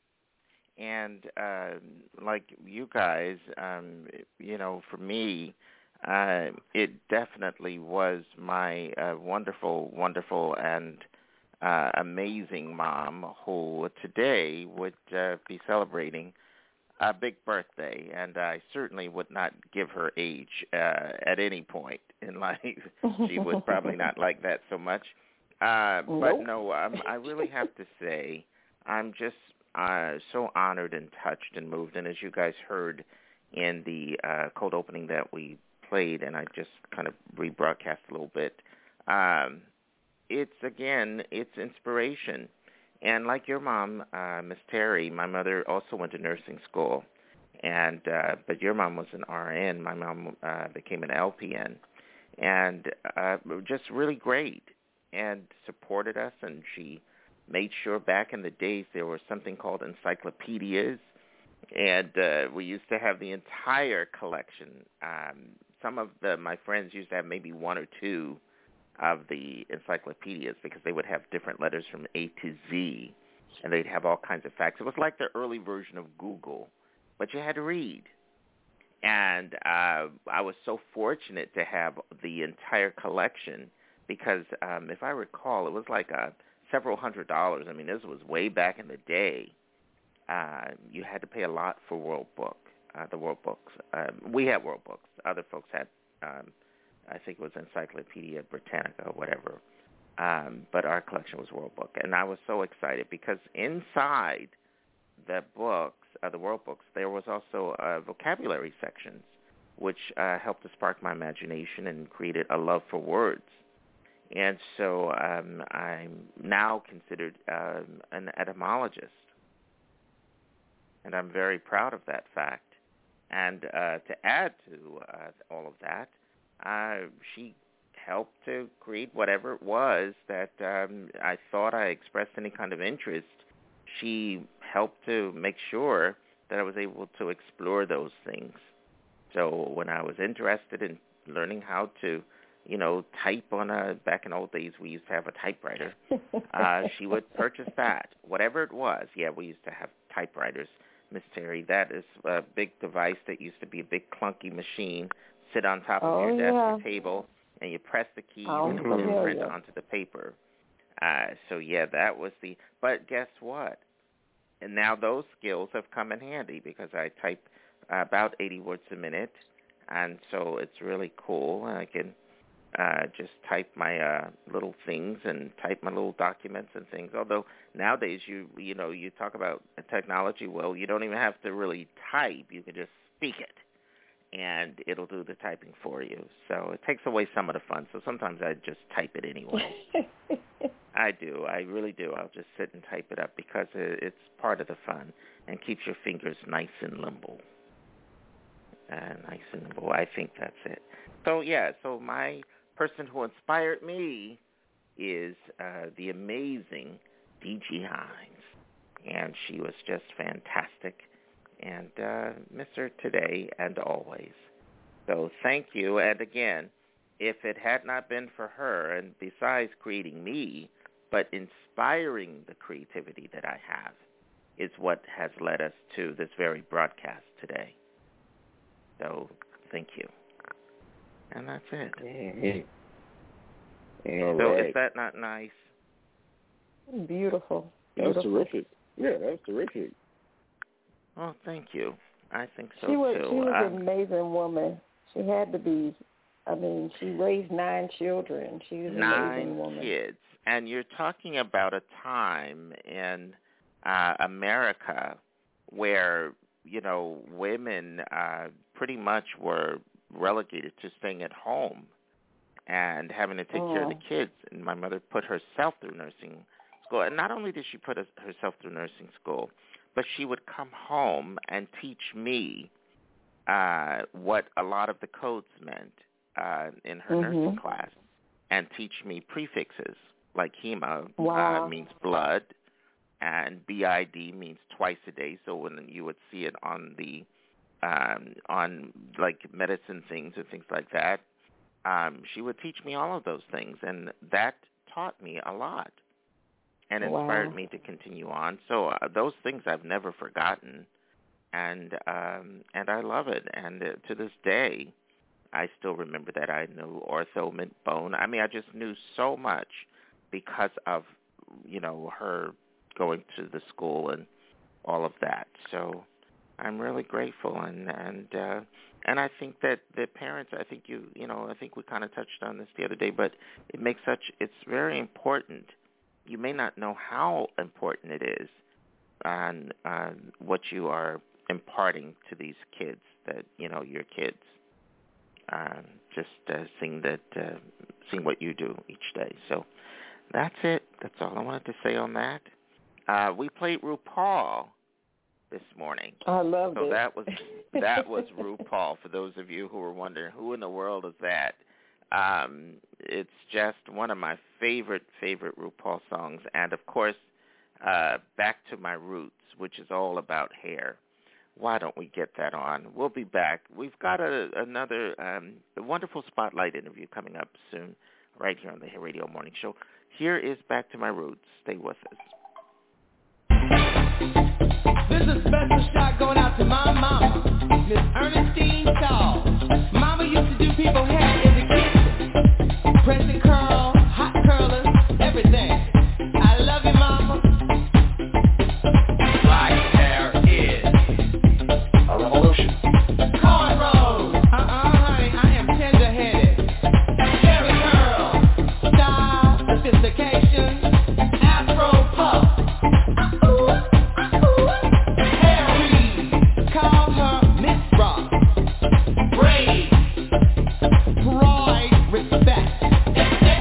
And uh, like you guys, um, you know, for me, uh, it definitely was my uh, wonderful, wonderful and uh, amazing mom who today would uh, be celebrating a big birthday. And I certainly would not give her age uh, at any point in life. She would probably not like that so much. Uh, nope. But no, um, I really have to say I'm just Uh, so honored and touched and moved. And as you guys heard in the uh, cold opening that we played, and I just kind of rebroadcast a little bit, um, it's, again, it's inspiration. And like your mom, uh, Miss Terry, my mother also went to nursing school. and uh, But your mom was an R N. My mom uh, became an L P N. And uh, just really great and supported us, and she made sure back in the days there was something called encyclopedias, and uh, we used to have the entire collection. Um, some of the, my friends used to have maybe one or two of the encyclopedias because they would have different letters from A to Z, and they'd have all kinds of facts. It was like the early version of Google, but you had to read. And uh, I was so fortunate to have the entire collection because, um, if I recall, it was like a several hundred dollars. I mean, this was way back in the day. Uh, you had to pay a lot for World Book, uh, the World Books. Uh, we had World Books. Other folks had, um, I think it was Encyclopedia Britannica or whatever. Um, but our collection was World Book. And I was so excited because inside the books, uh, the World Books, there was also uh, vocabulary sections, which uh, helped to spark my imagination and created a love for words. And so um, I'm now considered um, an etymologist, and I'm very proud of that fact. And uh, to add to uh, all of that, uh, she helped to create whatever it was that um, I thought I expressed any kind of interest. She helped to make sure that I was able to explore those things. So when I was interested in learning how to you know, type on a, back in old days, we used to have a typewriter. Uh, she would purchase that, whatever it was. Yeah, we used to have typewriters, Miss Terry. That is a big device that used to be a big clunky machine, sit on top of oh, your desk yeah. or table, and you press the key oh, and it would yeah, print yeah. onto the paper. Uh, so, yeah, that was the, but guess what? And now those skills have come in handy because I type uh, about eighty words a minute, and so it's really cool. I can Uh, just type my uh, little things and type my little documents and things. Although nowadays, you you know, you talk about technology, well, you don't even have to really type. You can just speak it, and it'll do the typing for you. So it takes away some of the fun. So sometimes I just type it anyway. I do. I really do. I'll just sit and type it up because it's part of the fun and keeps your fingers nice and limber. Uh, nice and limber. I think that's it. So, yeah, so my person who inspired me is uh, the amazing D G Hines, and she was just fantastic, and uh, miss her today and always. So thank you, and again, if it had not been for her, and besides creating me, but inspiring the creativity that I have, is what has led us to this very broadcast today. So thank you. And that's it. Mm-hmm. All so right. is that not nice? Beautiful. That's Beautiful. terrific. Yeah, that's terrific. Oh, thank you. I think so she was, too. She was uh, an amazing woman. She had to be I mean, she raised nine children. She's an nine amazing woman. kids. And you're talking about a time in uh, America where, you know, women uh, pretty much were relegated to staying at home and having to take oh. care of the kids. And my mother put herself through nursing school. And not only did she put herself through nursing school, but she would come home and teach me uh, what a lot of the codes meant uh, in her mm-hmm. nursing class, and teach me prefixes, like hema wow. uh, means blood, and B I D means twice a day. So when you would see it on the um, on like medicine things and things like that, um, she would teach me all of those things, and that taught me a lot and inspired wow. me to continue on. So uh, those things I've never forgotten, and um, and I love it. And uh, to this day, I still remember that. I knew ortho meant bone. I mean, I just knew so much because of, you know, her going to the school and all of that. So I'm really grateful, and and uh, and I think that the parents, I think you you know, I think we kind of touched on this the other day, but it makes such, it's very important. You may not know how important it is on uh, what you are imparting to these kids, that, you know, your kids. Um, just uh, seeing that, uh, seeing what you do each day. So that's it. That's all I wanted to say on that. Uh, we played RuPaul this morning. I love so it. So that was that was RuPaul. For those of you who were wondering, who in the world is that? Um, it's just one of my favorite favorite RuPaul songs, and of course, uh, Back to My Roots, which is all about hair. Why don't we get that on? We'll be back. We've got a, another um, a wonderful spotlight interview coming up soon, right here on the Hair Radio Morning Show. Here is Back to My Roots. Stay with us. This is a special shot going out to my mama, Miss Ernestine Shaw. Mama used to do people's hair in the kitchen, pressing curl, hot curlers, everything. I love you, mama. Life hair is a revolution. Cornrows. Uh-uh, honey, I am tender-headed. Cherry curl, style, sophistication, afro puff. Respect.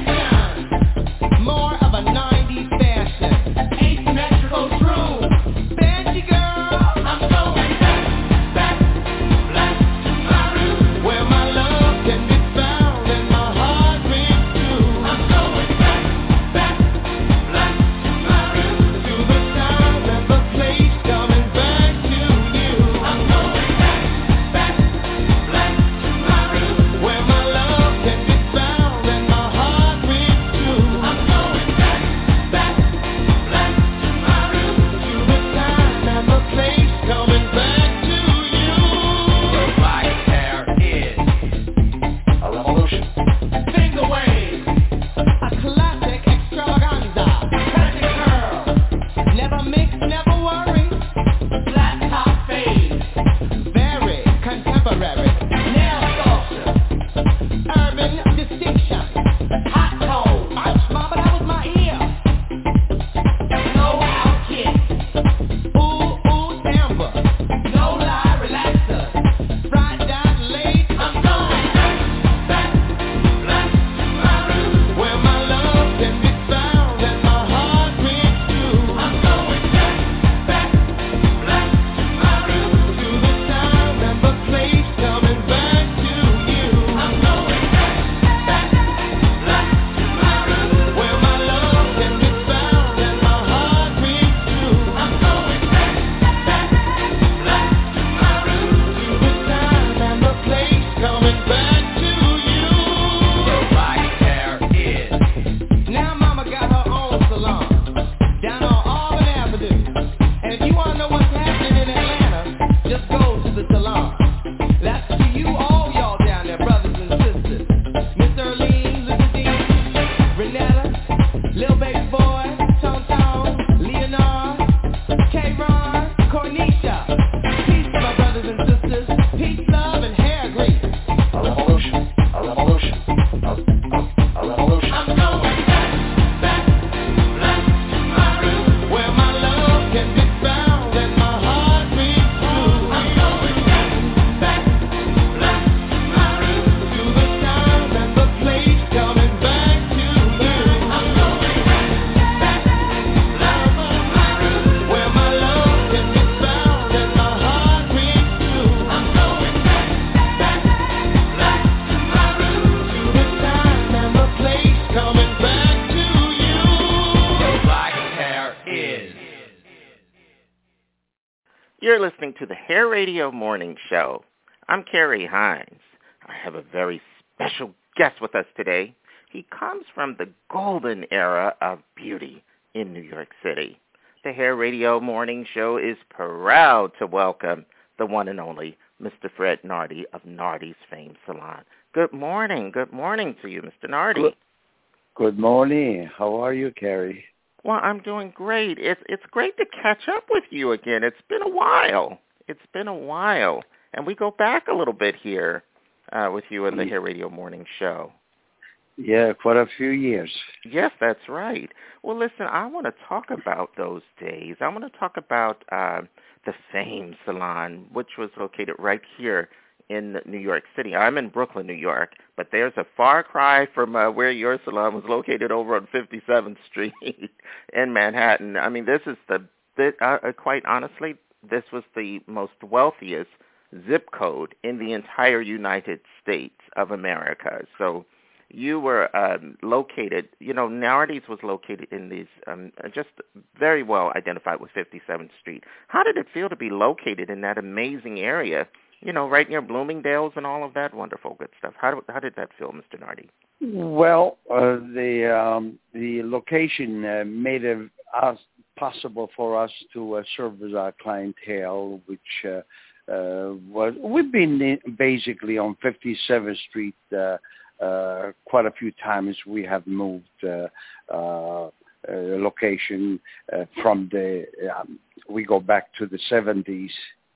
You're listening to the Hair Radio Morning Show. I'm Carrie Hines. I have a very special guest with us today. He comes from the golden era of beauty in New York City. The Hair Radio Morning Show is proud to welcome the one and only Mister Fred Nardi of Nardi's Fame Salon. Good morning. Good morning to you, Mister Nardi. Good, good morning. How are you, Carrie? Well, I'm doing great. It's it's great to catch up with you again. It's been a while. It's been a while. And we go back a little bit here uh, with you in the Hair Radio Morning Show. Yeah, quite a few years. Yes, that's right. Well, listen, I want to talk about those days. I want to talk about uh, the Fame Salon, which was located right here in New York City. I'm in Brooklyn, New York, but there's a far cry from uh, where your salon was located over on fifty-seventh Street in Manhattan. I mean, this is the, this, uh, quite honestly, this was the most wealthiest zip code in the entire United States of America. So you were um, located, you know, Nardi's was located in these, um, just very well identified with fifty-seventh Street. How did it feel to be located in that amazing area, you know, right near Bloomingdale's and all of that wonderful good stuff? How, how did that feel, Mister Nardi? Well, uh, the um, the location uh, made it uh, possible for us to uh, service our clientele, which uh, uh, was, we've been in, basically on fifty-seventh Street uh, uh, quite a few times. We have moved uh, uh, uh, location uh, from the, um, we go back to the seventies.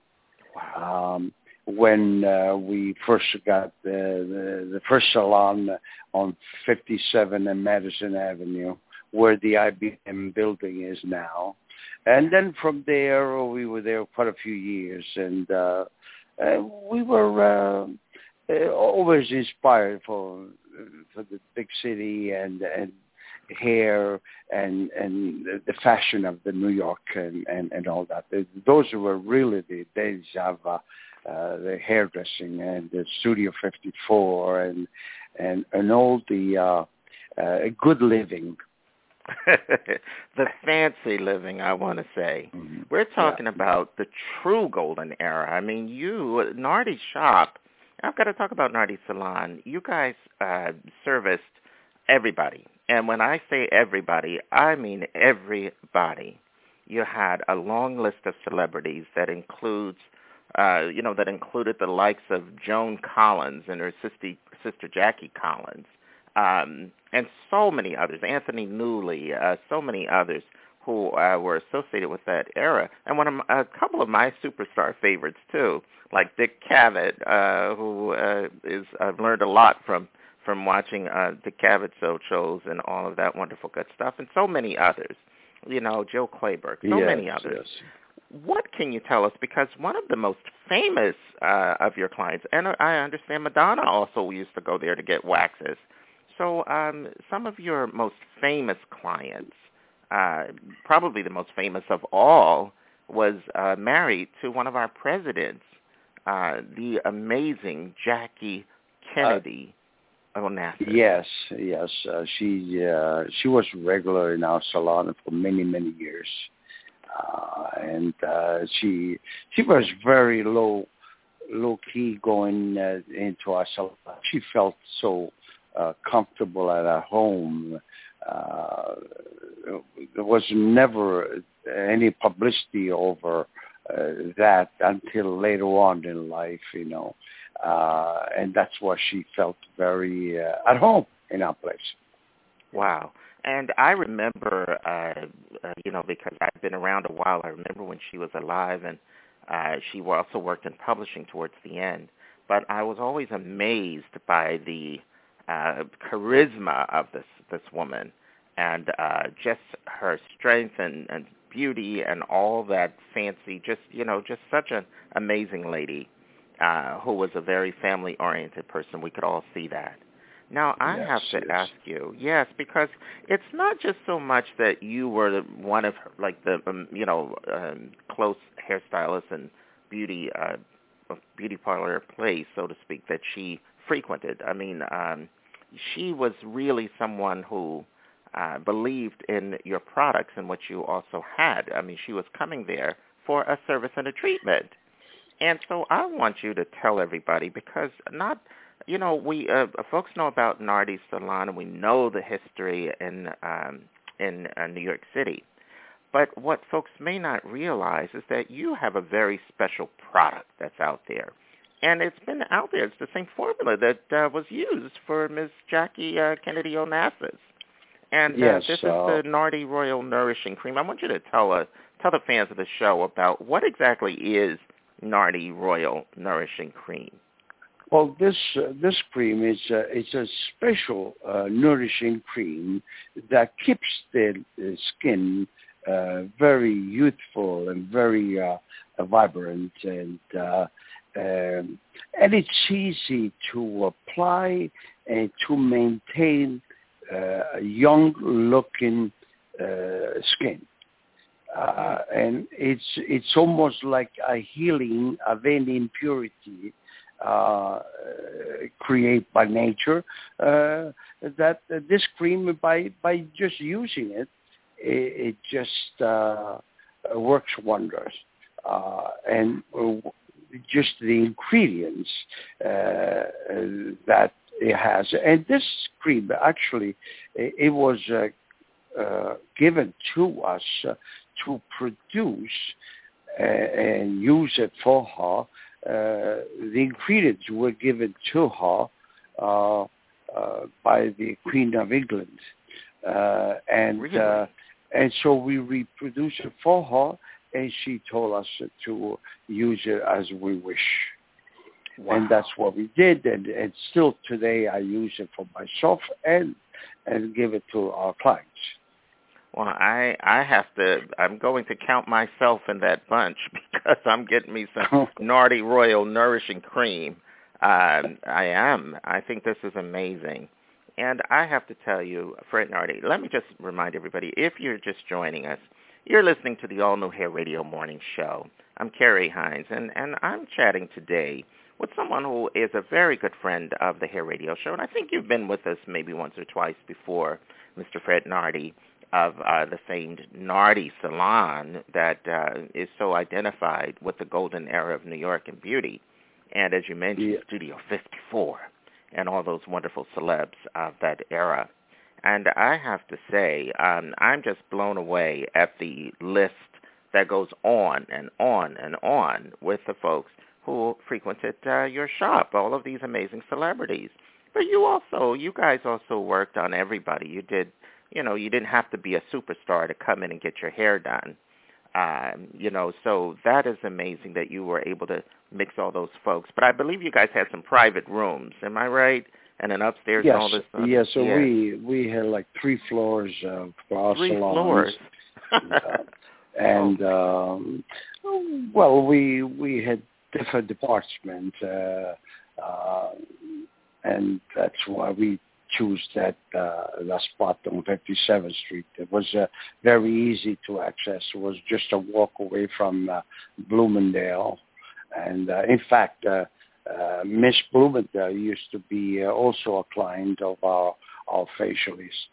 Wow. Um, when uh, we first got the, the, the first salon on fifty-seven and Madison Avenue, where the I B M building is now. And then from there, we were there quite a few years, and uh, uh, we were uh, uh, always inspired for for the big city and and hair and and the fashion of the New York and, and, and all that. Those were really the days of uh, uh, the hairdressing and the Studio fifty-four and and and all the uh, uh, good living. The fancy living, I want to say. Mm-hmm. We're talking yeah. about the true golden era. I mean, you, Nardi's shop, I've got to talk about Nardi's Salon. You guys uh, serviced everybody. And when I say everybody, I mean everybody. You had a long list of celebrities that includes, uh, you know, that included the likes of Joan Collins and her sister, sister Jackie Collins. Um, and so many others, Anthony Newley, uh, so many others who uh, were associated with that era. And one of my, a couple of my superstar favorites, too, like Dick Cavett, uh, who uh, is I've learned a lot from, from watching uh, Dick Cavett show shows and all of that wonderful good stuff, and so many others, you know, Joe Clayburgh, so yes, many others. Yes. What can you tell us? Because one of the most famous uh, of your clients, and I understand Madonna also used to go there to get waxes. So um, some of your most famous clients, uh, probably the most famous of all, was uh, married to one of our presidents, uh, the amazing Jackie Kennedy uh, Onassis. Yes, yes. Uh, she uh, she was regular in our salon for many, many years. Uh, and uh, she she was very low, low-key going uh, into our salon. She felt so Uh, comfortable at our home. Uh, there was never any publicity over uh, that until later on in life, you know, uh, and that's why she felt very uh, at home in our place. Wow. And I remember, uh, uh, you know, because I've been around a while, I remember when she was alive, and uh, she also worked in publishing towards the end. But I was always amazed by the Uh, charisma of this this woman, and uh, just her strength and, and beauty and all that fancy, just, you know, just such an amazing lady uh, who was a very family-oriented person. We could all see that. Now, I yes, have to yes. ask you, yes, because it's not just so much that you were the, one of, her, like, the, um, you know, um, close hairstylist and beauty, uh, beauty parlor place, so to speak, that she frequented. I mean, um, she was really someone who uh, believed in your products and what you also had. I mean, she was coming there for a service and a treatment. And so I want you to tell everybody, because not, you know, we uh, folks know about Nardi Salon, and we know the history in um, in uh, New York City. But what folks may not realize is that you have a very special product that's out there. And it's been out there. It's the same formula that uh, was used for Miz Jackie uh, Kennedy Onassis. And uh, yes, this uh, is the Nardi Royal Nourishing Cream. I want you to tell uh, tell the fans of the show about what exactly is Nardi Royal Nourishing Cream. Well, this uh, this cream is uh, it's a special uh, nourishing cream that keeps the, the skin uh, very youthful and very uh, vibrant, and uh, um, and it's easy to apply and to maintain uh, a young-looking uh, skin. Uh, and it's it's almost like a healing of any impurity uh, created by nature. Uh, that uh, this cream, by by just using it, it, it just uh, works wonders. Uh, and just the ingredients uh, that it has, and this cream actually, it, it was uh, uh, given to us. Uh, to produce uh, and use it for her. Uh, the ingredients were given to her uh, uh, by the Queen of England. Uh, and really? uh, and so we reproduced it for her, and she told us to use it as we wish. Wow. And that's what we did, and, and still today I use it for myself and and give it to our clients. Well, I I have to, I'm going to count myself in that bunch, because I'm getting me some Nardi Royal Nourishing Cream. Um, I am. I think this is amazing. And I have to tell you, Fred Nardi, let me just remind everybody, if you're just joining us, you're listening to the All New Hair Radio Morning Show. I'm Carrie Hines, and, and I'm chatting today with someone who is a very good friend of the Hair Radio Show, and I think you've been with us maybe once or twice before, Mister Fred Nardi, of uh, the famed Nardi Salon that uh, is so identified with the golden era of New York and beauty. And as you mentioned, yeah. Studio fifty-four and all those wonderful celebs of that era. And I have to say, um, I'm just blown away at the list that goes on and on and on with the folks who frequented uh, your shop, all of these amazing celebrities. But you also, you guys also worked on everybody. You did You know, you didn't have to be a superstar to come in and get your hair done. Um, you know, so that is amazing that you were able to mix all those folks. But I believe you guys had some private rooms. Am I right? And then upstairs yes. and all this stuff? Yes, so yeah. we we had like three floors uh, for our three salons. floors. uh, and, um, well, we we had different departments, uh, uh, and that's why we choose that uh, that spot on fifty-seventh Street. It was uh, very easy to access. It was just a walk away from uh, Bloomingdale. And uh, in fact, uh, uh, Miss Bloomingdale used to be uh, also a client of our, our facialist.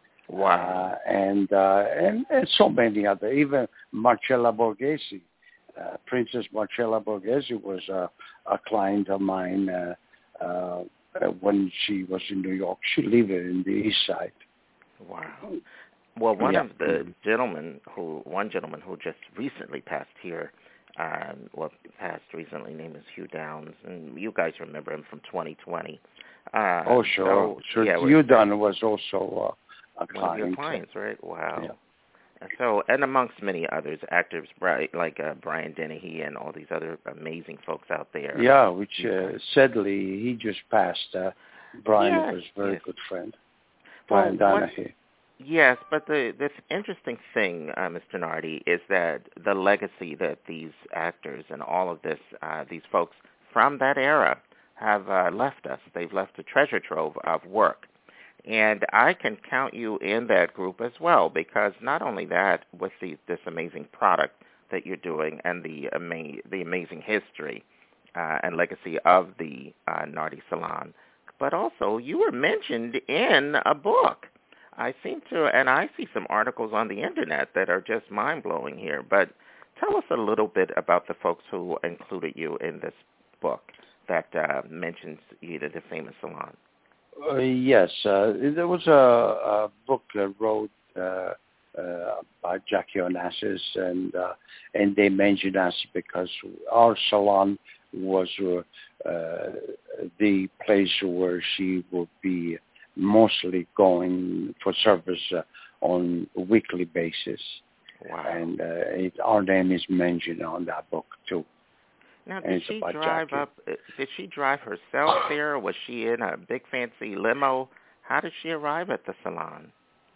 Wow. Uh, and, uh, and and so many other, even Marcella Borghese. Uh, Princess Marcella Borghese was uh, a client of mine uh, uh, when she was in New York. She lived in the East Side. Wow. Well, one yeah. of the gentlemen who, one gentleman who just recently passed here, um, well, passed recently, name is Hugh Downs, and you guys remember him from twenty twenty. Uh, oh, sure. So, sure. Yeah, Hugh Downs was also uh, a client. One of your clients, right? Wow. Yeah. So, and amongst many others, actors like uh, Brian Dennehy and all these other amazing folks out there. Yeah, which uh, sadly he just passed. Uh, Brian yes, was a very yes. good friend. Well, Brian Dennehy. Yes, but the this interesting thing, uh, Mister Nardi, is that the legacy that these actors and all of this, uh, these folks from that era have uh, left us. They've left a treasure trove of work. And I can count you in that group as well, because not only that, with the, this amazing product that you're doing and the, ama- the amazing history uh, and legacy of the uh, Nardi Salon, but also you were mentioned in a book. I seem to, and I see some articles on the Internet that are just mind-blowing here, but tell us a little bit about the folks who included you in this book that uh, mentions you to the famous salon. Uh, yes, uh, there was a, a book uh, wrote uh, uh, by Jackie Onassis, and uh, and they mentioned us because our salon was uh, uh, the place where she would be mostly going for service uh, on a weekly basis. Wow. And uh, it, our name is mentioned on that book too. Now, did she drive Jackie. up? Did she drive herself there, or was she in a big fancy limo? How did she arrive at the salon?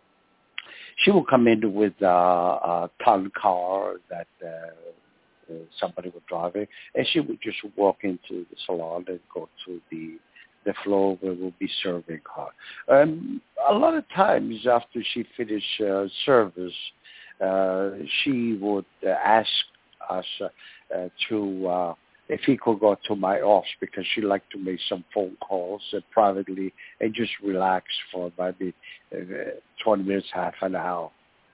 She would come in with uh, a town car that uh, uh, somebody would drive it, and she would just walk into the salon and go to the the floor where we'll be serving her. Um, a lot of times after she finished uh, service, uh, she would uh, ask us uh, uh, to uh, if he could go to my office because she liked to make some phone calls uh, privately and just relax for maybe uh, twenty minutes, half an hour.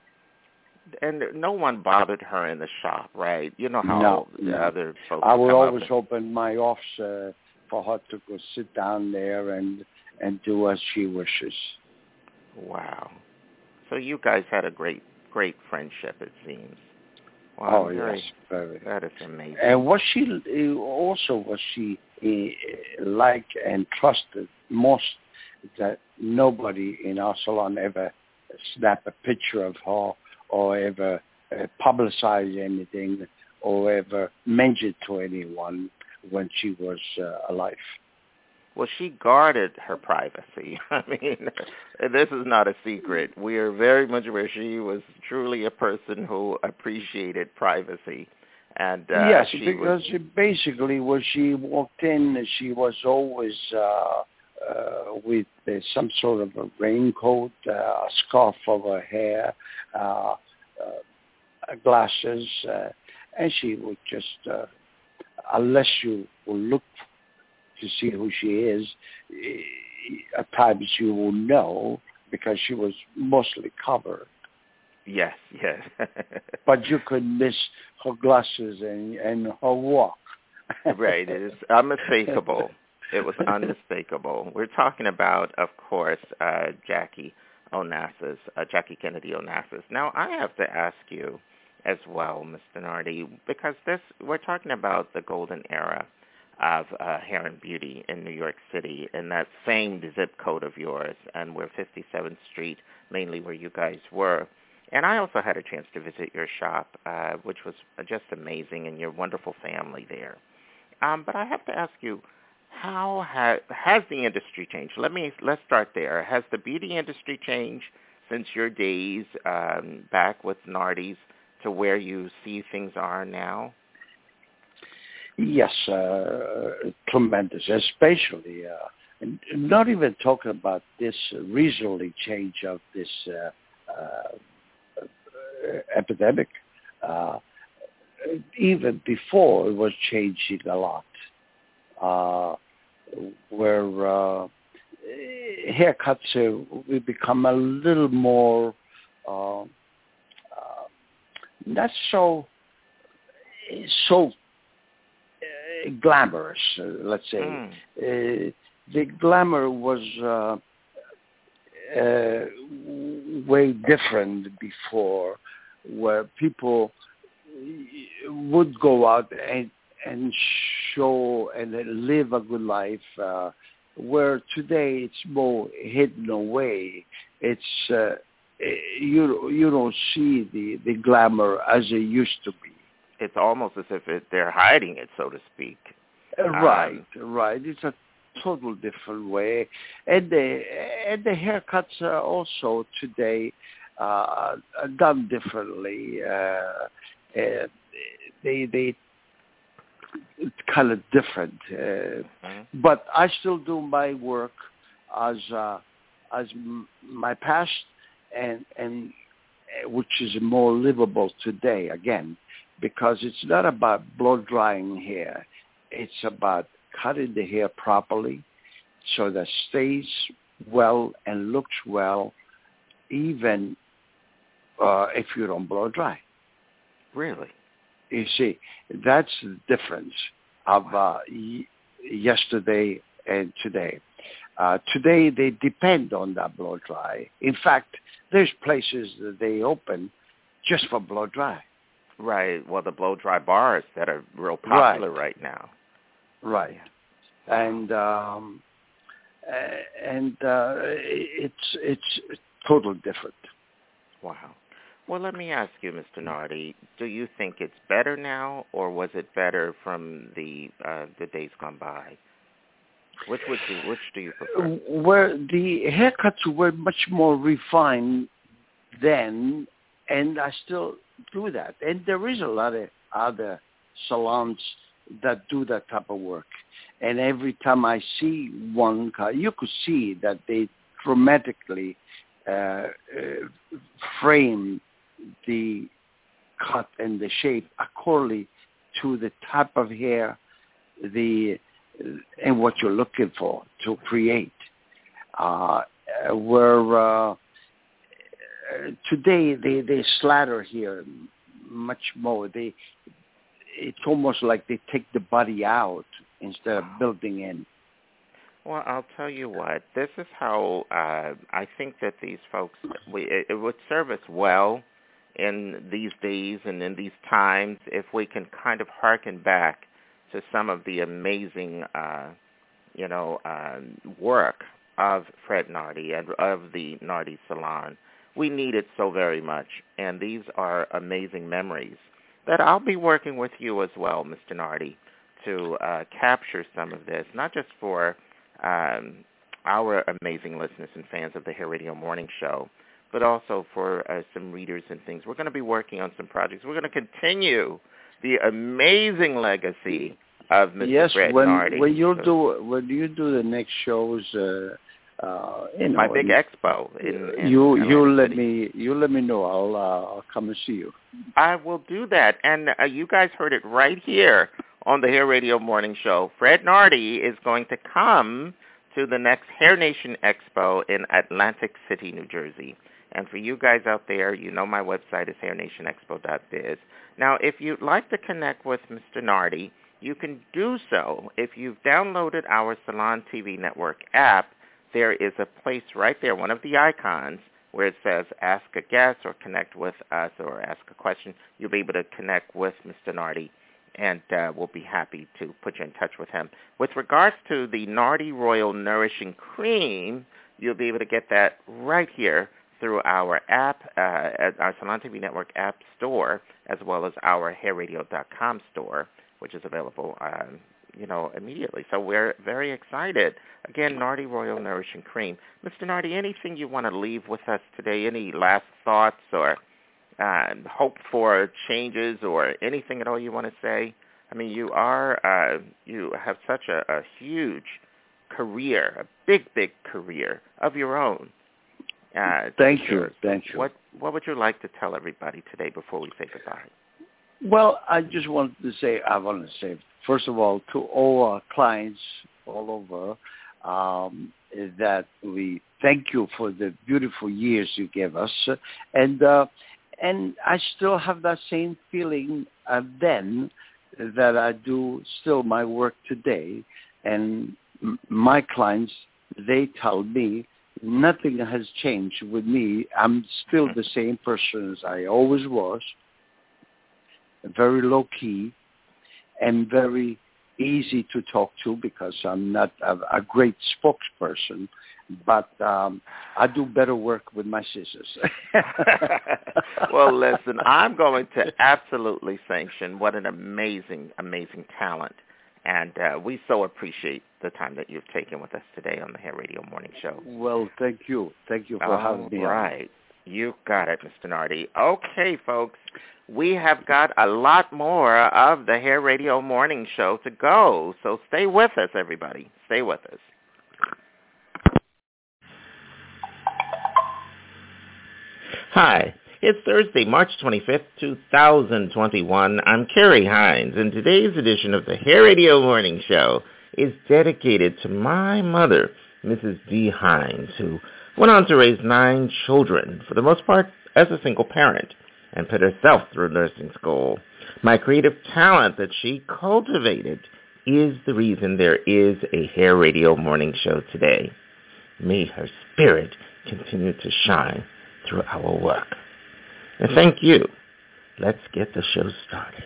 And no one bothered her in the shop, right? You know how no, the no. other folks I would come always up and... open my office uh, for her to go sit down there and and do as she wishes. Wow. So you guys had a great, great friendship, it seems. Wow, oh, very, yes, very. That is amazing. And what she also what she uh, liked and trusted most that nobody in our salon ever snapped a picture of her or ever uh, publicized anything or ever mentioned to anyone when she was uh, alive. Well, she guarded her privacy. I mean, this is not a secret. We are very much aware she was truly a person who appreciated privacy. And uh, yes, she because was... basically when she walked in, she was always uh, uh, with uh, some sort of a raincoat, uh, a scarf over her hair, uh, uh, glasses, uh, and she would just, uh, unless you will look to see who she is, at times you will know because she was mostly covered. Yes, yes. But you could miss her glasses and, and her walk. Right, it is unmistakable. It was unmistakable. We're talking about, of course, uh, Jackie Onassis, uh, Jackie Kennedy Onassis. Now, I have to ask you as well, Mister Nardi, because this we're talking about the golden era of uh, hair and beauty in New York City, in that famed zip code of yours, and we're fifty-seventh Street, mainly where you guys were. And I also had a chance to visit your shop, uh, which was just amazing, and your wonderful family there. Um, but I have to ask you, how ha- has the industry changed? Let me let's start there. Has the beauty industry changed since your days um, back with Nardi's to where you see things are now? Yes, uh, tremendous, especially uh, not even talking about this recently change of this uh, uh, epidemic. Uh, even before, it was changing a lot, uh, where uh, haircuts uh, we become a little more uh, uh, not so so. glamorous, uh, let's say. Mm. Uh, the glamour was uh, uh, way different before, where people would go out and and show and live a good life, uh, where today it's more hidden away. It's uh, you you don't see the, the glamour as it used to be. It's almost as if it, they're hiding it, so to speak. Uh, right, um, right. It's a total different way, and the and the haircuts are also today uh, are done differently. Uh, uh, they they it's kind of different, uh, mm-hmm. But I still do my work as uh, as m- my past, and and which is more livable today again. Because it's not about blow drying hair. It's about cutting the hair properly so that stays well and looks well, even uh, if you don't blow dry. Really? you see, that's the difference of uh, y- yesterday and today. Uh, today, they depend on that blow dry. In fact, there's places that they open just for blow dry. Right. Well, the blow dry bars that are real popular right, right now. Right. And um, and uh, it's it's totally different. Wow. Well, let me ask you, Mister Nardi, do you think it's better now, or was it better from the uh, the days gone by? Which would you, which do you prefer? Where the haircuts were much more refined then, and I still do that. And there is a lot of other salons that do that type of work. And every time I see one, you could see that they dramatically uh, uh, frame the cut and the shape accordingly to the type of hair, the and what you're looking for to create. Uh, where uh, today they, they slatter here much more. They it's almost like they take the body out instead of building in. Well, I'll tell you what. This is how uh, I think that these folks, we, it, it would serve us well in these days and in these times if we can kind of hearken back to some of the amazing, uh, you know, uh, work of Fred Nardi and of the Nardi Salon. We need it so very much, and these are amazing memories that I'll be working with you as well, Mister Nardi, to uh, capture some of this, not just for um, our amazing listeners and fans of the Hair Radio Morning Show, but also for uh, some readers and things. We're going to be working on some projects. We're going to continue the amazing legacy of Mister Yes, Fred when, Nardi. when you do when you do the next shows, uh, uh, you know, my big in, expo. In, in you Atlantic you let City. me you let me know. I'll uh, I'll come and see you. I will do that, and uh, you guys heard it right here on the Hair Radio Morning Show. Fred Nardi is going to come to the next Hair Nation Expo in Atlantic City, New Jersey. And for you guys out there, you know my website is hair nation expo dot biz. Now, if you'd like to connect with Mister Nardi, you can do so. If you've downloaded our Salon T V Network app, there is a place right there, one of the icons, where it says Ask a Guest or Connect with Us or Ask a Question. You'll be able to connect with Mister Nardi, and uh, we'll be happy to put you in touch with him. With regards to the Nardi Royal Nourishing Cream, you'll be able to get that right here through our app, uh, at our Salon T V Network app store, as well as our hair radio dot com store, which is available, um, you know, immediately. So we're very excited. Again, Nardi Royal Nourishing Cream. Mister Nardi, anything you want to leave with us today? Any last thoughts or uh, hope for changes or anything at all you want to say? I mean, you are, uh, you have such a, a huge career, a big, big career of your own. Uh, Thank you. Thank you. What What would you like to tell everybody today before we say goodbye? Well, I just wanted to say, I want to say, first of all, to all our clients all over, um, that we thank you for the beautiful years you gave us. And uh, and I still have that same feeling uh, then that I do still my work today. And m- my clients, they tell me, nothing has changed with me. I'm still the same person as I always was, very low-key and very easy to talk to because I'm not a, a great spokesperson, but um, I do better work with my scissors. Well, listen, I'm going to absolutely sanction what an amazing, amazing talent. And uh, we so appreciate the time that you've taken with us today on the Hair Radio Morning Show. Well, thank you. Thank you for All having me. All right. You got it, Mister Nardi. Okay, folks, we have got a lot more of the Hair Radio Morning Show to go. So stay with us, everybody. Stay with us. Hi. It's Thursday, March twenty-fifth, two thousand twenty-one. I'm Kerry Hines, and today's edition of the Hair Radio Morning Show is dedicated to my mother, Missus D. Hines, who went on to raise nine children, for the most part as a single parent. and put herself through nursing school. My creative talent that she cultivated is the reason there is a Hair Radio morning show today. May her spirit continue to shine through our work. And thank you. Let's get the show started.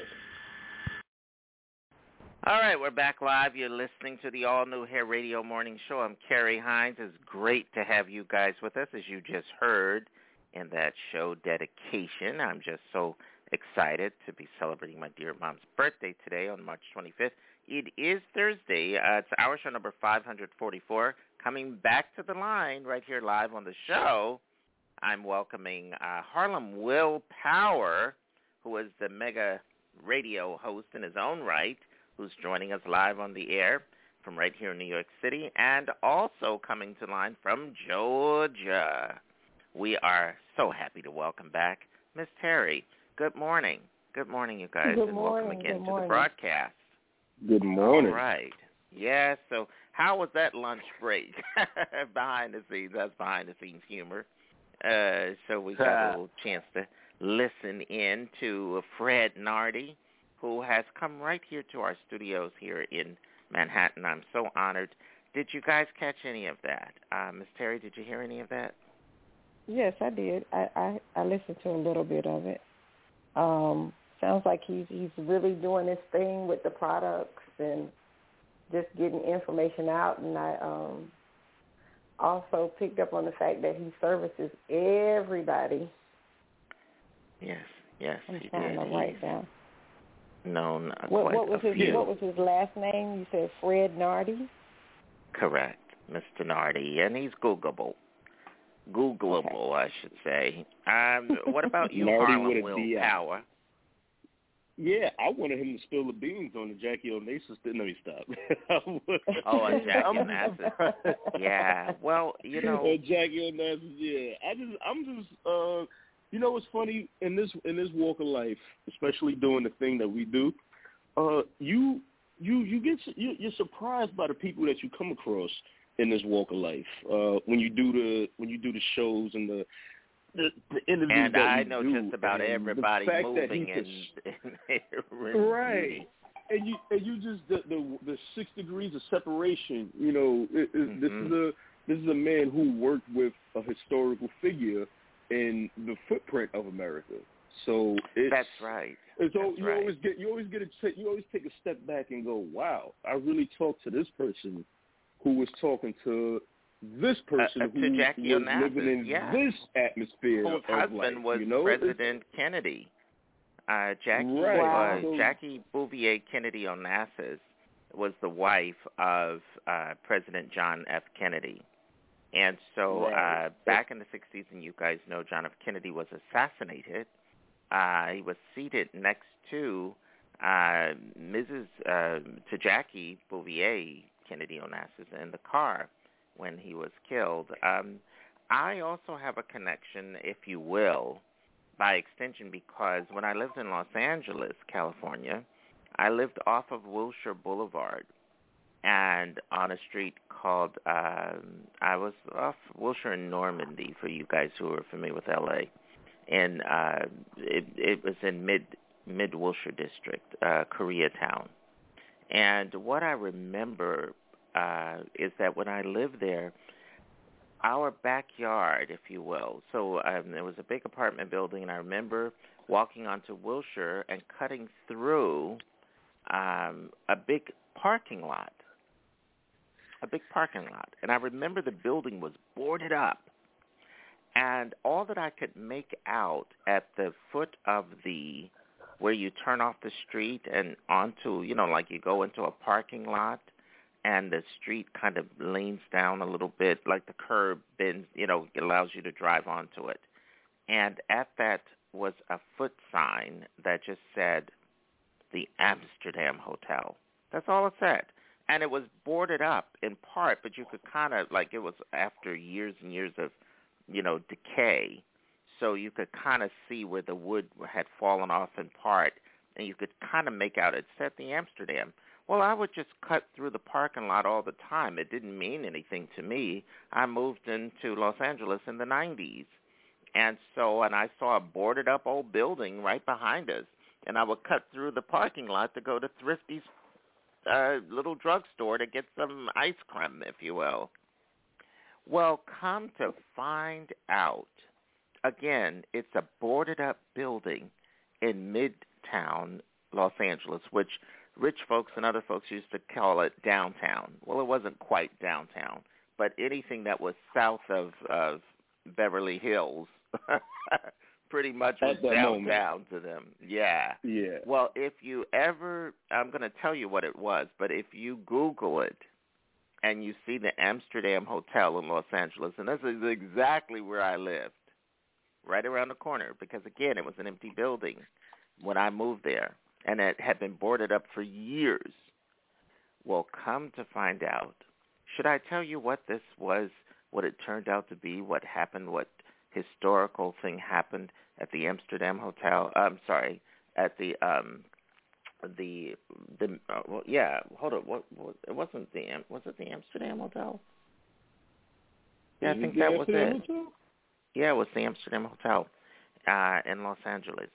All right, we're back live. You're listening to the all-new Hair Radio morning show. I'm Kerry Hines. It's great to have you guys with us, as you just heard in that show dedication. I'm just so excited to be celebrating my dear mom's birthday today on March twenty-fifth. It is Thursday. Uh, it's our show number five forty-four. Coming back to the line right here live on the show, I'm welcoming uh, Harlem Will Power, who is the mega radio host in his own right, who's joining us live on the air from right here in New York City, and also coming to line from Georgia. We are so happy to welcome back Miss Terry. Good morning. Good morning, you guys, Good and morning. welcome again Good to morning. the broadcast. Good morning. All right. Yeah, so how was that lunch break? Behind the scenes. That's behind the scenes humor. Uh, so we got a little chance to listen in to Fred Nardi, who has come right here to our studios here in Manhattan. I'm so honored. Did you guys catch any of that? Uh, Miss Terry, did you hear any of that? Yes, I did. I, I, I listened to a little bit of it. Um, sounds like he's he's really doing his thing with the products and just getting information out. And I um, also picked up on the fact that he services everybody. Yes, yes, I'm he trying did. to write down. No, not What, quite what was a his few. What was his last name? You said Fred Nardi. Correct, Mister Nardi, and he's Googleable. Googleable, I should say. Um, what about you, Nardi Harlem with a Will D I. Power? Yeah, I wanted him to spill the beans on the Jackie Onassis. Let me stop. Oh, a Jackie Onassis. Yeah. Well, you know, uh, Jackie Onassis. Yeah, I just, I'm just, uh, you know, what's funny in this in this walk of life, especially doing the thing that we do. Uh, you you you get you, you're surprised by the people that you come across in this walk of life uh, when you do the when you do the shows and the the, the interviews and that I we know do, just about and everybody the fact that moving he and, could, and right. And you and you just the, the the six degrees of separation. You know, it, it, Mm-hmm. this is a this is a man who worked with a historical figure in the footprint of America. So it's, that's right. It's that's you right. always get you always get a t- you always take a step back and go, wow, I really talked to this person who was talking to this person uh, uh, who to Jackie was Onassis, living in yeah. this atmosphere whose of husband life, was you know? President Kennedy. Uh, Jackie Right. uh, Jackie Bouvier Kennedy Onassis was the wife of uh, President John F. Kennedy. And so Right. uh, back in the sixties, and you guys know John F. Kennedy was assassinated, uh, he was seated next to uh, Missus Uh, to Jackie Bouvier Kennedy Onassis in the car when he was killed. Um, I also have a connection, if you will, by extension, because when I lived in Los Angeles, California, I lived off of Wilshire Boulevard and on a street called, um, I was off Wilshire and Normandy, for you guys who are familiar with L A. And uh, it, it was in mid, mid Wilshire district, uh, Koreatown. And what I remember uh, is that when I lived there, our backyard, if you will, so um, there was a big apartment building, and I remember walking onto Wilshire and cutting through um, a big parking lot, a big parking lot. And I remember the building was boarded up, and all that I could make out at the foot of the, where you turn off the street and onto, you know, like you go into a parking lot, and the street kind of leans down a little bit, like the curb bends, you know, it allows you to drive onto it. And at that was a foot sign that just said, the Amsterdam Hotel. That's all it said. And it was boarded up in part, but you could kind of, like, it was after years and years of, you know, decay. So you could kind of see where the wood had fallen off in part, and you could kind of make out it said the Amsterdam. Well, I would just cut through the parking lot all the time. It didn't mean anything to me. I moved into Los Angeles in the nineties, And so, and I saw a boarded up old building right behind us, and I would cut through the parking lot to go to Thrifty's uh, little drugstore to get some ice cream, if you will. Well, come to find out, again, it's a boarded up building in Midtown, Los Angeles, which rich folks and other folks used to call it downtown. Well, it wasn't quite downtown, but anything that was south of, of Beverly Hills pretty much was downtown to them. Yeah. Yeah. Well, if you ever, I'm going to tell you what it was, but if you Google it and you see the Amsterdam Hotel in Los Angeles, and this is exactly where I lived, right around the corner, because, again, it was an empty building when I moved there, and it had been boarded up for years. Well, come to find out, should I tell you what this was, what it turned out to be, what happened, what historical thing happened at the Amsterdam Hotel? I'm sorry, at the um, the the uh, well, yeah. Hold on, what, what it wasn't the was it the Amsterdam Hotel? Yeah, I think that was it. Yeah, it was the Amsterdam Hotel uh, in Los Angeles.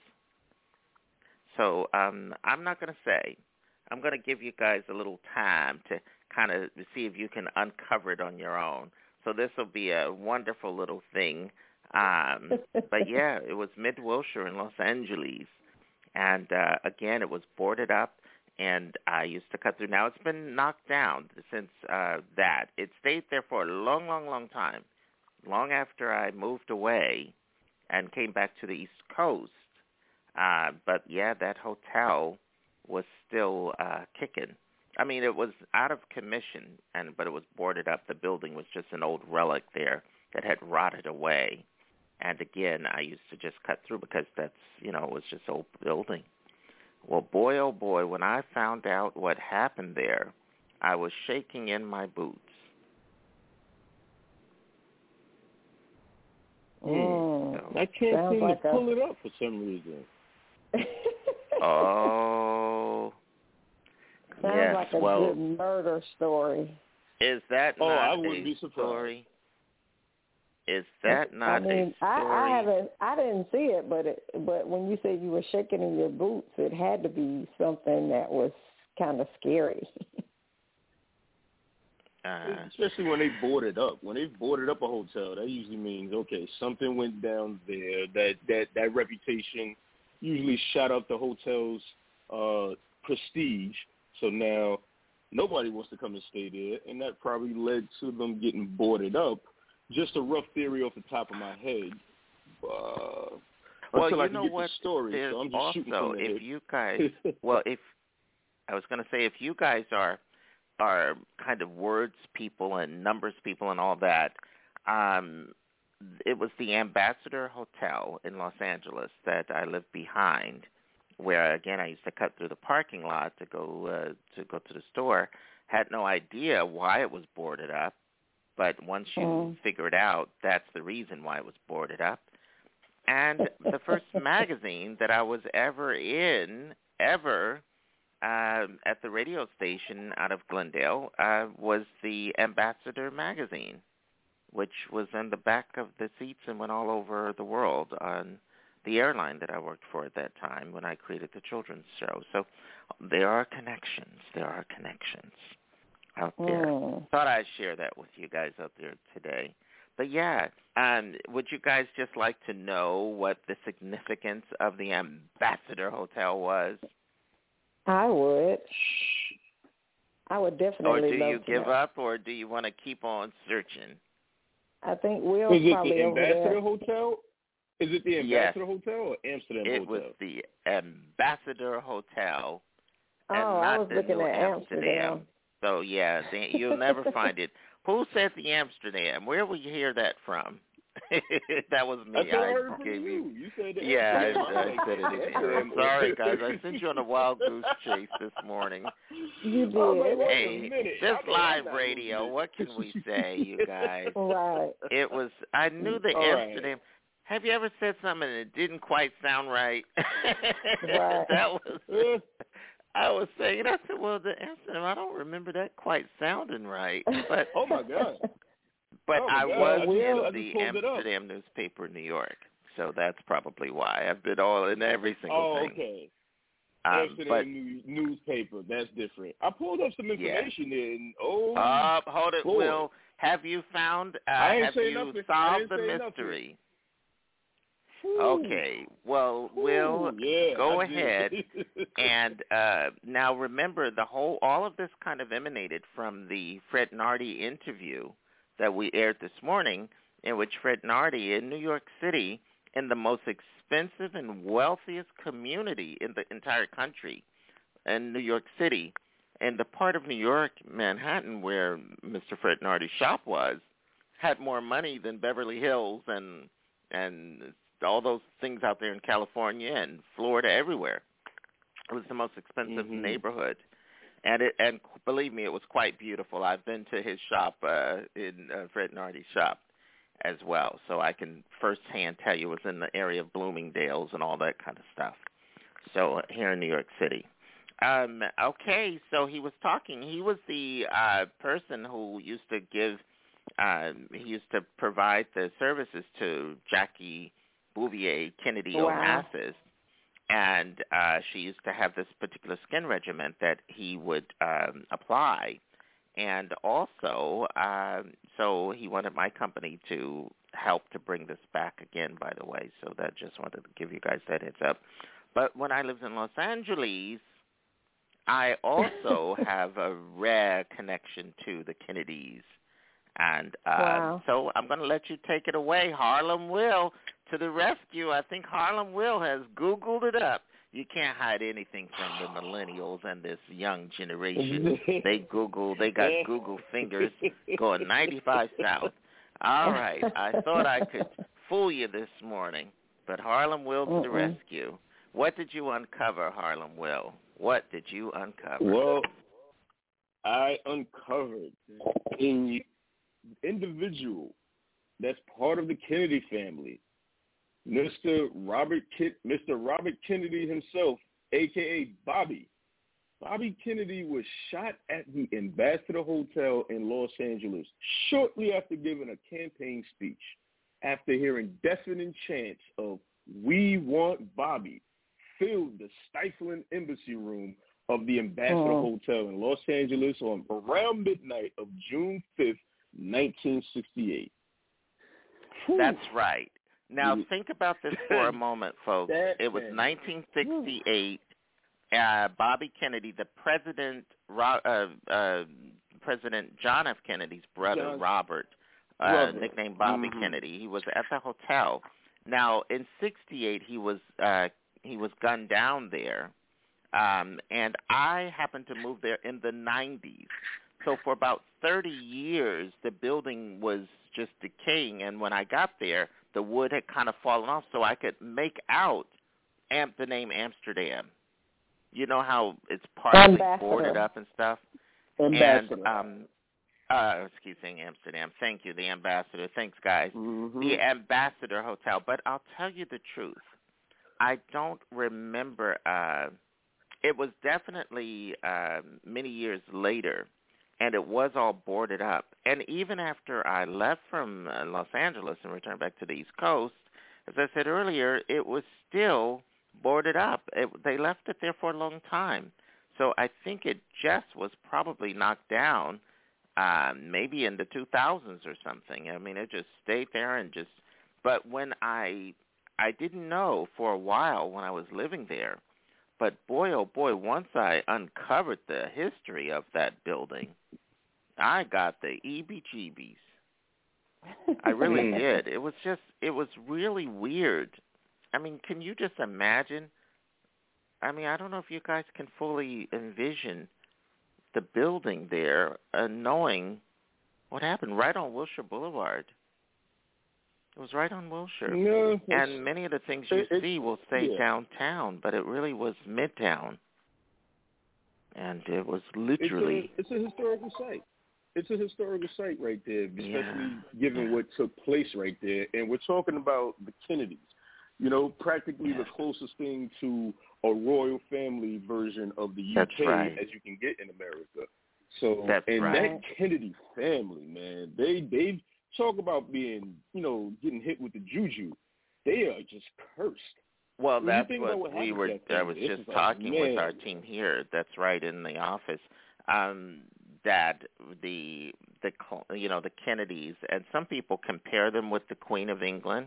So um, I'm not going to say. I'm going to give you guys a little time to kind of see if you can uncover it on your own. So this will be a wonderful little thing. Um, but, yeah, it was Mid-Wilshire in Los Angeles. And, uh, again, it was boarded up, and I used to cut through. Now, it's been knocked down since uh, that. It stayed there for a long, long, long time, long after I moved away and came back to the East Coast. Uh, but, yeah, that hotel was still uh, kicking. I mean, it was out of commission, and but it was boarded up. The building was just an old relic there that had rotted away. And, again, I used to just cut through because that's, you know, it was just old building. Well, boy, oh, boy, when I found out what happened there, I was shaking in my boots. Mm. So, I can't seem like to pull a... it up for some reason. Oh. Sounds yes, like a well, good murder story. Is that oh, not I wouldn't a be surprised. story? Is that not I mean, a story? I, I haven't, I didn't see it, but it, but when you said you were shaking in your boots, it had to be something that was kind of scary. Uh, Especially when they boarded up. When they boarded up a hotel, that usually means, okay, something went down there. That that, that reputation usually shot up the hotel's uh, prestige. So now nobody wants to come and stay there, and that probably led to them getting boarded up. Just a rough theory off the top of my head. Uh, well, until you I can know get what? The story, There's so I'm just also, shooting from the if head. you guys, well, if I was going to say, if you guys are are kind of words people and numbers people and all that, um, it was the Ambassador Hotel in Los Angeles that I lived behind, where again I used to cut through the parking lot to go uh, to go to the store. Had no idea why it was boarded up, but once you mm. figure it out, that's the reason why it was boarded up. And the first magazine that I was ever in, ever, uh, at the radio station out of Glendale, uh, was the Ambassador magazine, which was in the back of the seats and went all over the world on the airline that I worked for at that time when I created the children's show. So there are connections. There are connections out there. Mm. Thought I'd share that with you guys out there today. But yeah, um, would you guys just like to know what the significance of the Ambassador Hotel was? I would. I would definitely Or do love you to give know. up, or do you want to keep on searching? I think Will's Is it probably the over Ambassador there. Hotel? Is it the Yes. Ambassador Hotel or Amsterdam It Hotel? was the Ambassador Hotel, and Oh, not I was the looking New at Amsterdam. So yeah, the, you'll never find it. Who said the Amsterdam? Where will you hear that from? That was me. That's what I I heard from gave you. You said that. Yeah, I, Amsterdam. I said it again. Sorry, guys. I sent you on a wild goose chase this morning. You did. Oh, wait, wait Hey, a minute. this I mean, live I'm radio. What can we say, you guys? Right. It was. I knew the All right. Amsterdam. Have you ever said something and it didn't quite sound right? Right. That was. I was saying. I said, "Well, the Amsterdam. I don't remember that quite sounding right." But oh my God. But oh my I God. was I just, in I the just pulled it up. Amsterdam newspaper in New York. so that's probably why. I've been all in every single oh, thing. okay. Um, Interested but, in news, newspaper. That's different. I pulled up some information yeah. there, and oh, uh, hold it, boy. Will. Have you found? Uh, I ain't have say you nothing. solved the I didn't say mystery? Nothing. Okay. Well, Ooh, Will, yeah, go I ahead. did. And uh, now remember, the whole all of this kind of emanated from the Fred Nardi interview that we aired this morning, in which Fred Nardi in New York City, in the most expensive and wealthiest community in the entire country, in New York City, and the part of New York, Manhattan, where Mister Fred Nardi's shop was, had more money than Beverly Hills and and all those things out there in California and Florida, everywhere. It was the most expensive mm-hmm. neighborhood, and it and believe me, it was quite beautiful. I've been to his shop, uh, in uh, Fred Nardi's shop, as well, so I can firsthand tell you it was in the area of Bloomingdale's and all that kind of stuff. So here in New York City. Um, okay, so he was talking. He was the uh, person who used to give, um, he used to provide the services to Jackie Bouvier Kennedy Wow. Onassis, and uh, she used to have this particular skin regimen that he would um, apply. And also, um, so he wanted my company to help to bring this back again, by the way. So that just wanted to give you guys that heads up. But when I lived in Los Angeles, I also have a rare connection to the Kennedys. And uh, wow. so I'm going to let you take it away. Harlem Will to the rescue. I think Harlem Will has Googled it up. You can't hide anything from the millennials and this young generation. They Google, they got Google fingers going ninety-five south. All right, I thought I could fool you this morning, but Harlem Will to the rescue. What did you uncover, Harlem Will? What did you uncover? Well, I uncovered an individual that's part of the Kennedy family. Mister Robert Ken- Mister Robert Kennedy himself, a k a. Bobby. Bobby Kennedy was shot at the Ambassador Hotel in Los Angeles shortly after giving a campaign speech, after hearing deafening chants of "We want Bobby" filled the stifling embassy room of the Ambassador oh. Hotel in Los Angeles on around midnight of June fifth, nineteen sixty-eight. That's right. Now, think about this for a moment, folks. That it was man. nineteen sixty-eight. Uh, Bobby Kennedy, the president, uh, uh, President John F. Kennedy's brother, John, Robert, uh, Robert. nicknamed Bobby mm-hmm. Kennedy. He was at the hotel. Now, in sixty-eight, he was uh, he was gunned down there, um, and I happened to move there in the nineties. So for about thirty years, the building was just decaying, and when I got there, the wood had kind of fallen off, so I could make out am- the name Amsterdam. You know how it's partly Ambassador. boarded up and stuff? Ambassador. And, um, uh, excuse me, Amsterdam. Thank you, the Ambassador. Thanks, guys. Mm-hmm. The Ambassador Hotel. But I'll tell you the truth. I don't remember. Uh, it was definitely uh, many years later, and it was all boarded up. And even after I left from uh, Los Angeles and returned back to the East Coast, as I said earlier, it was still boarded up. It, they left it there for a long time. So I think it just was probably knocked down uh, maybe in the two thousands or something. I mean, it just stayed there and just – but when I – I didn't know for a while when I was living there. But boy, oh boy, once I uncovered the history of that building, I got the E B G Bs. I really did. It was just, it was really weird. I mean, can you just imagine? I mean, I don't know if you guys can fully envision the building there, uh, knowing what happened right on Wilshire Boulevard. It was right on Wilshire. No, and many of the things you it, see will say yeah. downtown, but it really was midtown. And it was literally... It's a, it's a historical site. It's a historical site right there, especially yeah. given what took place right there. And we're talking about the Kennedys. You know, practically yeah. the closest thing to a royal family version of the U K That's right. as you can get in America. So, That's and right. that Kennedy family, man, they they talk about being, you know, getting hit with the juju. they are just cursed. Well, When that's you think what, about what we happened were. to that I family, was it's just like, talking man. with our team here. That's right in the office. Um, that the the you know the Kennedys, and some people compare them with the Queen of England.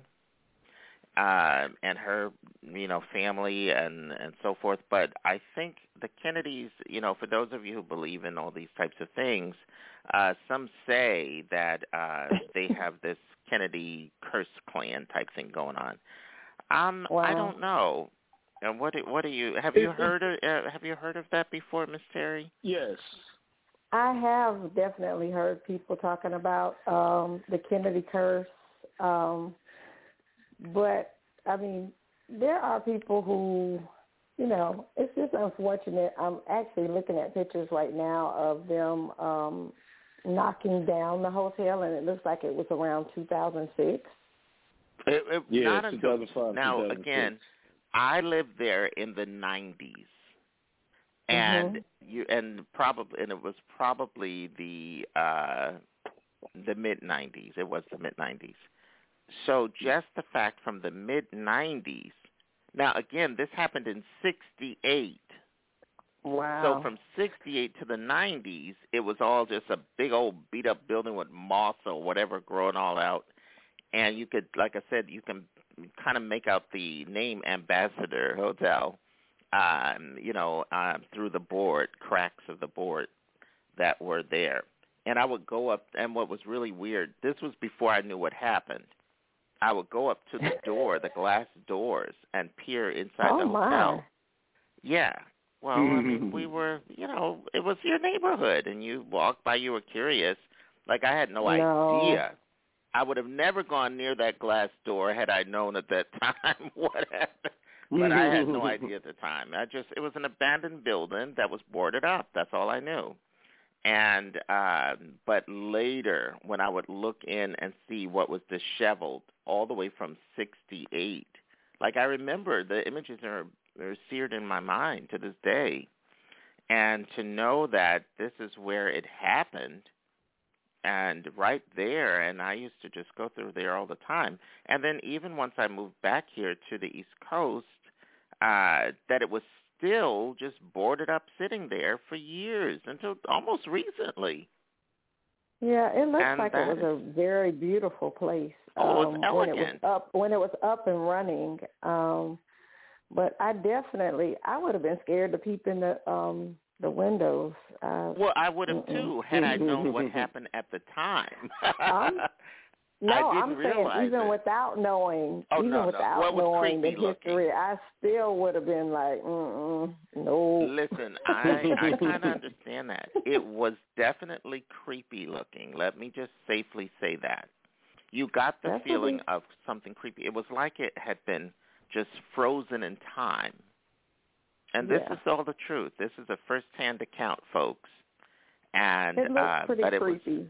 Uh, and her, you know, family and, and so forth. But I think the Kennedys, you know, for those of you who believe in all these types of things, uh, some say that uh, they have this Kennedy curse clan type thing going on. Um, wow. I don't know. And what do, what do you have you heard of, uh, have you heard of that before, Miss Terry? Yes. I have definitely heard people talking about um, the Kennedy curse. Um, But, I mean, there are people who, you know, it's just unfortunate. I'm actually looking at pictures right now of them um, knocking down the hotel, and it looks like it was around two thousand six. It, it, Yeah, not until, two thousand five, now, two thousand six. again, I lived there in the nineties. And Mm-hmm. you and probably and it was probably the uh, the mid nineties. It was the mid nineties. So just the fact from the mid nineties. Now again, this happened in sixty-eight. Wow. So from sixty-eight to the nineties, it was all just a big old beat up building with moss or whatever growing all out. And you could, like I said, you can kind of make out the name Ambassador Hotel. Um, you know, um, through the board, cracks of the board that were there. And I would go up, and what was really weird, this was before I knew what happened. I would go up to the door, the glass doors, and peer inside oh the hotel. My. Yeah. Well, I mean, we were, you know, it was your neighborhood, and you walked by, you were curious. Like, I had no, no. idea. I would have never gone near that glass door had I known at that time what happened. But I had no idea at the time. I just it was an abandoned building that was boarded up. That's all I knew. And uh, but later, when I would look in and see what was disheveled, all the way from sixty-eight, like I remember the images are, are seared in my mind to this day. And to know that this is where it happened, and right there, and I used to just go through there all the time. And then even once I moved back here to the East Coast, uh, that it was still just boarded up sitting there for years until almost recently. Yeah, it looks and like it was is, a very beautiful place. Oh, um, it was elegant. When it was up, when it was up and running. Um, but I definitely, I would have been scared to peep in the um, the windows. Uh, well, I would have mm-mm. too had I known what happened at the time. um, no, I didn't I'm saying realize even it. without knowing, oh, even no, no. without Well, it was knowing the creepy history, looking. I still would have been like, mm-mm, no. Listen, I, I kind of understand that. It was definitely creepy looking. Let me just safely say that. You got the That's feeling it of something creepy. It was like it had been just frozen in time. And this yeah. is all the truth. This is a first-hand account, folks. And it looks uh, pretty but creepy. It was,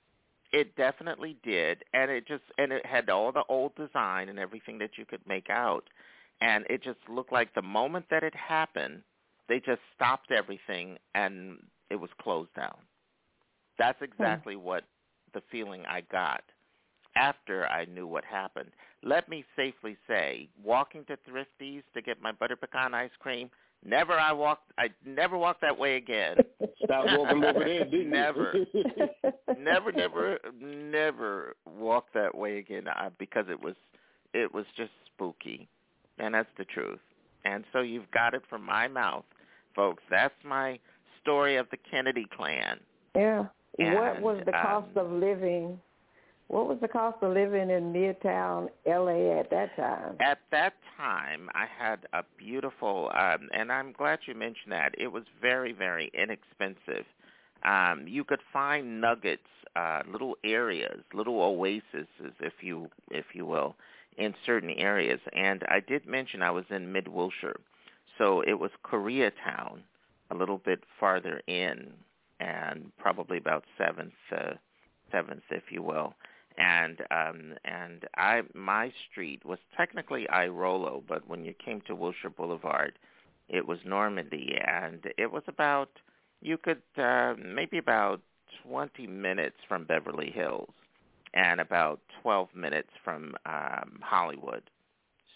It definitely did, and it just and it had all the old design and everything that you could make out, and it just looked like the moment that it happened, they just stopped everything and it was closed down. That's exactly hmm. what the feeling I got after I knew what happened. Let me safely say, walking to Thrifty's to get my butter pecan ice cream, never I walked. I never walked that way again. Stop walking over there, didn't never, you? never, never, never walked that way again uh, because it was, it was just spooky, and that's the truth. And so you've got it from my mouth, folks. That's my story of the Kennedy clan. Yeah. And, what was the cost um, of living? What was the cost of living in Midtown L A at that time? At that time, I had a beautiful, um, and I'm glad you mentioned that. It was very, very inexpensive. Um, you could find nuggets, uh, little areas, little oases, if you if you will, in certain areas. And I did mention I was in Mid-Wilshire, so it was Koreatown, a little bit farther in, and probably about seventh, uh, seventh, if you will. And um, and I my street was technically Irolo, but when you came to Wilshire Boulevard, it was Normandy, and it was about you could uh, maybe about twenty minutes from Beverly Hills, and about twelve minutes from um, Hollywood.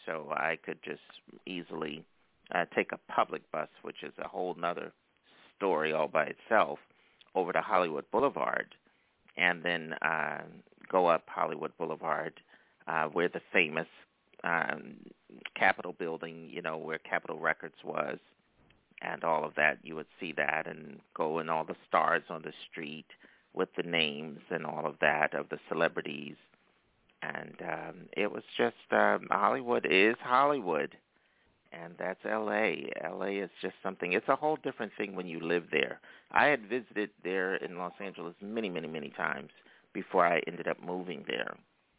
so I could just easily uh, take a public bus, which is a whole nother story all by itself, over to Hollywood Boulevard, and then uh, go up Hollywood Boulevard, uh, where the famous um, Capitol building, you know, where Capitol Records was, and all of that. You would see that, and go in all the stars on the street with the names and all of that of the celebrities. And um, it was just, um, Hollywood is Hollywood, and that's L A. L A is just something, it's a whole different thing when you live there. I had visited there in Los Angeles many, many, many times before I ended up moving there.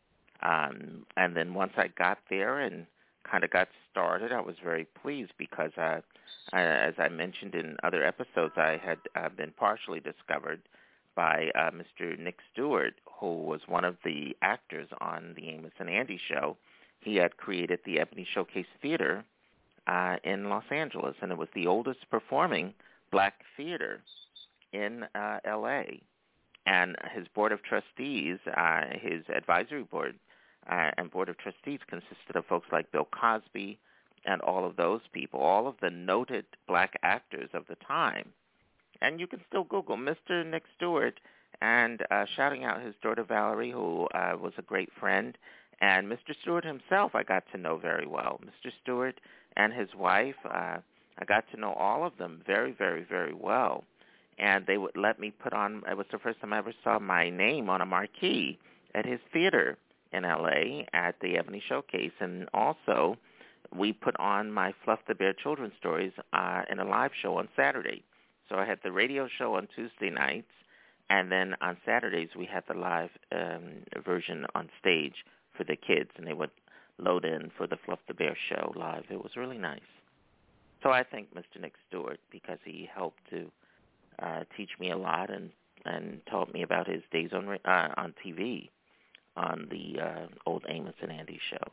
Um, and then once I got there and kind of got started, I was very pleased because, uh, I, as I mentioned in other episodes, I had uh, been partially discovered by uh, Mister Nick Stewart, who was one of the actors on the Amos and Andy show. He had created the Ebony Showcase Theater uh, in Los Angeles, and it was the oldest performing black theater in uh, L A. And his board of trustees, uh, his advisory board uh, and board of trustees consisted of folks like Bill Cosby and all of those people, all of the noted black actors of the time. And you can still Google Mister Nick Stewart and uh, shouting out his daughter Valerie, who uh, was a great friend. And Mister Stewart himself I got to know very well. Mister Stewart and his wife, uh, I got to know all of them very, very, very well. And they would let me put on, it was the first time I ever saw my name on a marquee at his theater in L A at the Ebony Showcase. And also, we put on my Fluff the Bear children's stories uh, in a live show on Saturday. So I had the radio show on Tuesday nights, and then on Saturdays we had the live um, version on stage for the kids, and they would load in for the Fluff the Bear show live. It was really nice. So I thank Mister Nick Stewart because he helped to uh, teach me a lot and, and taught me about his days on uh, on T V on the uh, old Amos and Andy show.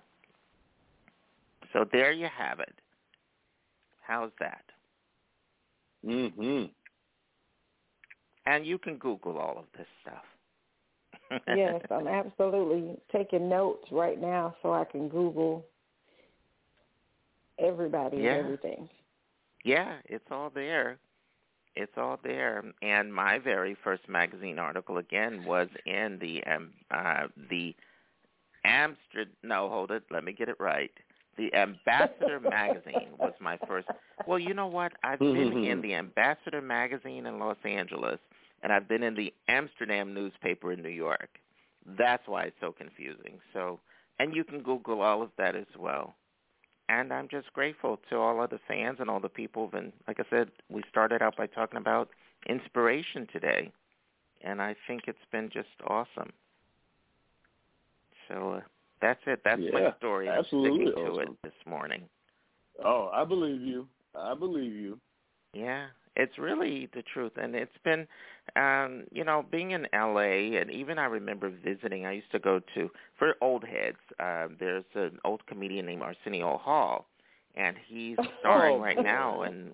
So there you have it. How's that? Mm-hmm. And you can Google all of this stuff. Yes, I'm absolutely taking notes right now so I can Google everybody yeah. and everything. Yeah, it's all there. It's all there. And my very first magazine article, again, was in the um, uh, the Amsterdam. No, hold it. Let me get it right. The Ambassador magazine was my first. Well, you know what? I've been in the Ambassador magazine in Los Angeles, and I've been in the Amsterdam newspaper in New York. That's why it's so confusing. So, and you can Google all of that as well. And I'm just grateful to all of the fans and all the people. And like I said, we started out by talking about inspiration today, and I think it's been just awesome. So uh, that's it. That's yeah, my story. I'm absolutely sticking to awesome. it this morning. Oh, I believe you. I believe you. Yeah, it's really the truth. And it's been, um, you know, being in L A, and even I remember visiting, I used to go to, for old heads, uh, there's an old comedian named Arsenio Hall, and he's starring oh, right boy. now. And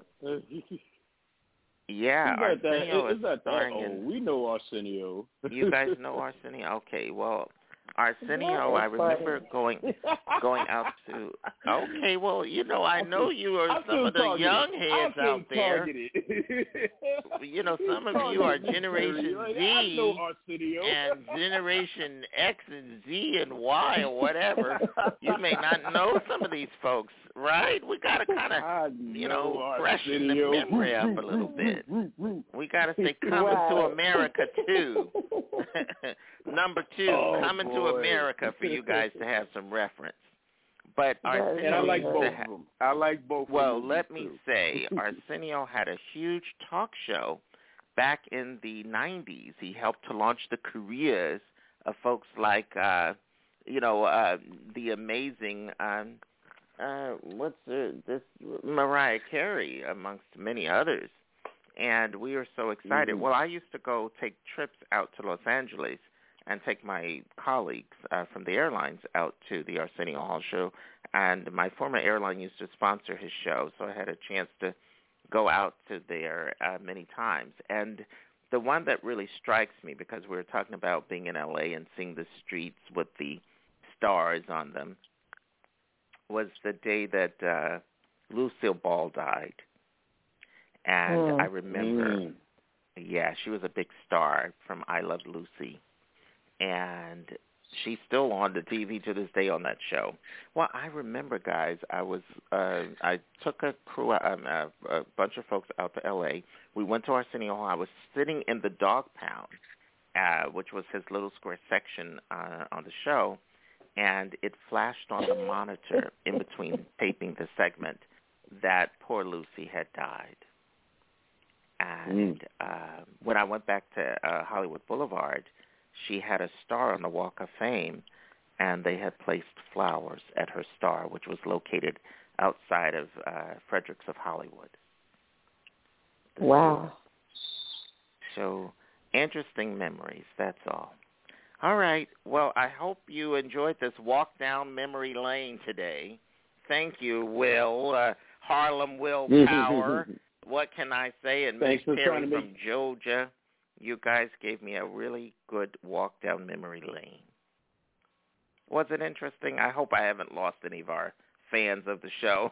yeah, it's not Arsenio that, is it's not that starring old. in, We know Arsenio. You guys know Arsenio? Okay, well, Arsenio, I remember going going out to. Okay, well, you know, I know you are I some of the targeted. young heads I out there. Targeted. You know, some of you are Generation like, Z I know Arsenio. and Generation X and Z and Y or whatever. You may not know some of these folks, right? We got to kind of, you know, know freshen the memory up a little bit. We got to say coming Wow. to America, too. Number two, Oh, coming boy. to America for you guys to have some reference. But Arsenio and I like used both to of ha- them. I like both Well, of them. let me too. say, Arsenio had a huge talk show back in the nineties. He helped to launch the careers of folks like, uh, you know, uh, the amazing, um, uh, what's uh, this, Mariah Carey, amongst many others. And we were so excited. Mm-hmm. Well, I used to go take trips out to Los Angeles and take my colleagues uh, from the airlines out to the Arsenio Hall show. And my former airline used to sponsor his show, so I had a chance to go out to there uh, many times. And the one that really strikes me, because we were talking about being in L A and seeing the streets with the stars on them, was the day that uh, Lucille Ball died. And Mm. I remember, Mm. yeah, she was a big star from I Love Lucy. And she's still on the T V to this day on that show. Well, I remember, guys, I was uh, I took a crew, um, a, a bunch of folks out to L A. We went to Arsenio Hall. I was sitting in the dog pound, uh, which was his little square section uh, on the show, and it flashed on the monitor in between taping the segment that poor Lucy had died. And Mm. uh, when I went back to uh, Hollywood Boulevard, she had a star on the Walk of Fame, and they had placed flowers at her star, which was located outside of uh, Fredericks of Hollywood. Wow. So, interesting memories, that's all. All right. Well, I hope you enjoyed this walk down memory lane today. Thank you, Will. Uh, Harlem Will Power. What can I say? And Miss Terry from make... Georgia. You guys gave me a really good walk down memory lane. Was it interesting? I hope I haven't lost any of our fans of the show.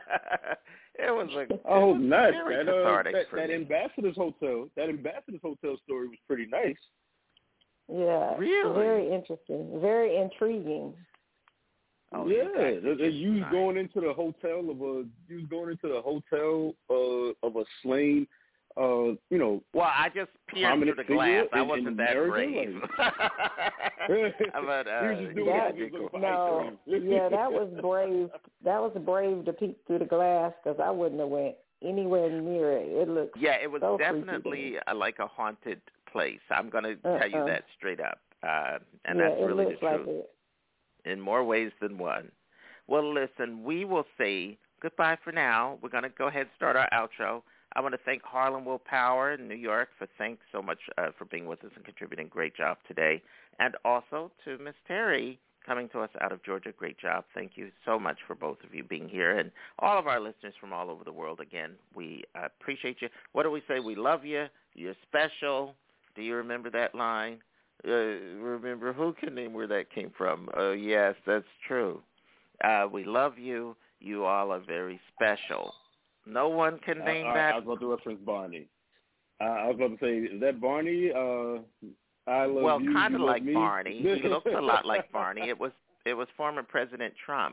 It was a oh, it was nuts! very That, uh, cathartic that, for that me. Ambassador's Hotel, that Ambassador's Hotel story was pretty nice. Yeah. Really? Very interesting. Very intriguing. Oh, yeah, you they, they, you was nice. going into the hotel of a you was going into the hotel uh, of a slain. Uh, you know, well, I just peered through the glass. I wasn't in that America, brave. Like, but, uh, he was just doing that, that. Cool. No, yeah, that was brave. That was brave to peek through the glass because I wouldn't have went anywhere near it. It looked yeah, it was so definitely uh, like a haunted place. I'm going to uh-uh. tell you that straight up, uh, and yeah, that's it really looks the truth. like it. In more ways than one. Well, listen, we will say goodbye for now. We're going to go ahead and start our outro. I want to thank Harlem Will Power in New York for thanks so much uh, for being with us and contributing. Great job today. And also to Miss Terry coming to us out of Georgia. Great job. Thank you so much for both of you being here. And all of our listeners from all over the world, again, we uh, appreciate you. What do we say? We love you. You're special. Do you remember that line? Uh, remember, who can name where that came from? Oh, yes, that's true. Uh, we love you. You all are very special. No one can name uh, that. I was about to reference Barney. Uh, I was about to say, is that Barney? Uh, I love well, you. kind of you like me? Barney. He looks a lot like Barney. It was it was former President Trump.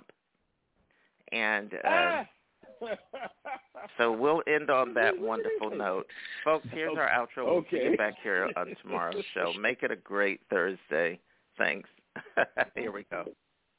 And uh, so we'll end on that wonderful note. Folks, here's our outro. We'll Okay. see you back here on tomorrow's show. Make it a great Thursday. Thanks. Here we go.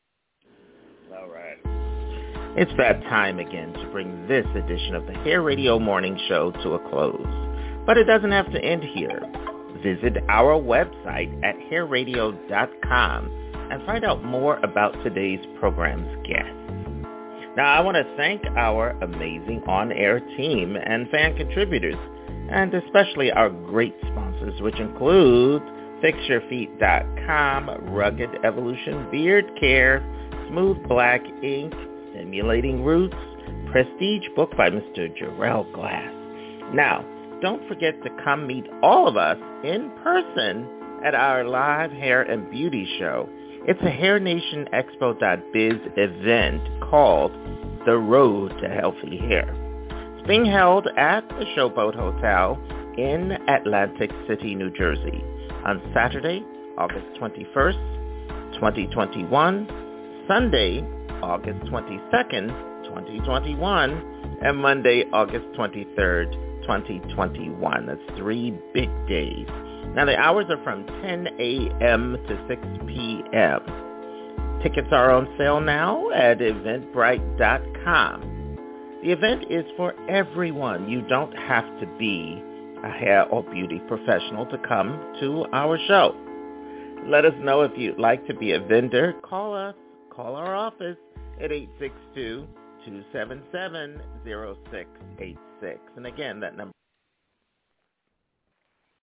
All right. It's that time again to bring this edition of the Hair Radio Morning Show to a close. But it doesn't have to end here. Visit our website at hair radio dot com and find out more about today's program's guests. Now, I want to thank our amazing on-air team and fan contributors, and especially our great sponsors, which include fix your feet dot com, Rugged Evolution Beard Care, Smooth Black Ink, Stimulating Roots, Prestige book by Mister Jarrell Glass. Now, don't forget to come meet all of us in person at our live hair and beauty show. It's a Hair Nation Expo dot biz event called The Road to Healthy Hair. It's being held at the Showboat Hotel in Atlantic City, New Jersey on Saturday, August twenty-first, twenty twenty-one, Sunday, August twenty-second, twenty twenty-one, and Monday, August twenty-third, twenty twenty-one. That's three big days. Now, the hours are from ten a.m. to six p.m. Tickets are on sale now at eventbrite dot com. The event is for everyone. You don't have to be a hair or beauty professional to come to our show. Let us know if you'd like to be a vendor. Call us. Call our office at eight six two, two seven seven, zero six eight six. And again, that number